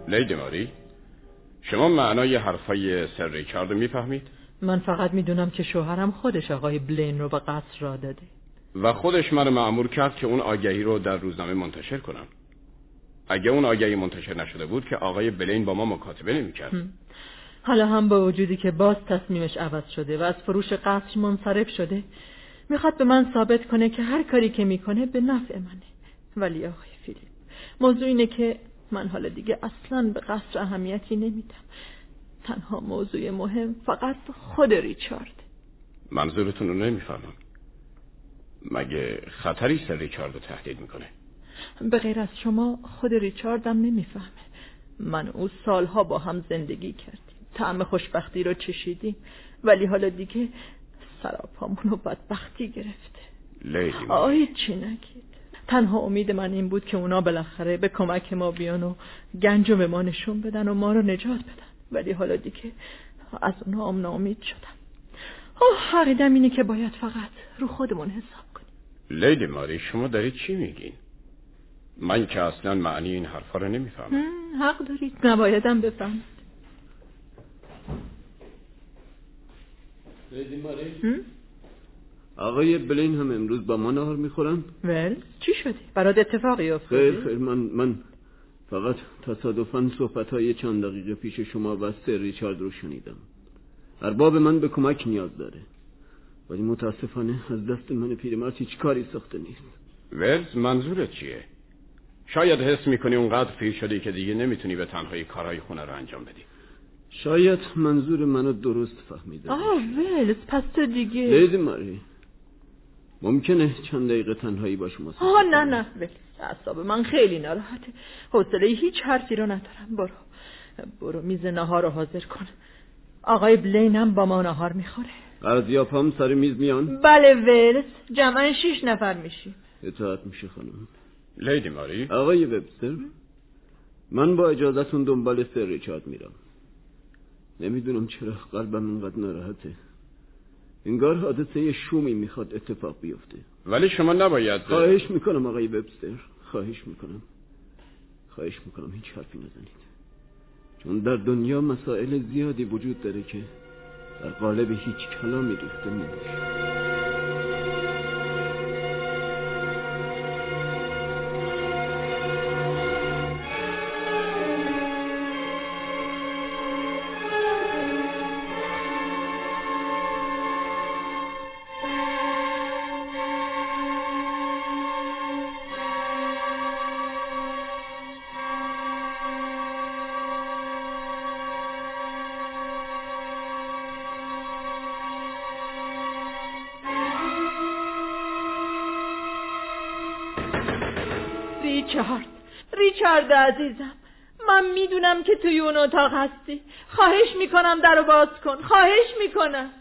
لیدی ماری، شما معنای حرفای سر ریچارد میفهمید؟ من فقط میدونم که شوهرم خودش آقای بلین رو به قصر را داده و خودش من مأمور کرد که اون آگهی رو در روزنامه منتشر کنم. اگه اون آگهی منتشر نشده بود که آقای بلین با ما مکاتبه نمی‌کرد. حالا هم با وجودی که باز تصمیمش عوض شده و از فروش قصر منصرف شده، میخواد به من ثابت کنه که هر کاری که میکنه به نفع منه. ولی آقای فیلیپ، موضوع اینه که من حالا دیگه اصلاً به قصر اهمیتی نمیدم. تنها موضوع مهم فقط خود ریچارد. منظورتون رو نمیفهمم. مگه خطری سر ریچارد رو تهدید میکنه؟ به غیر از شما خود ریچاردم نمیفهمه. من او سالها با هم زندگی کردیم، طعم خوشبختی رو چشیدیم، ولی حالا دیگه سراپامون رو بدبختی گرفته. لیدی آه چی نگید. تنها امید من این بود که اونا بالاخره به کمک ما بیان و گنج رو به ما نشون بدن و ما رو نجات بدن، ولی حالا دیگه از اونا هم ناامید شدم. آه عقیدم اینه که باید فقط رو خودمون حساب کنیم. لیدی ماری، شما دارید چی میگین؟ من که اصلا معنی این حرفا رو نمیفهمم. حق دارید، نبایدم بفهمید. لیدی ماری، آقای بلین هم امروز با ما نهار میخورن؟ ول چی شده؟ برات اتفاقی افتاده؟ خیر خیر، من من فقط تصادفاً صحبت‌های چند دقیقه پیش شما و سر ریچارد رو شنیدم. ارباب من به کمک نیاز داره، ولی متاسفانه از دست من پیرمرد هیچ کاری ساخته نیست. ولز، منظورت چیه؟ شاید حس میکنی اونقدر پیر شدی که دیگه نمیتونی به تنهایی کارهای خونه رو انجام بدی. شاید منظور منو درست فهمیده. آه ولز، پس تو دیگه لیدی ماری، ممکنه چند دقیقه تنهایی با شما؟ آه نه نه ولز، اعصاب من خیلی ناراحته، حوصله هیچ حرفی رو ندارم. برو برو میز نهار رو حاضر کن. آقای بلین هم با ما نهار میخوره. ارزیاب هم سر میز میان؟ بله ولز، جمعا شش نفر میشیم. اطاعت میشه خانم. لیدی ماری، آقای وبستر، من با اجازهتون دنبال سر ریچارد میرم. نمیدونم چرا قلبم اینقدر ناراحته. انگار حادثه شومی میخواد اتفاق بیفته. ولی شما نباید. خواهش میکنم آقای وبستر، خواهش میکنم خواهش میکنم هیچ حرفی نزنید، چون در دنیا مسائل زیادی وجود داره که در قالب هیچ کلامی ریخته نمیشه. ریچارد، ریچارد عزیزم، من میدونم که توی اون اتاق هستی. خواهش میکنم درو باز کن، خواهش میکنم.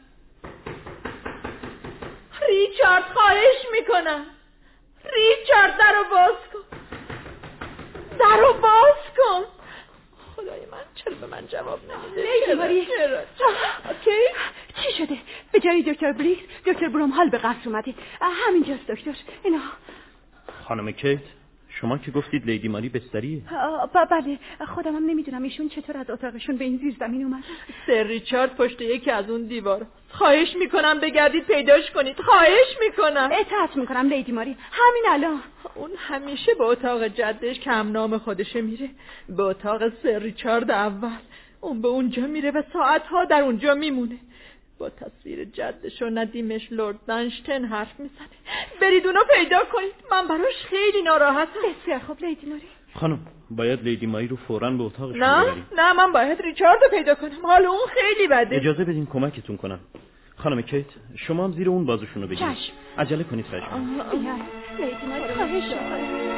ریچارد، خواهش میکنم. ریچارد، درو باز کن، درو باز کن. خدای من، چرا به من جواب نمیده؟ لیدی ماری، اوکی؟ چی شده؟ به جای دکتر بریکس دکتر برومهال به قصر اومده. همینجاست دکتر. اینا. خانم کیت، شما که گفتید لیدی ماری بستریه. بله، خودم هم نمیدونم ایشون چطور از اتاقشون به این زیر زمین اومد. سر ریچارد پشت یکی از اون دیوار. خواهش میکنم بگردید پیداش کنید، خواهش میکنم. اطاعت میکنم لیدی ماری، همین الان. اون همیشه به اتاق جدش که هم نام خودشه میره، به اتاق سر ریچارد اول. اون به اونجا میره و ساعتها در اونجا میمونه، با تصویر جدش و ندیمش لرد دانشتن حرف میزنه. برید اونو پیدا کنید، من براش خیلی ناراحتم. بسیار خوب لیدی ماری. خانم، باید لیدی ماری رو فوراً به اتاقش نه ببرید. نه، من باید ریچارد رو پیدا کنم، حال اون خیلی بده. اجازه بدین کمکتون کنم. خانم کیت، شما هم زیر اون بازوشون رو بگیرید. چشم. عجله کنید خواهش می‌کنم. لیدی ماری، خواهش می‌کنم.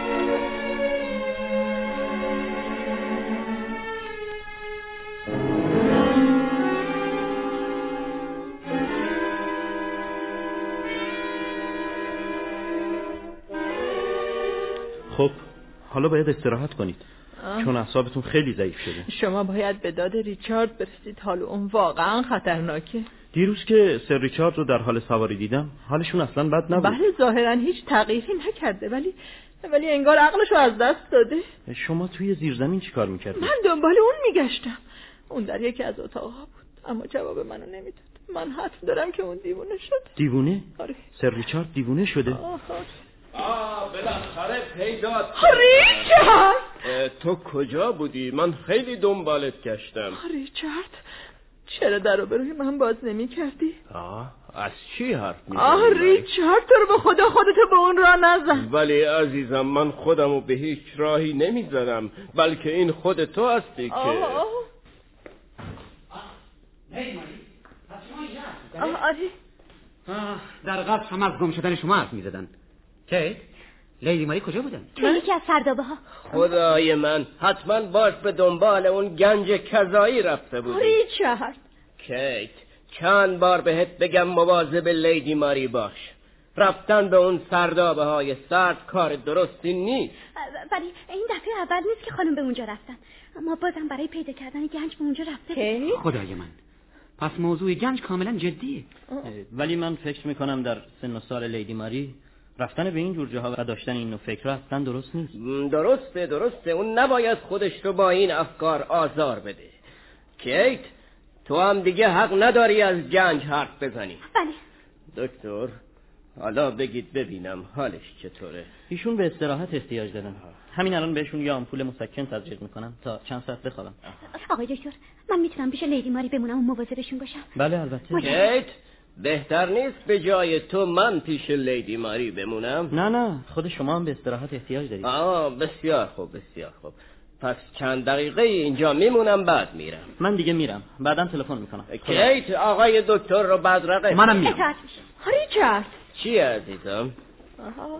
خب حالا باید استراحت کنید، چون اعصابتون خیلی ضعیف شده. شما باید به داد ریچارد برسید، حال اون واقعا خطرناکه. دیروز که سر ریچارد رو در حال سواری دیدم، حالشون اصلا بد نبود. بله ظاهرا هیچ تغییری نکرده، ولی ولی انگار عقلشو از دست داده. شما توی زیرزمین چی کار میکردی؟ من دنبال اون میگشتم. اون در یکی از اتاقها بود اما جواب منو نمیداد. من حتم دارم که اون دیوونه شد. دیوونه؟ آره. سر ریچارد دیوونه شده؟ آه آه بالاخره پیدات ریچارد! تو کجا بودی؟ من خیلی دنبالت گشتم. ریچارد چرا درو بروی من باز نمی کردی؟ آه از چی حرف میزنی؟ آه ریچارد تو رو به خدا خودتو به اون راه نزن. ولی عزیزم من خودمو به هیچ راهی نمیزنم، بلکه این خود تو هستی که آه آه آه آره در قصد هم از گم شدن شما حرف میزدن. کیت؟ لیدی ماری کجا بودن؟ تو یکی از سردابه ها. خدای من حتما باش به دنبال اون گنج کذایی رفته بودی. ریچارد کیت چند بار بهت بگم مواظب لیدی ماری باش. رفتن به اون سردابه های سرد کار درستی نیست. ولی این دفعه اول نیست که خانم به اونجا رفتن، اما بازم برای پیدا کردن گنج به اونجا رفته. خدای من پس موضوع گنج کاملا جدیه. ولی من فکر میکنم در سن و سال لیدی ماری رفتن به این جور جاها و داشتن این نوع فکر اصلا درست نیست. درسته درسته اون نباید خودش رو با این افکار آزار بده. کیت تو هم دیگه حق نداری از گنج حرف بزنی. بله دکتر حالا بگید ببینم حالش چطوره؟ ایشون به استراحت احتیاج دارن. همین الان بهشون یه آمپول مسکن تزریق میکنم تا چند ساعت بخوابن. آقای دکتر من میتونم پیش لیدی ماری بمونم و مواظبشون باشم؟ بله البته. کیت بهتر نیست به جای تو من پیش لیدی ماری بمونم؟ نه نه خود شما هم به استراحت احتیاج دارید. آه بسیار خوب بسیار خوب. پس چند دقیقه اینجا میمونم بعد میرم. من دیگه میرم بعداً تلفن میکنم. کیت آقای دکتر رو بدرقه. منم میرم. ریچارد چی عزیزم؟ آها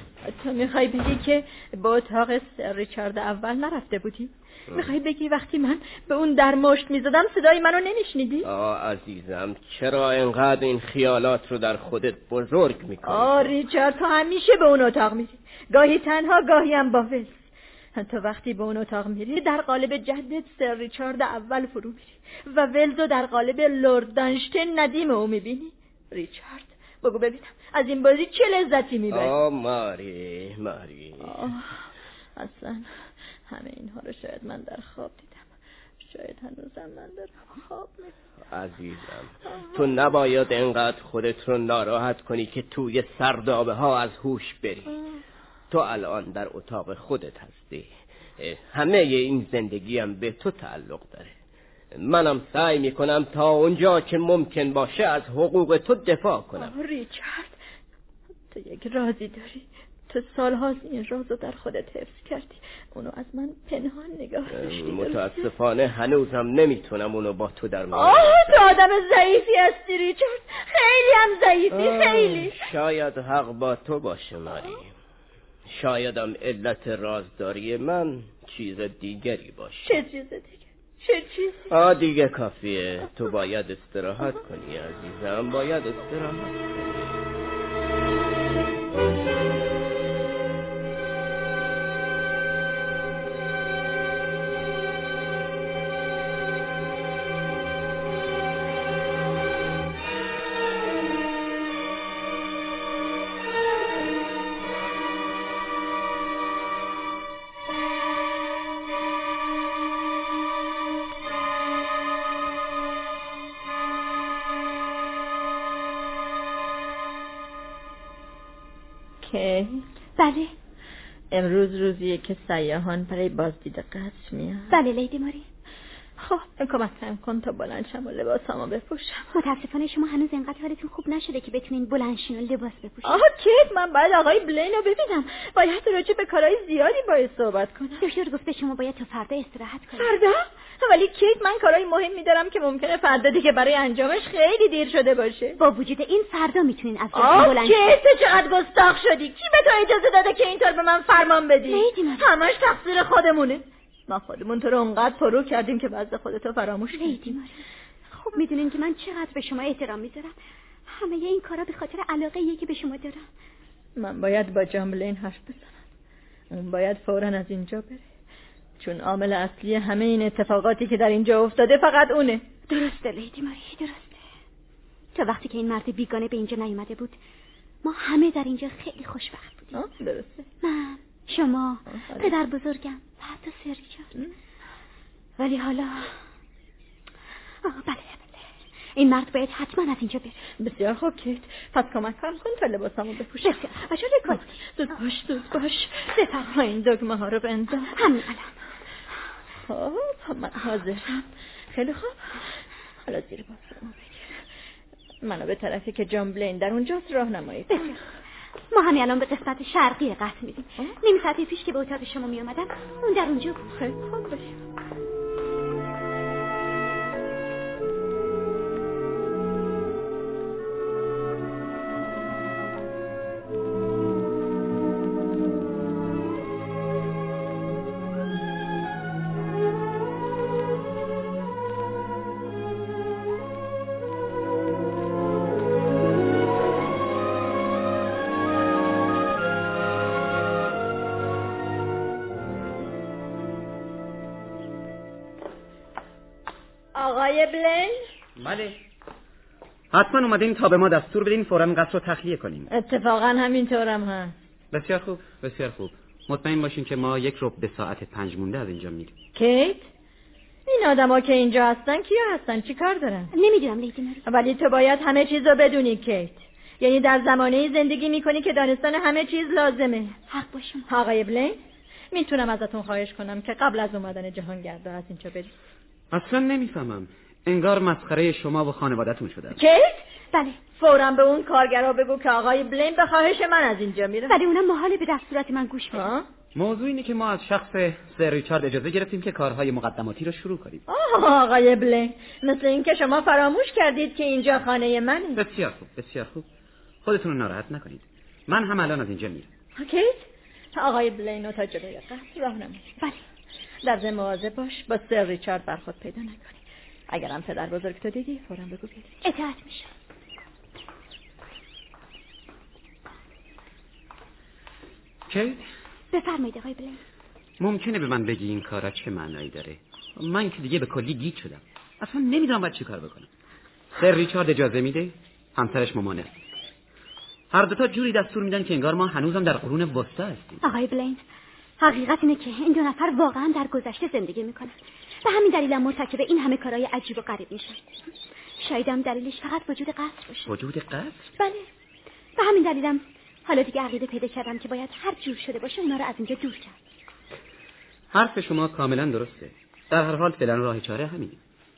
تو میخوای بگی که با اتاق سر ریچارد اول نرفته بودی؟ میخوای بگی وقتی من به اون در مشت میزدم صدای منو نمیشنیدی؟ آه عزیزم چرا اینقدر این خیالات رو در خودت بزرگ میکنی؟ آه ریچارد تو همیشه به اون اتاق میری، گاهی تنها گاهی هم با ولز. تو وقتی به اون اتاق میری در قالب جدت سر ریچارد اول فرو میری و ولز رو در قالب لورد دانشتین ندیم او میبینی. ریچارد بگو ببینم از این بازی چه لذتی میبری؟ آه ماری ماری آه اصلا همه اینها رو شاید من در خواب دیدم، شاید هنوزم من در خواب میبینم. عزیزم تو نباید انقدر خودت رو ناراحت کنی که توی سردابه ها از هوش بری. تو الان در اتاق خودت هستی، همه این زندگیم به تو تعلق داره. منم سعی میکنم تا اونجا که ممکن باشه از حقوق تو دفاع کنم. ریچارد تو یک رازی داری، تو سالهاست این رازو در خودت حفظ کردی، اونو از من پنهان نگاه داشتی. متاسفانه هنوزم نمیتونم اونو با تو در میون. آه تو آدم ضعیفی هستی ریچارد، خیلی هم ضعیفی. خیلی شاید حق با تو باشه ماری، شایدم علت رازداری من چیز دیگری باشه. چه چیز دیگه؟ چه چیزی؟ آه دیگه کافیه، تو باید استراحت کنی عزیزم، باید استراحت کنی. که بله امروز روزیه که سیاحان برای بازدید قصر میان. بله لیدی ماری. خب کمکم کن تا بلند شم و لباسامو بپوشم. متاسفانه شما هنوز اینقدر حالتون خوب نشده که بتونین بلند شین و لباس بپوشین. آها کیت من باید آقای بلین رو ببینم، باید راجع به کارهای زیادی باید صحبت کنم. دکتر گفته شما باید تا فردا استراحت کنید. فردا؟ ولی کیت من کارهای مهمی دارم که ممکنه فردا دیگه برای انجامش خیلی دیر شده باشه. با وجود این فردا میتونین از جاتون بلند شین. آه کیت چقدر گستاخ شدی، کی به تو اجازه داده که اینطور به من فرمان بدی؟ همش تقصیر خودمونه. ما خودمون تو رو اونقدر پرو کردیم که وضع خودتو فراموش کردی. لیدی ماری خب میدونین که من چقدر به شما احترام میذارم، همه این کارا به خاطر علاقه‌ایه که به شما دارم. من باید با جان بلین حرف بزنم، اون باید فوراً از اینجا بره، چون عامل اصلی همه این اتفاقاتی که در اینجا افتاده فقط اونه. درسته لیدی ماری درسته. تا وقتی که این مرد بیگانه به اینجا نیومده بود ما همه در اینجا خیلی خوشبخت بودیم. درسته. من شما پدر بزرگم و حتی سر ریچارد. ولی حالا آه بله بله این مرد باید حتما از اینجا بره. بسیار خوب کیت، پس کمک فرم کن تا لباسمو بپوشم. بسیار عجله کن. زود باش زود باش. بفرما این دگمه ها رو بنداز. همین الان. خب من حاضرم. خیلی خوب. حالا زیر بازرمو بگیر. منو به طرفی که جان بلین در اونجاست راهنمایی کن. ما همین الان به قسمت شرقی قصر میریم. نیم ساعت پیش که به اتاق شما می اومدم اون در اونجا بود. خیلی خوب باشه. آقای بلین؟ بله. حتما اومدین تا به ما دستور بدین فوراً قصر رو تخلیه کنیم. اتفاقا همینطورم هست. بسیار خوب بسیار خوب. مطمئن باشین که ما یک ربع به ساعت پنج مونده از اینجا میریم. کیت؟ این آدما که اینجا هستن کیا هستن؟ چی کار دارن؟ نمیدونم لیدی ماری. ولی تو باید همه چیز رو بدونی کیت. یعنی در زمانه زندگی میکنی که دانستن همه چیز لازمه. حق باشم. آقای بلین میتونم ازتون خواهش کنم که قبل از اومدن جهانگردا از اینجا برید؟ اصلا نمیفهمم. انگار مسخره شما و خانوادتون شده. کیت؟ بله. فوراً به اون کارگرا بگو که آقای بلین به خواهش من از اینجا میره. ولی اونم محاله به دستورات من گوش بدن. موضوع اینه که ما از شخص سر ریچارد اجازه گرفتیم که کارهای مقدماتی رو شروع کنیم. آه آقای بلین، مثل این که شما فراموش کردید که اینجا خانه منه. بسیار خوب بسیار خوب. خودتون رو ناراحت نکنید. من هم الان از اینجا میرم. کیت؟ آقای بلین رو تا جلوی قصر راهنمایی. بله. در ضمن مواظب باش با سر ریچارد برخورد پیدا نکنی. اگرم پدر بزرگ تو دیدی فوراً بگو بیاد. اطاعت میشه. کیت؟ بفرمایید آقای بلین. ممکنه به من بگی این کارا چه معنایی داره؟ من که دیگه به کلی گیج شدم. اصلا نمیدونم باید چی کار بکنم. سر ریچارد اجازه میده، همسرش ممانعه. هر دوتا جوری دستور میدن که انگار ما هنوزم در قرون وسطا هستیم. آقای بلین، حقیقت اینه که این دو نفر واقعا در گذشته زندگی میکنن. به همین دلیل هم مرتکب این همه کارهای عجیب و غریب میشن. شاید هم دلیلش فقط وجود قصر باشه. وجود قصر؟ بله. به همین دلیلم حالا دیگه عقیده پیدا کردم که باید هر جور شده باشه اونا رو از اینجا دور کرد. حرف شما کاملا درسته. در هر حال فعلا راه چاره همینه.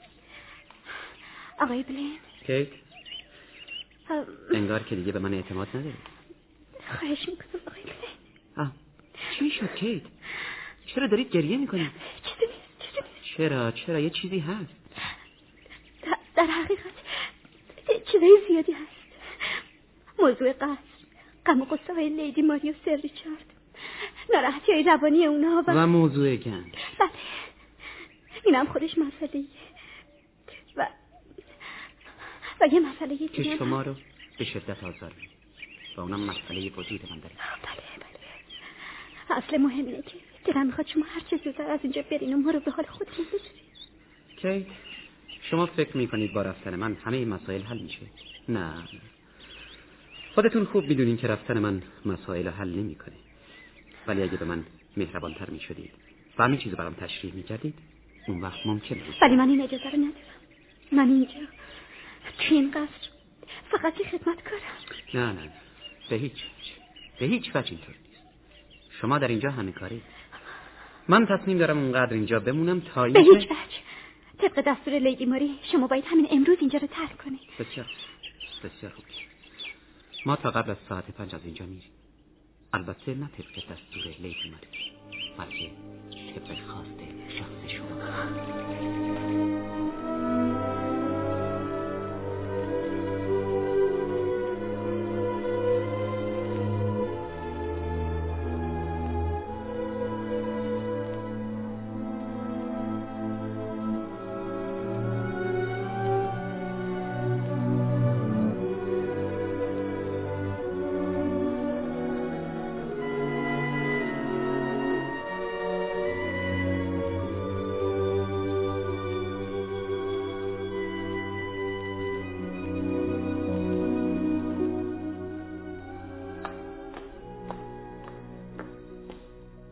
آقای بلین. کیت؟ انگار که دیگه به من اعتماد نداری. خواهش میکنم آقای بلین. آه. چی شد کیت؟ چرا دارید گریه میکنید؟ چیزی نیست چیزی نیست. چرا چرا یه چیزی هست. در, در حقیقت چیزای زیادی هست. موضوع قصر، غم و غصه های لیدی ماری و سر ریچارد، ناراحتی های روانی اونا و... و موضوع گنج. بله اینم خودش مسئله و و یه مسئله دیگه که شما رو به شدت آزار میده و اونم مسئله وجود من داره. بله بله. اصل مهم اینه که دلم میخواد شما هر چه زودتر از اینجا برین و ما رو به حال خودتون بذارید. کی شما فکر میکنید با رفتن من همه این مسائل حل میشه؟ نه، خودتون خوب میدونین که رفتن من مسائل حل نمیکنه. ولی اگه به من مهربانتر میشدید و همین چیزو برام تشریح میکردید اون وقت ممکنه بود. ولی من این اجازه رو ندارم. من اینجا توی این قصر فقط یه خدمتکارم. نه نه به هیچ به هیچ وجه اینطور نیست. شما در اینجا همه کاری. من تصمیم دارم اونقدر اینجا بمونم تا این به هیچ وجه. طبق دستور لیدی ماری شما باید همین امروز اینجا رو ترک کنید. بسیار بسیار خوب. ما تا قبل از ساعت پنج از اینجا میریم. البته نه طبق دستور لیدی ماری بلکه طبق خواست شخص شما.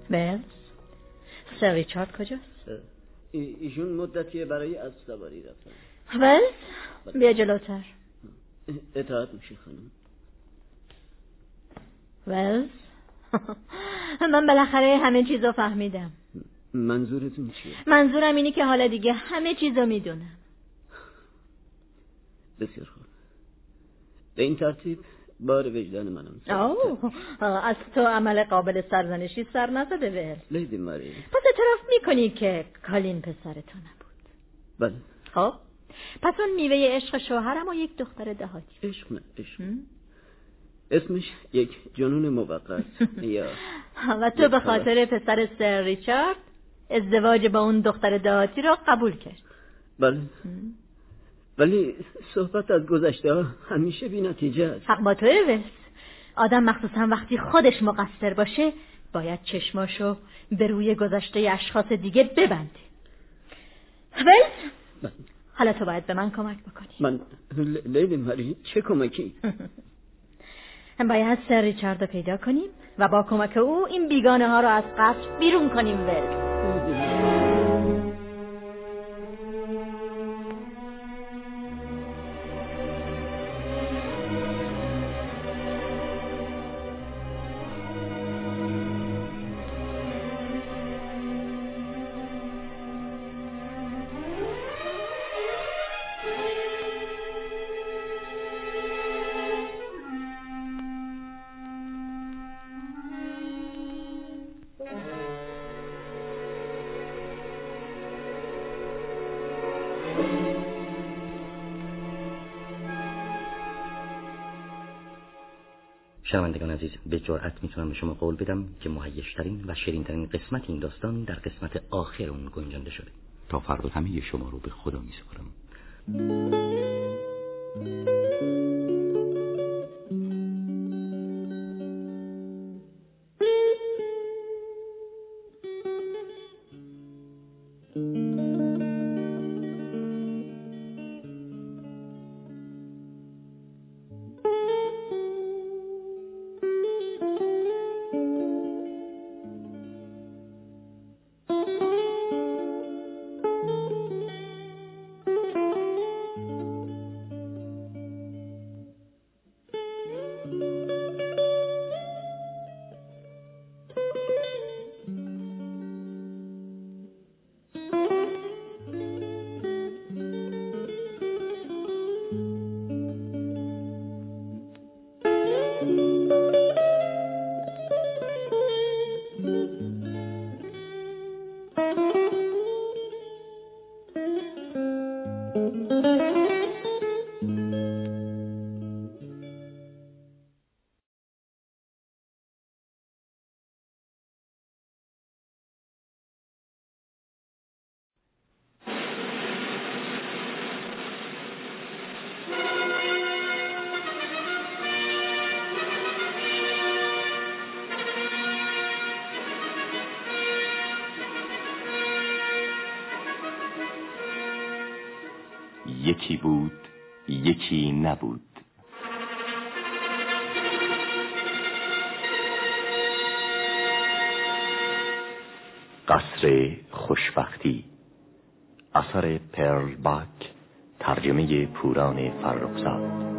ولز، سر ریچارد کجاست؟ ایشون مدتیه برای اسب سواری رفتن. ولز، بیا جلوتر. اطاعت میشه خانم. ولز، من بالاخره همه چیزو فهمیدم. منظورتون چیه؟ منظورم اینی که حالا دیگه همه چیزو میدونم. بسیار خوب. به این ترتیب بار وجدان منم. اوه، از تو عمل قابل سرزنشی سر نزده ول. لیدی ماری، پس اعتراف میکنی که کالین پسر تو نبود؟ بله. خب پس اون میوه عشق شوهرم و یک دختر دهاتی. عشق نه، عشق. اسمش یک جنون موقت. یا و تو به خاطر پسر سر ریچارد ازدواج با اون دختر دهاتی رو قبول کرد؟ بله. ولی صحبت از گذشته ها همیشه بی نتیجه است. حق با توه وست. آدم مخصوصا وقتی خودش مقصر باشه باید چشماشو به روی گذشته اشخاص دیگه ببنده. وست، حالا تو باید به من کمک بکنی. من لیلی ماری چه کمکی؟ باید سر ریچارد رو پیدا کنیم و با کمک او این بیگانه ها رو از قصر بیرون کنیم. وست، شنوندگان عزیز، به جرئت میتونم به شما قول بدم که مهیج‌ترین و شیرین‌ترین قسمت این داستان در قسمت آخر اون گنجانده شده. تا فردا همه شما رو به خدا میسپارم. یکی بود، یکی نبود. قصر خوشبختی، اثر پرل باک، ترجمه پوران فرخزاد.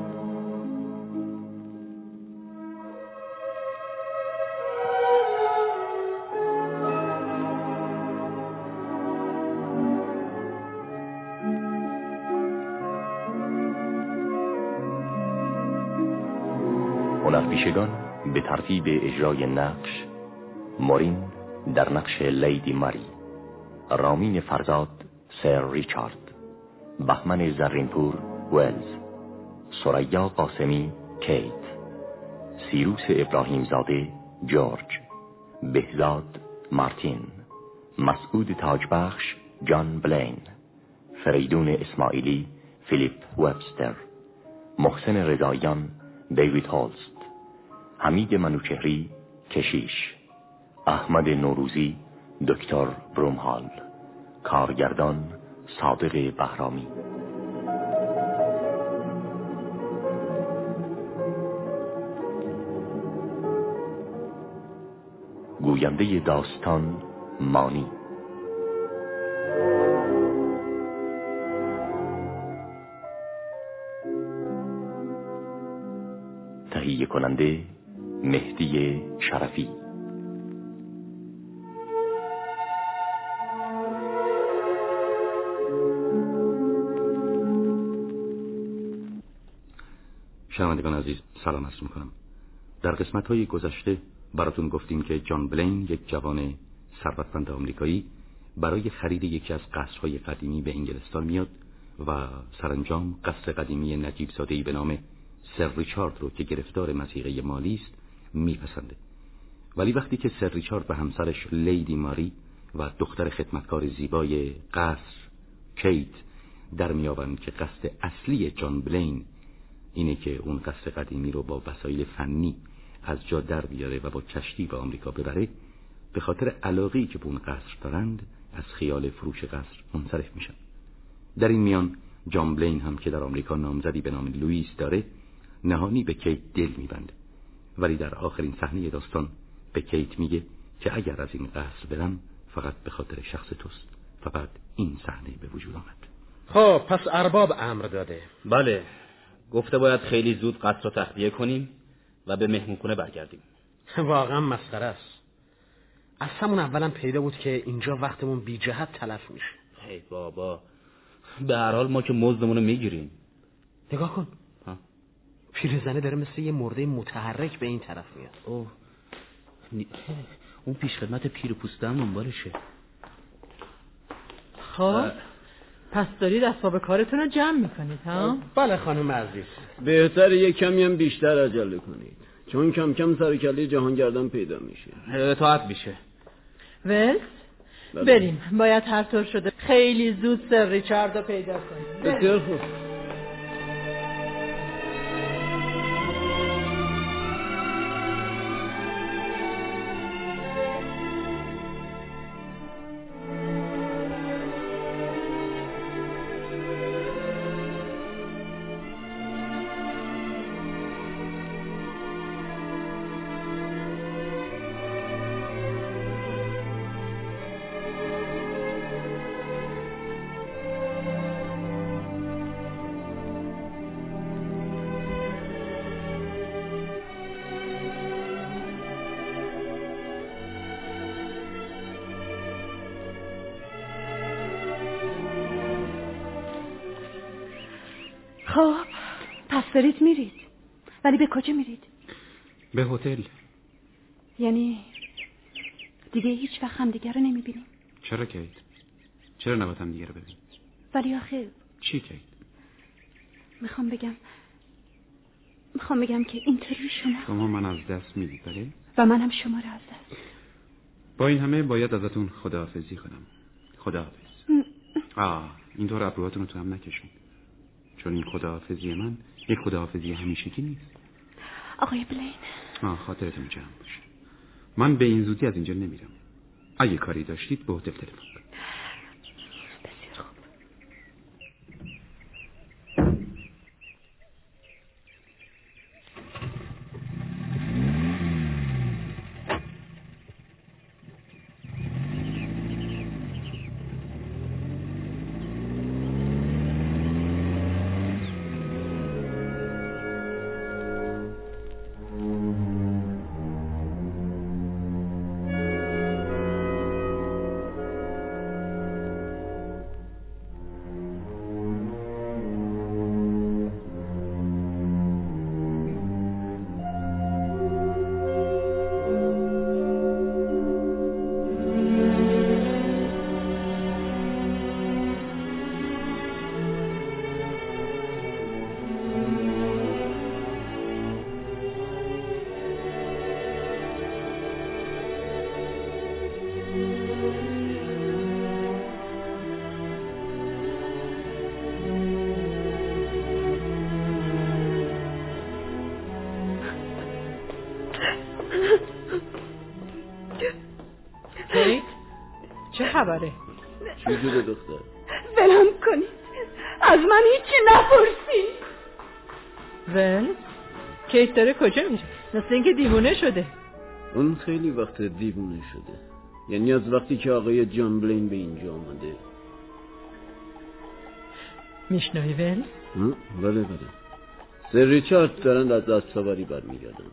هنرپیشگان به ترتیب اجرای نقش: مورین در نقش لیدی ماری، رامین فرزاد سر ریچارد، بهمن زرینپور ولز، ثریا قاسمی کیت، سیروس ابراهیم زاده جورج، بهزاد مارتین، مسعود تاجبخش جان بلین، فریدون اسماعیلی فیلیپ وبستر، محسن رضاییان دیوید هولست، حمید منوچهری کشیش، احمد نوروزی دکتر برومهال، کارگردان صادق بهرامی. گوینده داستان مانی، تهیه کننده مهدی شرفی. شنوندگان عزیز سلام عرض می‌کنم. در قسمت‌های گذشته براتون گفتیم که جان بلین، یک جوان ثروتمند آمریکایی، برای خرید یکی از قصرهای قدیمی به انگلستان میاد و سرانجام قصر قدیمی نجیب زاده‌ای به نام سر ریچارد رو که گرفتار مضیقه مالی است میپسنده. ولی وقتی که سر ریچارد و همسرش لیدی ماری و دختر خدمتکار زیبای قصر کیت در میابند که قصد اصلی جان بلین اینه که اون قصر قدیمی رو با وسایل فنی از جا در بیاره و با کشتی به آمریکا ببره، به خاطر علاقه‌ای که به اون قصر دارند از خیال فروش قصر منصرف میشن. در این میان جان بلین هم که در آمریکا نامزدی به نام لوئیس داره، نهانی به کیت دل میبنده، ولی در آخرین صحنه داستان به کیت میگه که اگر از این قصر برم فقط به خاطر شخص توست. و بعد این صحنه به وجود آمد. خب پس ارباب امر داده. بله، گفته باید خیلی زود قصر رو تخلیه کنیم و به مهمونخونه برگردیم. واقعا مسخره است. از همون اولم پیدا بود که اینجا وقتمون بی جهت تلف میشه. هی بابا، به هر حال ما که مزدمون رو میگیریم. نگاه کن، پیرزنه داره مثل یه مرده متحرک به این طرف میاد. اوه، اون پیش خدمت پیر پوسته هم دنبالشه. خب پس دارید اسباب کارتون رو جمع میکنید ها؟ بله خانم عزیز. بهتر یک کمی هم بیشتر عجله کنید، چون کم کم سر کله جهانگردان پیدا میشه. اطاعت میشه. ولس بله. بریم، باید هر طور شده خیلی زود سر ریچارد رو پیدا کنیم. بسیار خوب. خب پس دارید میرید، ولی به کجا میرید؟ به هتل. یعنی دیگه هیچ وقت هم دیگه رو نمیبینیم؟ چرا کیت؟ چرا نباید هم دیگه رو ببینیم؟ ولی آخه چی کیت؟ میخوام بگم میخوام بگم که اینطوری شما شما من از دست میدید بله؟ و منم شما رو از دست. با این همه باید ازتون خداحافظی کنم. خداحافظ. آه اینطور ابروهاتون رو تو هم نکشون، چون این خداحافظی من یک خداحافظی همیشگی نیست. آقای بلین، آه خاطرتون جمع باشه، من به این زودی از اینجا نمیرم. اگه کاری داشتید به هتل تلفن کنید. بسیار خوب. کیت چه خبره؟ چی شده دختر؟ ولم کنید، از من هیچی نپرسید. ول کیت داره کجا میره؟ مثل اینکه دیوونه شده. اون خیلی وقت دیوونه شده، یعنی از وقتی که آقای جان بلین به اینجا آمده. میشنوی ول؟ بله بله. سر ریچارد دارند از اسب سواری برمیگردند.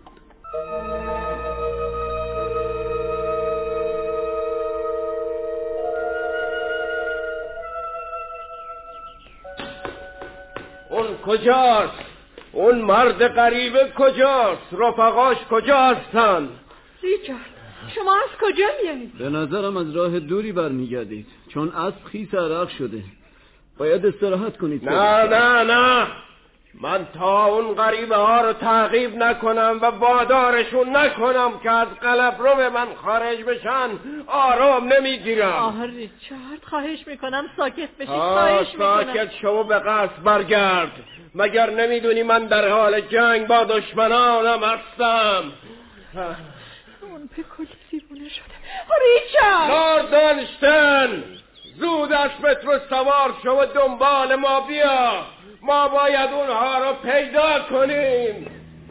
اون کجاست؟ اون مرد غریبه کجاست؟ رفقاش کجا هستن؟ ریچارد شما از کجا میایید؟ به نظرم از راه دوری برمیگردید، چون اسب خیس عرق شده. باید استراحت کنید. نه نه نه، من تا اون غریبه ها رو تعقیب نکنم و وادارشون نکنم که از قلمرو به من خارج بشن آرام نمیگیرم. آه ریچارد خواهش میکنم ساکت بشید. خواهش میکنم ساکت شو، به قصد برگرد. مگر نمیدونی من در حال جنگ با دشمنانم هستم؟ اون به کلی دیوونه شده. ریچارد لارد دانشتن، زود اسبت رو سوار شو و دنبال ما بیا. ما باید اونها رو پیدا کنیم.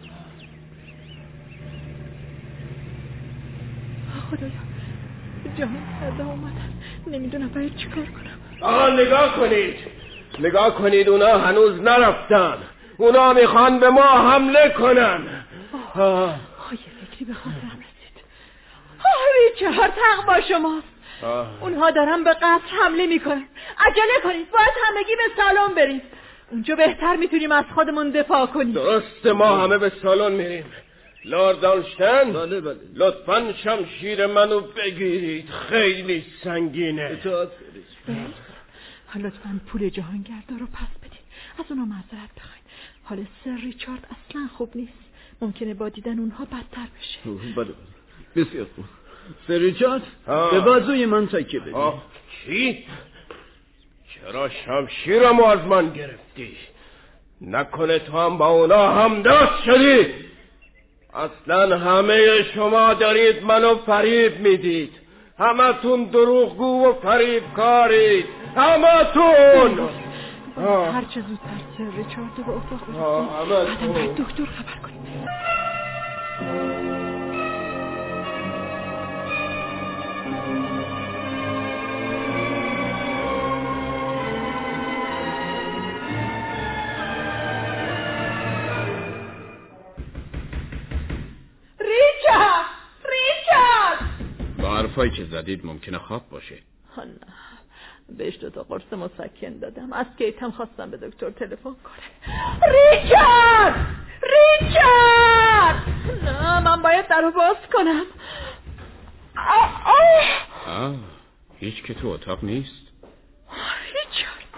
خدایا جهان کرده اومدن، نمیدونم باید چیکار کنم. آه نگاه کنید، نگاه کنید، اونا هنوز نرفتن. اونا میخوان به ما حمله کنن. آه, آه. آه یه فکری به خاطرم رسید. آه ریچارد حق با شماست. آه. اونها دارن به قصر حمله میکنن. عجله کنید، باید همگی به سالن بریم. اونجا بهتر میتونیم از خودمون دفاع کنیم. درسته، ما همه به سالن میریم. لارد دانشتن، بله بله. لطفاً شمشیر منو بگیرید، خیلی سنگینه. اطاعت کنید. لطفاً پول جهانگردا رو پس بدین، از اونا معذرت بخواین. حال سر ریچارد اصلا خوب نیست، ممکنه با دیدن اونها بدتر بشه. بله بله، بسیار خوب. سر ریچارد به بازوی من تکیه بدین. آه چی؟ چرا شمشیرمو از من گرفتی؟ نکنه تو هم با اونا همدست شدی؟ اصلا همه شما دارید منو فریب میدید. همه تون دروغگو و فریب کارید، همه تون. هر چه زودتر سر ریچارد رو به اتاق برسید، بعدم باید دکتر خبر کنید. ریچارد ریچارد با حرفایی که زدید ممکنه خواب باشه. نه، بهش دو تا قرص مسکن دادم. از کیت هم خواستم به دکتر تلفن کنه. ریچارد ریچارد نه، من باید در رو باز کنم. آه آه آه هیچ که تو اتاق نیست. ریچارد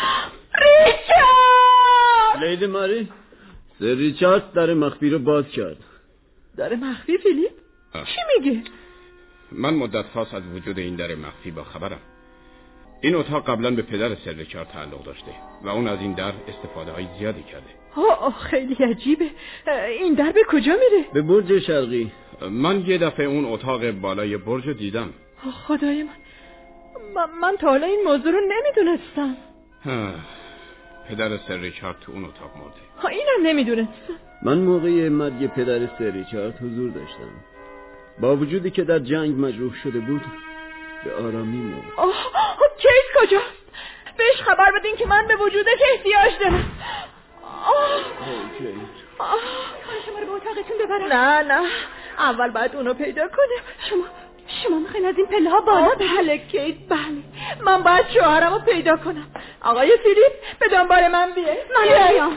ریچارد لیدی ماری، سر ریچارد در مخفی رو باز کرد. در مخفی فیلیپ؟ چی میگه؟ من مدت هاست از وجود این در مخفی با خبرم. این اتاق قبلا به پدر سر ریچارد تعلق داشته و اون از این در استفاده های زیادی کرده. آه خیلی عجیبه. این در به کجا میره؟ به برج شرقی. من یه دفعه اون اتاق بالای برج دیدم. خدای من من, من تا حالا این موضوع رو نمیدونستم. پدر سر ریچارد تو اون اتاق مرده. ها اینم نمیدونستم. من موقع مرگ پدر سر ریچارد حضور داشتم. با وجودی که در جنگ مجروح شده بود به آرامی مرد. آه کیت کجاست؟ بهش خبر بدین که من به وجودش احتیاج دارم. آه کیت آه شما رو به اتاقتون ببرم. نه نه، اول باید اونو پیدا کنیم. شما شما میخواین از این پله ها بالا برید؟ بله کیت، بله. من باید شوهرم رو پیدا کنم. آقای فیلیپ به دنبال من بیه. من بیام.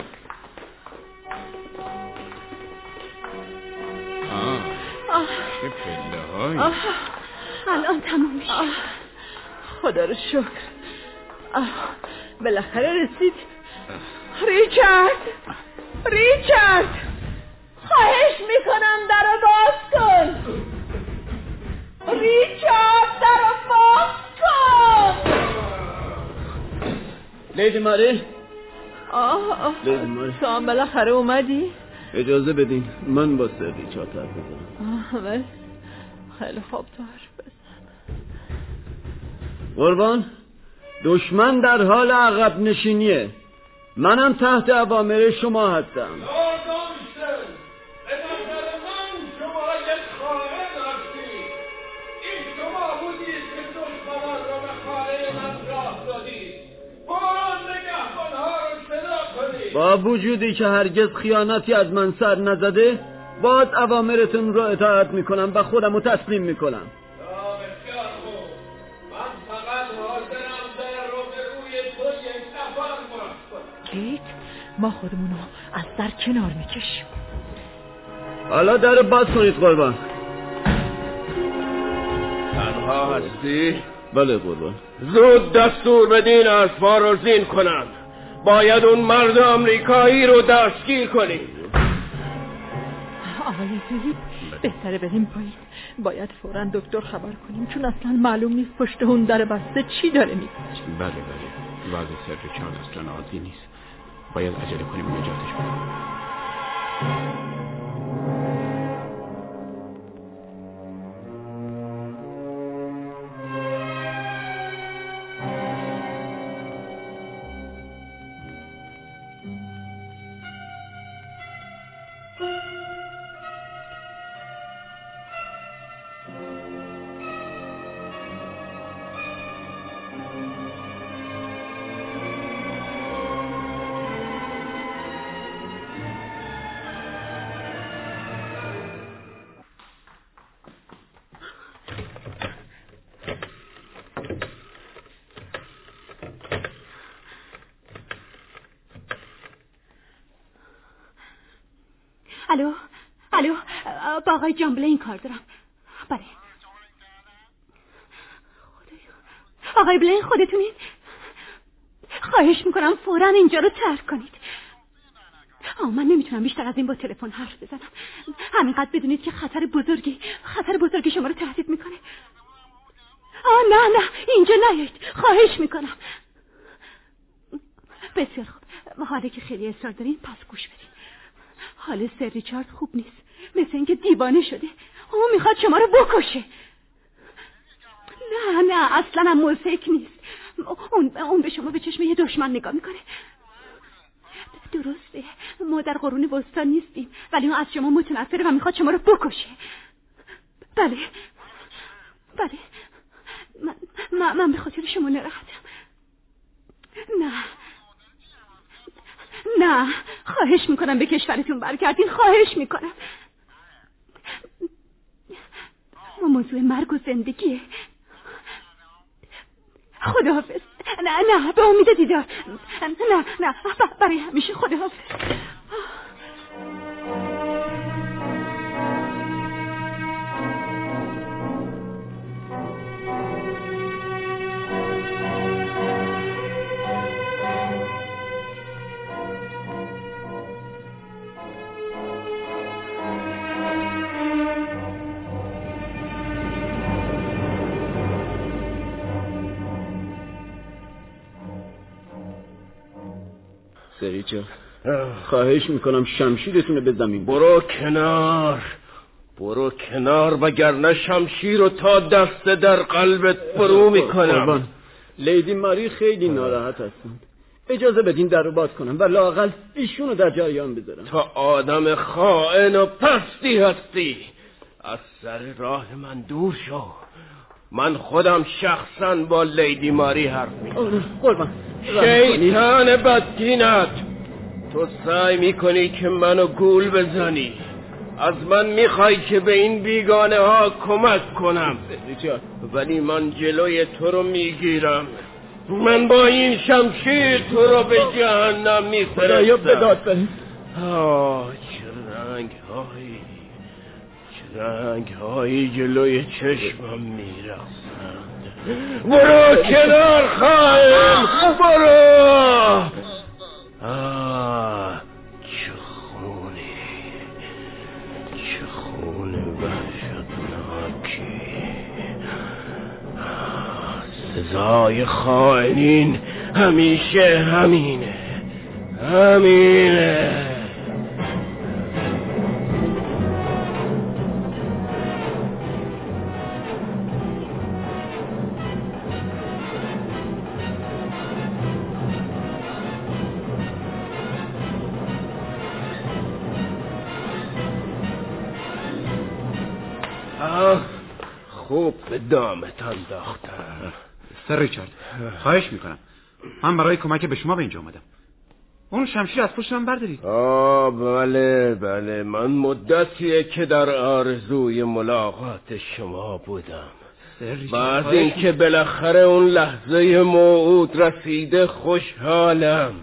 آه چه پله های. الان تموم میشه. خدا رو شکر. بالاخره رسید. ریچارد ریچارد خواهش میکنم در رو باز کن. ریچارد در رو باز کن. لیدی ماری. آه آه لیدی ماری، تو هم بالاخره اومدی؟ اجازه بدین من با سر ریچارد حرف بزنم. آه بس خیلی خوب، تو حرف بزن. قربان، دشمن در حال عقب نشینیه. منم تحت اوامر شما هستم. لارد دانشتن، به نظر من شما یک با وجودی که هرگز خیانتی از من سر نزده، باید اوامرتون رو اطاعت میکنم و خودم رو تسلیم میکنم. من فقط حاضرم در روبروی تو یک نفر باز کنم. کیت، ما خودمونو از در کنار میکشیم. حالا در باز کنید قربان. تنها هستی؟ بله قربان. زود دستور بدین اسبا رو زین کنن. باید اون مرد آمریکایی رو دستگیر کنیم. آقای فیلیپ، بهتره بریم پایین. باید فوراً دکتر خبر کنیم، چون اصلا معلوم نیست پشت اون در بسته چی داره میگه. بله بله، وضع سر ریچارد اصلا عادی نیست. باید عجله کنیم و نجاتش بدیم. الو الو، با آقای جان بلین کار دارم. بله خدایا، آقای بلین خودتونین؟ خواهش میکنم فوراً اینجا رو ترک کنید. آه من نمیتونم بیشتر از این با تلفن حرف بزنم. همینقدر بدونید که خطر بزرگی خطر بزرگی شما رو تهدید میکنه. آه نه نه، اینجا نیایید، خواهش میکنم. بسیار خوب، حالا که خیلی اصرار دارین پس گوش بدین. حال سر ریچارد خوب نیست، مثل اینکه دیوانه شده. اون میخواد شما رو بکشه. نه نه، اصلا هم موسیقی نیست. اون اون به شما به چشم یه دشمن نگاه میکنه. درسته ما در قرون وسطا نیستیم، ولی اون از شما متنفره و میخواد شما رو بکشه. بله بله، من من, من به خاطر شما ناراحتم. نه نه، خواهش میکنم به کشورتون برگردین، خواهش میکنم. ما موضوع مرگ و زندگیه. خداحافظ. نه نه، به امید دیدار. نه نه، برای همیشه خداحافظ. ریچارد، خواهش میکنم شمشیرتون رو به زمین. برو کنار، برو کنار، وگرنه شمشیر رو تا دست در قلبت فرو میکنم. لیدی ماری خیلی ناراحت هستن. اجازه بدین در رو باز کنم و لااقل ایشون رو در جریان بذارم. تا آدم خائن و پستی هستی، از سر راه من دور شو. من خودم شخصا با لیدی ماری حرف میکنم. قربان شیطان بدکینت، تو سعی میکنی که منو گول بزنی. از من میخوای که به این بیگانه ها کمک کنم، ولی من جلوی تو رو میگیرم. من با این شمشیر تو رو به جهنم میفرستم. آه چه رنگ هایی، چه رنگ هایی جلوی چشمم میرسند. برو کنار خواهیم، برو. آه چه خونی، چه خون وحشتناکی. سزای خائنین همیشه همینه، همینه. خوب به دامت انداختم. سر ریچارد، خواهش میکنم، من برای کمک به شما به اینجا آمدم. اون شمشیر از پشت من بردارید. آه بله بله، من مدتیه که در آرزوی ملاقات شما بودم. بعد اینکه بالاخره اون لحظه موعود رسیده خوشحالم.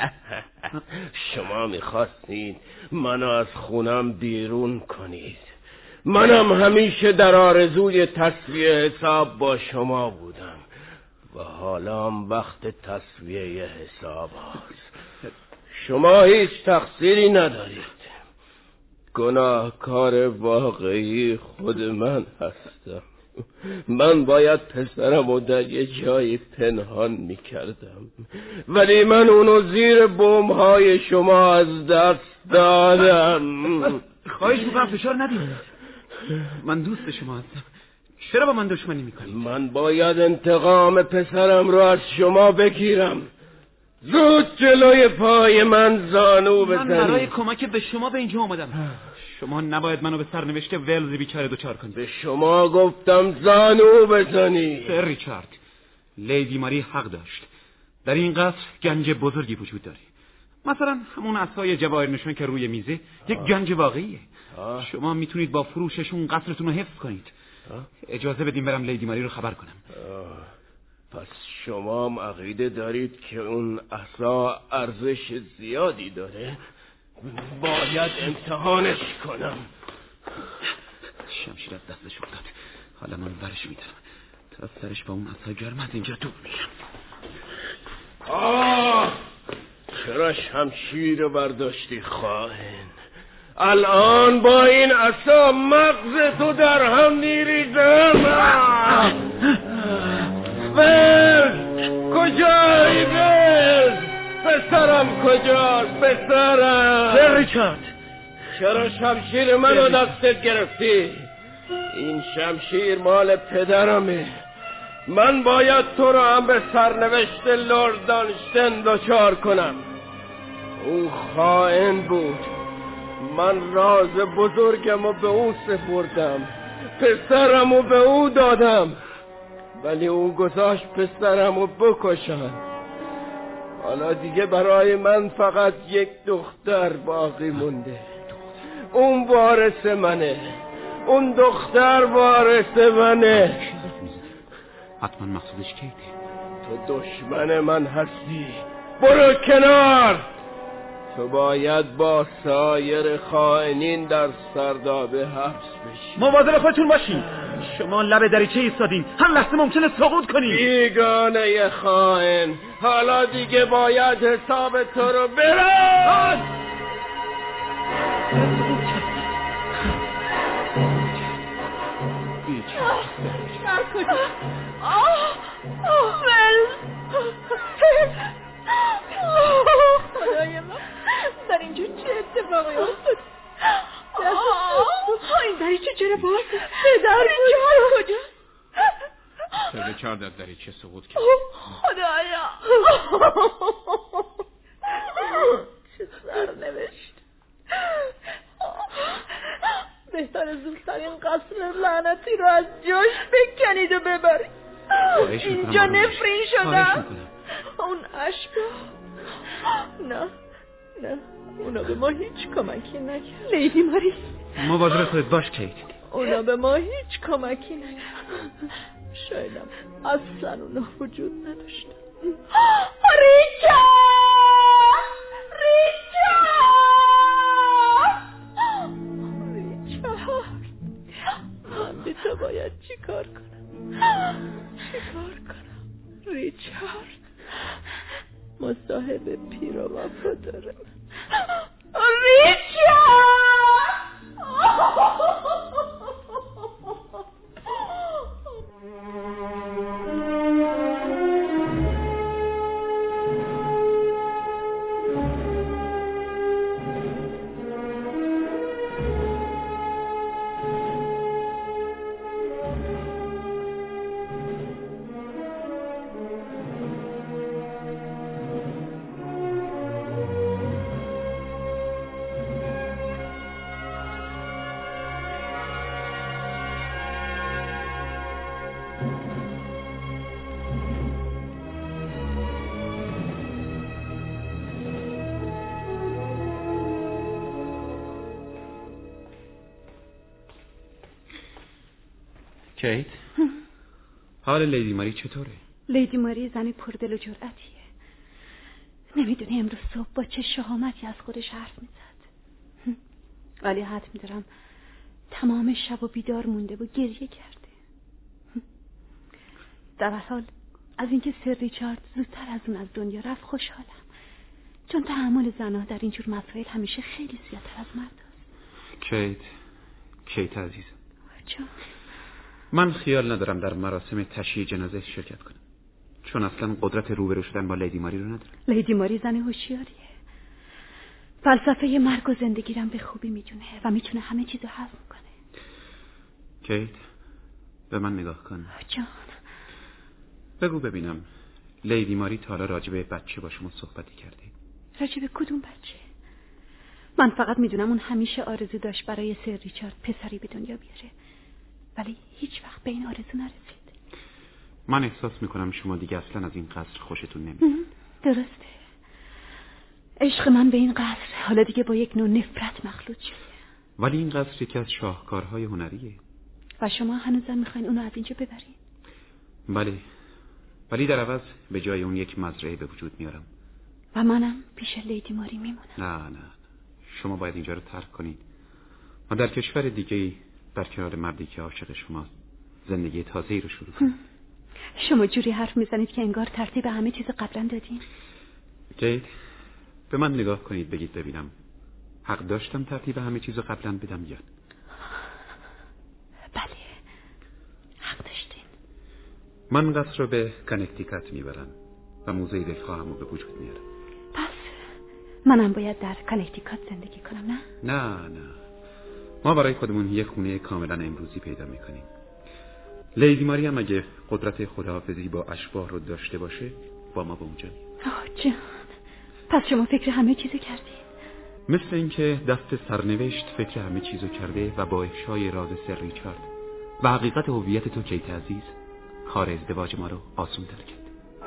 شما میخواستید منو از خونم بیرون کنید. منم همیشه در آرزوی تسویه حساب با شما بودم و حالا هم وقت تسویه حساب هست. شما هیچ تقصیری ندارید. گناهکار واقعی خود من هستم. من باید پسرم رو در یه جایی پنهان میکردم، ولی من اونو زیر بومهای شما از دست دادم. خواهش میکنم فشار ندید. من دوست شما هستم. چرا با من دشمنی میکنید؟ من باید انتقام پسرم رو از شما بگیرم. زود جلوی پای من زانو بزنید. من برای کمک به شما به اینجا آمدم. شما نباید منو به سرنوشت ولز بیچاره دوچار کنید. به شما گفتم زانو بزنید. سر ریچارد، لیدی ماری حق داشت. در این قصر گنج بزرگی وجود داره. مثلا همون عصای جواهر نشون که روی میزه یک گنج واقعیه. آه. شما میتونید با فروششون قصرتون رو حفظ کنید. آه. اجازه بدیم برم لیدی ماری رو خبر کنم. آه. پس شما هم عقیده دارید که اون عصا ارزش زیادی داره؟ باید امتحانش کنم. شمشیر از دستش افتاد. حالا من برش میدارم تا سرش با اون عصا گرم از اینجا دور میشم. آه چرا شمشیر رو برداشتی خائن؟ الان با این عصا مغز تو در هم میریزم. ول کجایی ول؟ پسرم کجاست پسرم؟ سر ریچارد، چرا شمشیر منو دستت گرفتی؟ این شمشیر مال پدرمه. من باید تو رو هم به سرنوشت لرد دانشتن دچار کنم. او خائن بود. من راز بزرگم رو به او سپردم، پسرم رو به او دادم، ولی او گذاشت پسرم رو بکشن. حالا دیگه برای من فقط یک دختر باقی مونده. اون وارث منه. اون دختر وارث منه. حتما مقصودش کیته. تو دشمن من هستی. برو کنار. تو باید با سایر خائنین در سردابه حبس بشی. مواظب خودتون باشین. شما لب دریچه ایستادین، هر لحظه ممکنه سقوط کنین. بیگانه خائن، حالا دیگه باید حساب تو رو برم. در کجا؟ آه آه ول خدای من، در اینجا چه اتفاقی افتاد؟ این دریچه چرا بازه؟ پدر کجا؟ سر ریچارد از دریچه سقوط کرد. خدایا چه سرنوشت. بهتر زودتر این قصر لعنتی رو از جاش بکنید و ببرید. اینجا نفرین شدم. اون اشباح، نه نه اونا به ما هیچ کمکی نکرد. لیدی ماری، مواظب خودت باش کیت. اونا به ما هیچ کمکی نکرد. شایدم اصلا اونا وجود نداشتن. ریچارد ریچارد ریچارد من به تو باید چی کار کنم؟ چی کار کنم؟ ریچارد مصاحب پیر و وفادارم. ریچارد کیت حال لیدی ماری چطوره؟ لیدی ماری زنی پردل و جرأتیه. نمیدونی امروز صبح با چه شهامتی از خودش حرف میزد. ولی حد میدارم تمام شب و بیدار مونده و گریه کرده. در حال از اینکه سر ریچارد زودتر از اون از دنیا رفت خوشحالم، چون تحمل زنها در اینجور مسائل همیشه خیلی زیادتر از مرد هست. کیت کیت عزیزم، جان من خیال ندارم در مراسم تشییع جنازه شرکت کنم، چون اصلا قدرت روبرو شدن با لیدی ماری رو ندارم. لیدی ماری زن هوشیاریه. فلسفه مرگ و زندگی رو به خوبی میدونه و میتونه همه چیزو هضم کنه. کیت به من نگاه کن. جان بگو ببینم لیدی ماری تا حالا راجع به بچه با شما صحبتی کرده؟ راجع به کدوم بچه؟ من فقط میدونم اون همیشه آرزو داشت برای سر ریچارد پسری به دنیا بیاره، ولی هیچ وقت به این آرزو نرسید. من احساس میکنم شما دیگه اصلا از این قصر خوشتون نمیاد. درسته. عشق من به این قصر حالا دیگه با یک نوع نفرت مخلوط شده. ولی این قصر یکی از شاهکارهای هنریه. و شما هنوزم میخواین اونو از اینجا ببرین؟ بله، ولی در عوض به جای اون یک مزرعه به وجود میارم. و منم پیش لیدی ماری میمونم. نه نه، شما باید اینجا رو ترک کنید و در کشور دیگه در کنار مردی که عاشق شماست زندگی تازه‌ای رو شروع کنید. شما جوری حرف میزنید که انگار ترتیب همه چیز قبلا دادین. کیت به من نگاه کنید بگید ببینم حق داشتم ترتیب همه چیز رو قبلا بدم یا؟ بله حق داشتین. من قصر رو به کانکتیکات میبرم و موزه دلخواهم رو به وجود میارم. پس منم باید در کانکتیکات زندگی کنم نه؟ نه نه، ما برای خودمون یک خونه کاملا امروزی پیدا میکنیم. لیدی ماری هم اگه قدرت خداحافظی با اشباح رو داشته باشه با ما به اونجا میاد. آه جان، پس شما فکر همه چیزو کردین؟ مثل اینکه دست سرنوشت فکر همه چیزو کرده و با افشای راز سر ریچارد و حقیقت هویت تو کیت عزیز کار ازدواج ما رو آسون تر کرد.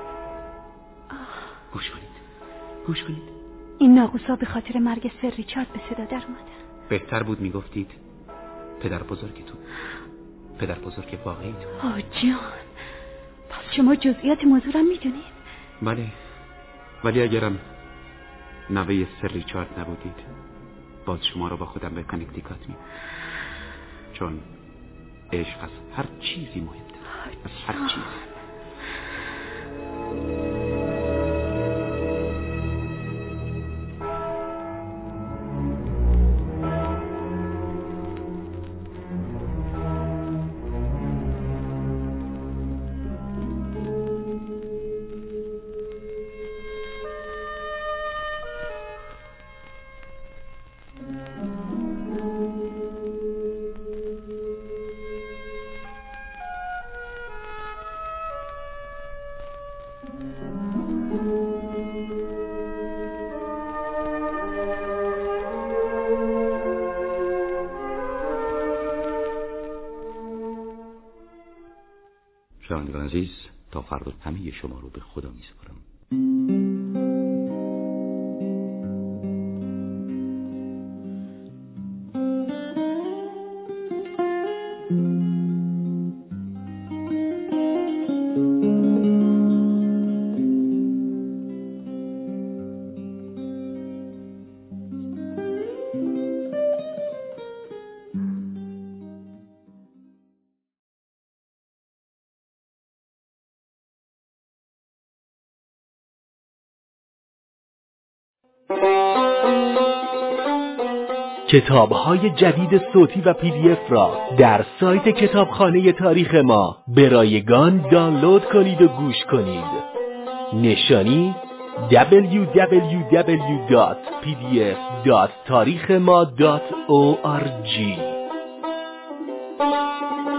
گوش کنید گوش کنید این ناقوسا به خاطر مرگ سر ریچارد به صدا در اومدن. بهتر بود میگفتید پدر بزرگتون، پدر بزرگ واقعیتون. آه جان، پس شما جزئیات موضوع رو میدونید؟ بله، ولی اگرم نوه سر ریچارد نبودید باز شما رو با خودم به کانکتیکات می، چون عشق از هر چیزی مهمتر، از هر چیزی. شنوندگان عزیز، تا فردا همه شما رو به خدا می سپارم. کتاب‌های جدید صوتی و پی دی اف را در سایت کتابخانه تاریخ ما به رایگان دانلود کنید و گوش کنید. نشانی دبلیو دبلیو دبلیو دات پی دی اف دات تاریخ ما دات او آر جی.